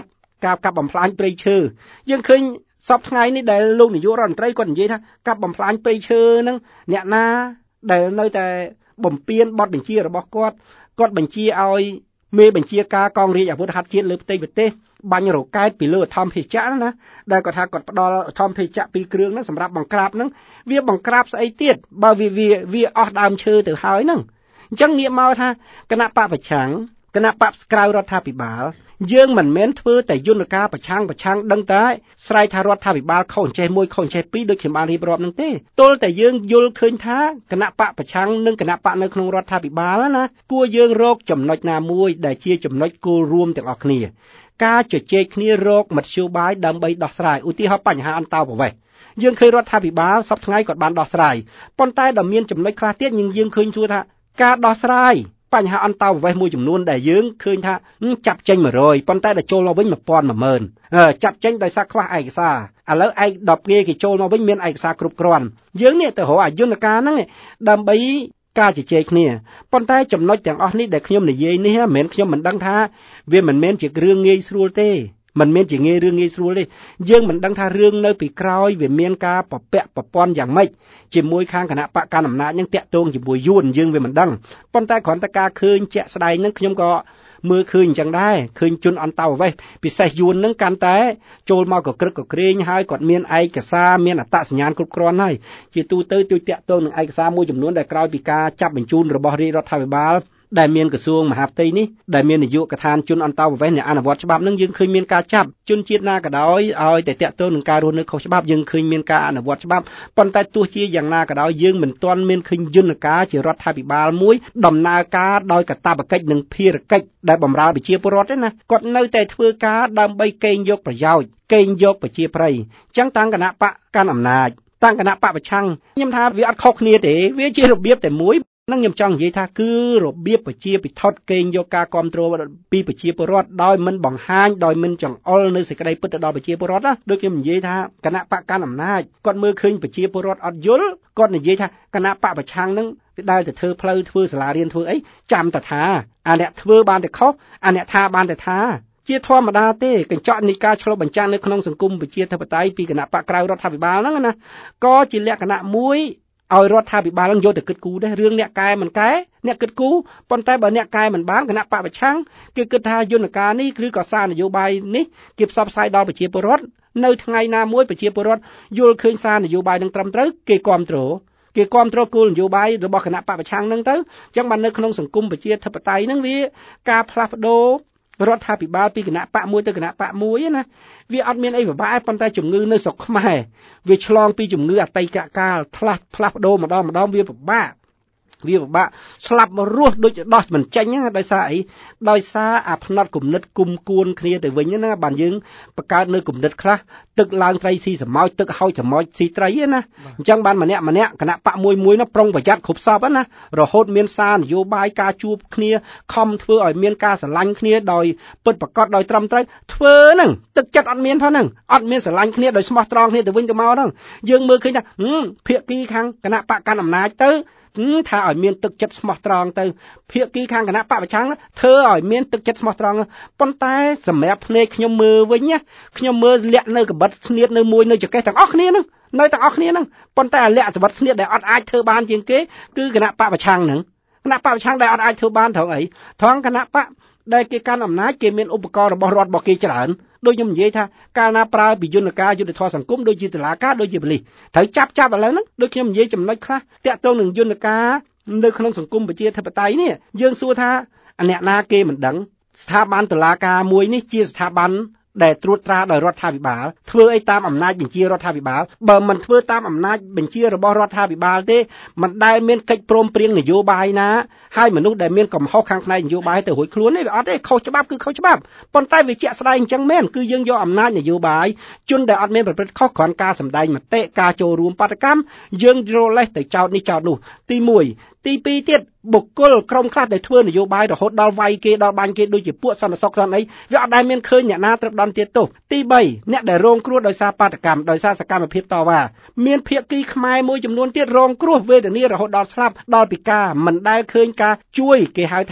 ការកាប់បំផ្លាញព្រៃឈើយើងឃើញសពថ្ងៃនេះដែលលោកនាយករដ្ឋមន្ត្រីគាត់និយាយថាកាប់បំផ្លាញព្រៃឈើហ្នឹងអ្នកណាដែលនៅតែបំពេញបទបញ្ជារបស់គាត់គាត់បញ្ជាឲ្យមេបញ្ជាការកងរាជអាវុធហត្ថជាតិលើផ្ទៃប្រទេសបាញ់រ៉ុកែតពីលើអធម្មភេសជ្ជៈណាដែលគាត់ថាគាត់ផ្ដល់អធម្មភេសជ្ជៈពីរគ្រឿងហ្នឹងសម្រាប់បង្ក្រាបហ្នឹងវាបង្ក្រាបស្អីទៀតបើវាវាវាអស់ដើមឈើទៅហើយហ្នឹងអញ្ចឹងងាកមកថាគណៈបកប្រឆាំងគណៈបកក្រៅរដ្ឋាភិបាលយើងមិនមែនធ្វើតែយន្តការប្រឆាំងប្រឆាំងដឹងតែស្រែកថារដ្ឋាភិបាលខុសអញ្ចេះមួយខុសអញ្ចេះពីរដូចខ្ញុំបានរៀបរាប់នឹងទេទល់តែយើងយល់ឃើញថាគណៈបកប្រឆាំងនិងគណៈបកនៅក្នុងរដ្ឋាភិបាលណាគួរយើងរកចំណុចណាមួយដែលជាចំណុចគោលរួមទាំងអស់គ្នាការជជែកគ្នារកមធ្យោបាយដើម្បីដោះស្រាយឧទាហរណ៍បញ្ហាអន្តោប្រវេសន៍យើងឃើញរដ្ឋាភិបាលសប្តាហ៍ថ្ងៃគាត់បានដោះស្រាយប៉ុន្តែដល់មានចំណុចខ្លះទៀតយើងយើងឃើញជួថាការដោះស្រាយបញ្ហាអន្តោប្រវេសន៍មួយចំនួនដែលយើងឃើញថាចាប់ចេញមួយរយប៉ុន្តែដល់ចូលមកវិញ một nghìn មួយម៉ឺន ចាប់ចេញដោយសារខ្វះឯកសារឥឡូវឯកដល់ពេលគេចូលមកវិញមានឯកសារគ្រប់គ្រាន់យើងនេះទៅរកអាយន្តការហ្នឹងដើម្បីការជជែកគ្នាប៉ុន្តែចំណុចទាំងអស់នេះដែលខ្ញុំនិយាយនេះមិនមែនខ្ញុំមិនដឹងថាវាមិនមែនជារឿងងាយស្រួលទេមិនមែនជាងាយរឿងងាយស្រួលទេយើងមិនដឹងថារឿងនៅពីក្រោយវាមានការប្រពាក់ប្រព័ន្ធយ៉ាងម៉េចជាមួយខាងគណៈបកកណ្ដាលអំណាចនឹងតាក់ទងជាមួយយួនយើងវាមិនដឹងប៉ុន្តែគ្រាន់តែការឃើញជាក់ស្ដែងនឹងខ្ញុំក៏មើលឃើញអញ្ចឹងដែរឃើញជនអន្តោប្រវេសន៍ពិសេសយួននឹងកាន់តែចូលមកកក្រឹកកក្រែងហើយគាត់មានឯកសារមានអត្តសញ្ញាណគ្រប់គ្រាន់ហើយជាទូទៅជួយតាក់ទងនឹងឯកសារមួយចំនួនដែលក្រោយពីការចាប់បញ្ជូនរបស់រាជរដ្ឋាភិបាលដែលមានក្រសួងមហាផ្ទៃនេះដែលមាននាយកដ្ឋានជនអន្តោប្រវេសន៍អ្នកអនុវត្តច្បាប់នឹងយើងឃើញមានការចាប់ជនជាតិណាក៏ដោយឲ្យតែតាក់ទងនឹងការរស់នៅខុសច្បាប់យើងឃើញមានការអនុវត្តច្បាប់ប៉ុន្តែទោះជាយ៉ាងណាក៏ដោយយើងមិនទាន់មានឃើញយន្តការជារដ្ឋាភិបាលមួយដំណើរការដោយកាតព្វកិច្ចនិងភារកិច្ចដែលបម្រើប្រជាពលរដ្ឋទេណាគាត់នៅតែធ្វើការដើម្បីកេងយកប្រយោជន៍កេងយកប្រជាប្រិយអញ្ចឹងតាំងគណៈបកកាន់អំណាចតាំងគណៈបកប្រឆាំងខ្ញុំថាវាអត់ខុសគ្នាទេវាជារបៀបតែមួយនឹងខ្ញុំចង់និយាយថាគឺរបៀបប្រជាពិធកេងយកការគ្រប់គ្រងពីប្រជាពលរដ្ឋដោយមិនបង្ហាញដោយមិនចង្អុលនៅសេចក្តីពិតទៅដល់ប្រជាពលរដ្ឋណាដូចខ្ញុំនិយាយថាគណៈបកកាន់អំណាចគាត់មើលឃើញប្រជាពលរដ្ឋអត់យល់គាត់និយាយថាគណៈបកប្រឆាំងនឹងវាដើរទៅធ្វើផ្លូវធ្វើសាលារៀនធ្វើអីចាំតែថាអាអ្នកធ្វើបានតែខុសអាអ្នកថាបានតែថាជាធម្មតាទេកញ្ចក់នៃការឆ្លុះបញ្ចាំងនៅក្នុងសង្គមប្រជាធិបតេយ្យពីគណៈបកក្រៅរដ្ឋាភិបាលហ្នឹងណាក៏ជាលក្ខណៈមួយឲ្យរដ្ឋាភិបាលនឹងយកទៅគិតគូរដែររឿងអ្នកកែមិនកែអ្នកគិតគូរប៉ុន្តែបើអ្នកកែមិនបានគណៈបកប្រឆាំងគេគិតថាយន្តការនេះឬក៏សារនយោបាយនេះគេផ្សព្វផ្សាយដល់ប្រជាពលរដ្ឋនៅថ្ងៃណាមួយប្រជាពលរដ្ឋយល់ឃើញសារនយោបាយនឹងត្រឹមត្រូវគេគ្រប់គ្រងគេគ្រប់គ្រងគោលនយោបាយរបស់គណៈបកប្រឆាំងនឹងទៅអញ្ចឹងបាននៅក្នុងសង្គមប្រជាធិបតេយ្យនឹងវាការផ្លាស់ប្ដូររដ្ឋាភិបាលពីគណៈបកមួយទៅគណៈបកមួយណាវាអត់មានអីពិបាកប៉ុន្តែជំងឺនៅស្រុកខ្មែរវាឆ្លងពីជំងឺអតីតកាលផ្លាស់ផ្លាស់ប្ដូរម្ដងម្ដងវាពិបាកវាពិបាកស្លាប់រស់ដូចដោះមិនចេញដោយសារអីដោយសារអាផ្នត់គំនិតគុំគួនគ្នាទៅវិញណាបានយើងបង្កើតនៅគំនិតខ្លះទឹកឡើងត្រីស៊ីសម្ោចទឹកហោចសម្ោចស៊ីត្រីណាអញ្ចឹងបានម្នាក់ម្នាក់គណៈបកមួយមួយណាប្រុងប្រយ័ត្នគ្រប់សពណារហូតមានសារនយោបាយការជួបគ្នាខំធ្វើឲ្យមានការស្រឡាញ់គ្នាដោយពិតប្រាកដដោយត្រឹមត្រូវធ្វើហ្នឹងទឹកចិត្តអត់មានផងហ្នឹងអត់មានស្រឡាញ់គ្នាដោយស្មោះត្រង់គ្នាទៅវិញទៅមកហ្នឹងយើងមើលឃើញថាភាគីខាងគណៈបកកាន់អំណាចទៅថាឲ្យមានទឹកចិត្តស្មោះត្រង់ទៅភាគីខាងគណៈបកប្រឆាំងធ្វើឲ្យមានទឹកចិត្តស្មោះត្រង់ប៉ុន្តែសម្រាប់ភ្នែកខ្ញុំមើលវិញណាខ្ញុំមើលលាក់នៅកបិតស្នៀតនៅមួយនៅចកេះទាំងអស់គ្នាហ្នឹងនៅទាំងអស់គ្នាហ្នឹងប៉ុន្តែលាក់សវត្ថស្នៀតដែលអត់អាចធ្វើបានជាងគេគឺគណៈបកប្រឆាំងហ្នឹងគណៈបកប្រឆាំងដែលអត់អាចធ្វើបានត្រង់អីត្រង់គណៈបកដែលគេកាន់អំណាចគេមានឧបករណ៍របស់រដ្ឋរបស់គេច្រើនដូចខ្ញុំនិយាយថាកាលណាប្រើពីយន្តការយុទ្ធធម៌សង្គមដូចជាតុលាការដូចជាប៉ូលីសត្រូវចាប់ចាប់ឥឡូវហ្នឹងដូចខ្ញុំនិយាយចំណុចខ្លះតាក់ទងនឹងយន្តការនៅក្នុងសង្គមប្រជាធិបតេយ្យនេះយើងសួរថាអ្នកណាគេមិនដឹងស្ថាប័នតុលាការមួយនេះជាស្ថាប័នដែលត្រួតត្រាដោយរដ្ឋាភិបាលធ្វើអីតាមអំណាចបញ្ជារដ្ឋាភិបាលបើមិនធ្វើតាមអំណាចបញ្ជារបស់រដ្ឋាភិបាលទេមិនដែលមានកិច្ចព្រមព្រៀងនយោបាយណាហើយមនុស្សដែលមានកំហុសខាងផ្នែកនយោបាយទៅរួចខ្លួនទេវាអត់ទេខុសច្បាប់គឺខុសច្បាប់ប៉ុន្តែវាជាក់ស្ដែងអញ្ចឹងមែនគឺយើងយកអំណាចនយោបាយជនដែលអត់មានប្រព្រឹត្តខុសគ្រាន់ការសម្ដែងមតិការចូលរួមបាតកម្មយើងរលេះទៅចោតនេះចោតនោះទីមួយទីពីរទៀតបុគ្គលក្រុមខ្លះដែលធ្វើនយោបាយរហូតដល់វាយគេដល់បាញ់គេដូចជាពួកសន្តិសុខសន្តិអីវាអត់ដែលមានឃើញអ្នកណាត្រូវដន្ទាទោសទីបីអ្នកដែលរងគ្រោះដោយសារបាតកម្មដោយសារសកម្មភាពតវ៉ាមានភាគីខ្មែរមួយចំនួនទៀតរងគ្រោះវេទនារហូតដល់ស្លាប់ដល់ពិការមិនដែលឃើញការជួយគេហៅថា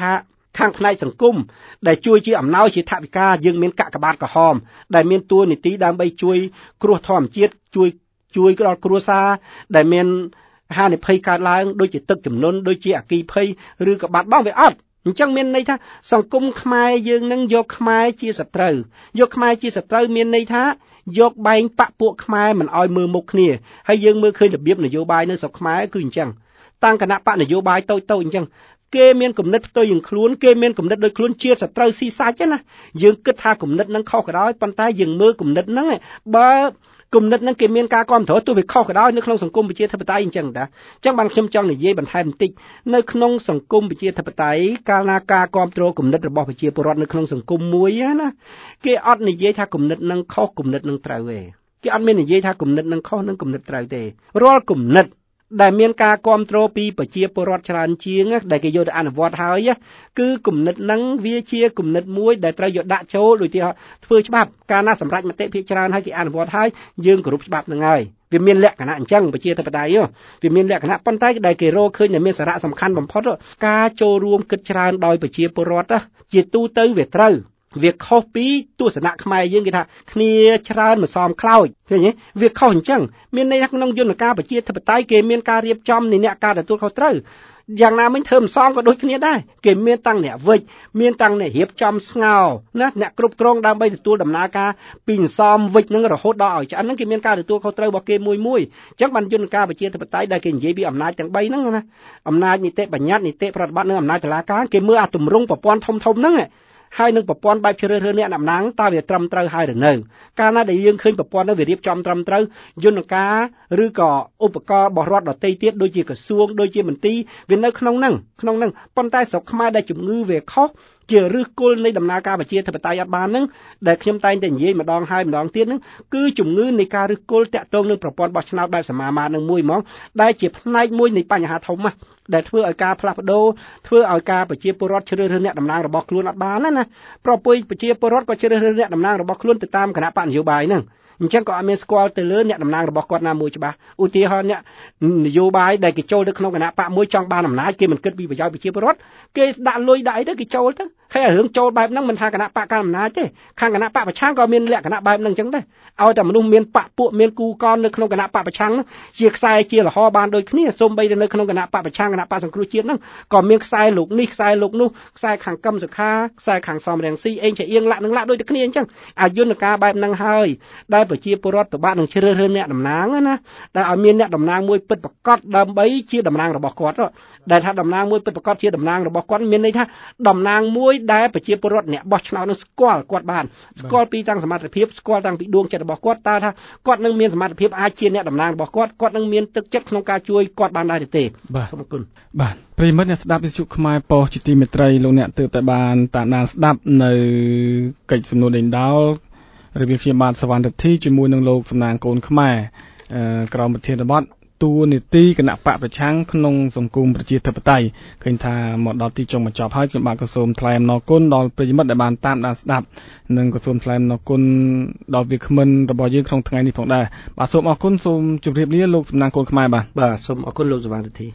ខាងផ្នែកសង្គមដែលជួយជាអំណោយជាថវិកាយើងមានកាកបាទក្រហមដែលមានតួនាទីដើម្បីជួយគ្រោះធម្មជាតិជួយជួយដល់គ្រួសារដែលមានហានិភ័យកើតឡើងដូចជាទឹកជំនន់ដូចជាអគ្គីភ័យឬក៏បាត់បង់វាអត់អញ្ចឹងមានន័យថាសង្គមខ្មែរយើងនឹងយកខ្មែរជាសត្រូវយកខ្មែរជាសត្រូវមានន័យថាយកបែងបកពួកខ្មែរមិនឲ្យមើលមុខគ្នាហើយយើងមើលឃើញរបៀបនយោបាយនៅស្រុកខ្មែរគឺអញ្ចឹងតាំងគណៈបកនយោបាយតូចតូចអញ្ចឹងគេមានគំនិតផ្ទុយនឹងខ្លួនគេមានគំនិតដូចខ្លួនជាសត្រូវស៊ីសាច់ណាយើងគិតថាគំនិតនឹងខុសក៏ដោយប៉ុន្តែយើងមើលគំនិតហ្នឹងបើគំនិតហ្នឹងគេមានការគ្រប់គ្រងទោះវាខុសក៏ដោយនៅក្នុងសង្គមប្រជាធិបតេយ្យអញ្ចឹងតាអញ្ចឹងបានខ្ញុំចង់និយាយបន្ថែមបន្តិចនៅក្នុងសង្គមប្រជាធិបតេយ្យកាលណាការគ្រប់គ្រងគំនិតរបស់ប្រជាពលរដ្ឋនៅក្នុងសង្គមមួយណាគេអត់និយាយថាគំនិតហ្នឹងខុសគំនិតហ្នឹងត្រូវទេគេអត់មាននិយាយថាគំនិតហ្នឹងខុសនិងគំនិតត្រូវទេរាល់គំនិតដែលមានការគ្រប់គ្រងពីប្រជាពលរដ្ឋច្រើនជាងដែលគេយកទៅអនុវត្តហើយគឺគំនិតហ្នឹងវាជាគំនិតមួយដែលត្រូវយកដាក់ចូលដូចជាធ្វើច្បាប់កាលណាសម្រាប់មតិភាគច្រើនហើយគេអនុវត្តហើយយើងគោរពច្បាប់ហ្នឹងហើយវាមានលក្ខណៈអញ្ចឹងប្រជាធិបតេយ្យវាមានលក្ខណៈប៉ុន្តែដែលគេរកឃើញដែលមានសារៈសំខាន់បំផុតការចូលរួមគិតច្រើនដោយប្រជាពលរដ្ឋជាទូទៅវាត្រូវវាខុសពីទស្សនៈខ្មែរយើងគេថាគ្នាច្រើនមិនសមខ្លោចឃើញទេវាខុសអញ្ចឹងមានន័យថាក្នុងយន្តការប្រជាធិបតេយ្យគេមានការរៀបចំនៃអ្នកការទទួលខុសត្រូវយ៉ាងណាមិញធ្វើមិនសមក៏ដូចគ្នាដែរគេមានតាំងអ្នកវិច្ចមានតាំងអ្នករៀបចំស្ងោណាអ្នកគ្រប់គ្រងដើម្បីទទួលដំណើរការពីសំវិច្ចនឹងរហូតដល់ឲ្យឆ្អិនហ្នឹងគេមានការទទួលខុសត្រូវរបស់គេមួយមួយអញ្ចឹងបានយន្តការប្រជាធិបតេយ្យដែលគេនិយាយពីអំណាចទាំងបីហ្នឹងណាអំណាចនីតិបញ្ញត្តិនីតិប្រតិបត្តិនិងអំណាចតុលាការគេមើលអាទម្រង់ប្រព័ន្ធធំធំហ្នឹងហើយនឹងប្រព័ន្ធបែបជ្រើសរើសអ្នកតំណាងតើវាត្រឹមត្រូវហើយឬនៅកាលណាដែលយើងឃើញប្រព័ន្ធនោះវារៀបចំត្រឹមត្រូវយន្តការឬក៏ឧបករណ៍របស់រដ្ឋដទៃទៀតដូចជាក្រសួងដូចជាមន្ទីរវានៅក្នុងហ្នឹងក្នុងហ្នឹងប៉ុន្តែស្រុកខ្មែរដែលជំងឺវាខុសជាឫសគល់នៃដំណើរការប្រជាធិបតេយ្យអត់បានហ្នឹងដែលខ្ញុំតែងតែនិយាយម្ដងហើយម្ដងទៀតហ្នឹងគឺជំងឺនៃការឫសគល់តាក់ទងនឹងប្រព័ន្ធបោះឆ្នោតបែបសមាមាត្រនឹងមួយហ្មងដែលជាផ្នែកមួយនៃបញ្ហាធំណាស់ដែលធ្វើឲ្យការផ្លាស់ប្ដូរធ្វើឲ្យការប្រជាពលរដ្ឋជ្រើសរើសអ្នកតំណាងរបស់ខ្លួនអត់បានណាណាប្រពុយប្រជាពលរដ្ឋក៏ជ្រើសរើសអ្នកតំណាងរបស់ខ្លួនទៅតាមគណៈបកនយោបាយហ្នឹងអញ្ចឹងក៏អត់មានស្គាល់ទៅលើអ្នកតំណាងរបស់គាត់ណាមួយច្បាស់ឧទាហរណ៍អ្នកនយោបាយដែលគេចូលទៅក្នុងគណៈបកមួយចង់បានអំណាចគេមិនគិតពីប្រយោជន៍ប្រជាពលរដ្ឋគេដាក់លុយដាក់អីទៅគេចូលទៅហើយរឿងចូលបែបហ្នឹងមិនថាគណៈបកកាន់អំណាចទេខាងគណៈបកប្រឆាំងក៏មានលក្ខណៈបែបហ្នឹងអញ្ចឹងដែរឲ្យតែមនុស្សមានបកពួកមានគូកននៅក្នុងគណៈបកប្រឆាំងហ្នឹងជាខ្សែជាលហបានដូចគ្នាសូម្បីតែនៅក្នុងគណៈបកប្រឆាំងគណៈបកសង្គ្រោះជាតិហ្នឹងក៏មានខ្សែលោកនេះខ្សែលោកនោះខ្សែខាងកឹមសុខាខ្សែខាងសំរងស៊ីអេងជាអៀងលាក់នឹងលាក់ដូចតែគ្នាអញ្ចឹងអាយន្តការបែបហ្នឹងហើយដែលប្រជាពលរដ្ឋពិបាកនឹងជ្រើសរើសអ្នកតំណាងណាដែលឲ្យមានអ្នកតំណាងមួយពិតប្រាកដដើម្បីជាតំណាងរបស់គាត់ដែលថាតំណាងមួយពិតប្រាកដជាតំណាងរបស់គាត់មានន័យថាតំណាងមួយដែលប្រជាពលរដ្ឋអ្នកបោះឆ្នោតនឹងស្គាល់គាត់បានស្គាល់ពីតាំងសមត្ថភាពស្គាល់តាំងពីដួងចិត្តរបស់គាត់តើថាគាត់នឹងមានសមត្ថភាពអាចជាអ្នកតំណាងរបស់គាត់គាត់នឹងមានទឹកចិត្តក្នុងការជួយគាត់បានដែរទេសូមអរគុណបាទប្រិយមិត្តអ្នកស្ដាប់វិទ្យុខ្មែរប៉ុស្តិ៍ជាទីមេត្រីលោកអ្នកទើបតែបានតាមដានស្ដាប់នៅកិច្ចសំណួរដេញដោលរវាងខ្ញុំបាទសវណ្ណរិទ្ធីជាមួយនឹងលោកសំណាងកូនខ្មែរក្រមប្រធានបទតួនាទីគណៈបកប្រឆាំងក្នុងសង្គមប្រជាធិបតេយ្យឃើញថាមកដល់ទីចុងបញ្ចប់ហើយខ្ញុំបាទក៏សូមថ្លែងអំណរគុណដល់ប្រិយមិត្តដែលបានតាមដានស្ដាប់និងក៏សូមថ្លែងអំណរគុណដល់វាគ្មិនរបស់យើងក្នុងថ្ងៃនេះផងដែរបាទសូមអរគុណសូមជម្រាបលាលោកសំណាងកូនខ្មែរបាទបាទសូមអរគុណលោកសវណ្ណរិទ្ធី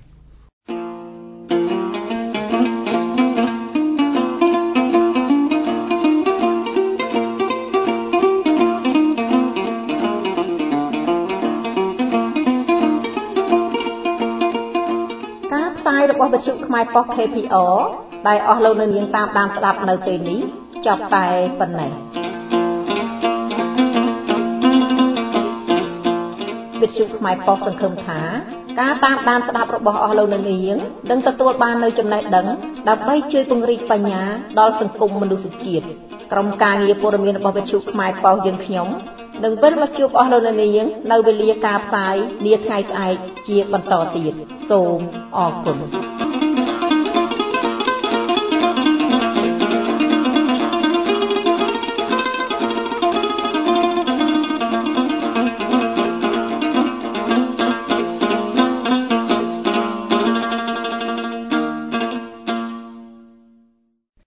របស់វិទ្យុខ្មែរប៉ុស្តិ៍ ខេ ភី អ ដែលអស់លោកនៅនាងតាមដានស្ដាប់នៅពេលនេះចប់តែប៉ុណ្ណេះវិទ្យុខ្មែរប៉ុស្តិ៍សង្ឃឹមថាការតាមដានស្ដាប់របស់អស់លោកនៅនាងនឹងទទួលបាននូវចំណេះដឹងដើម្បីជួយពង្រីកបញ្ញាដល់សង្គមមនុស្សជាតិក្រុមការងារព័ត៌មានរបស់វិទ្យុខ្មែរប៉ុស្តិ៍យើងខ្ញុំនឹងវិលមកជួបអស់លោកនៅនាងនៅវេលាការផ្សាយនាថ្ងៃស្អែកជាបន្តទៀតសូមអរគុណ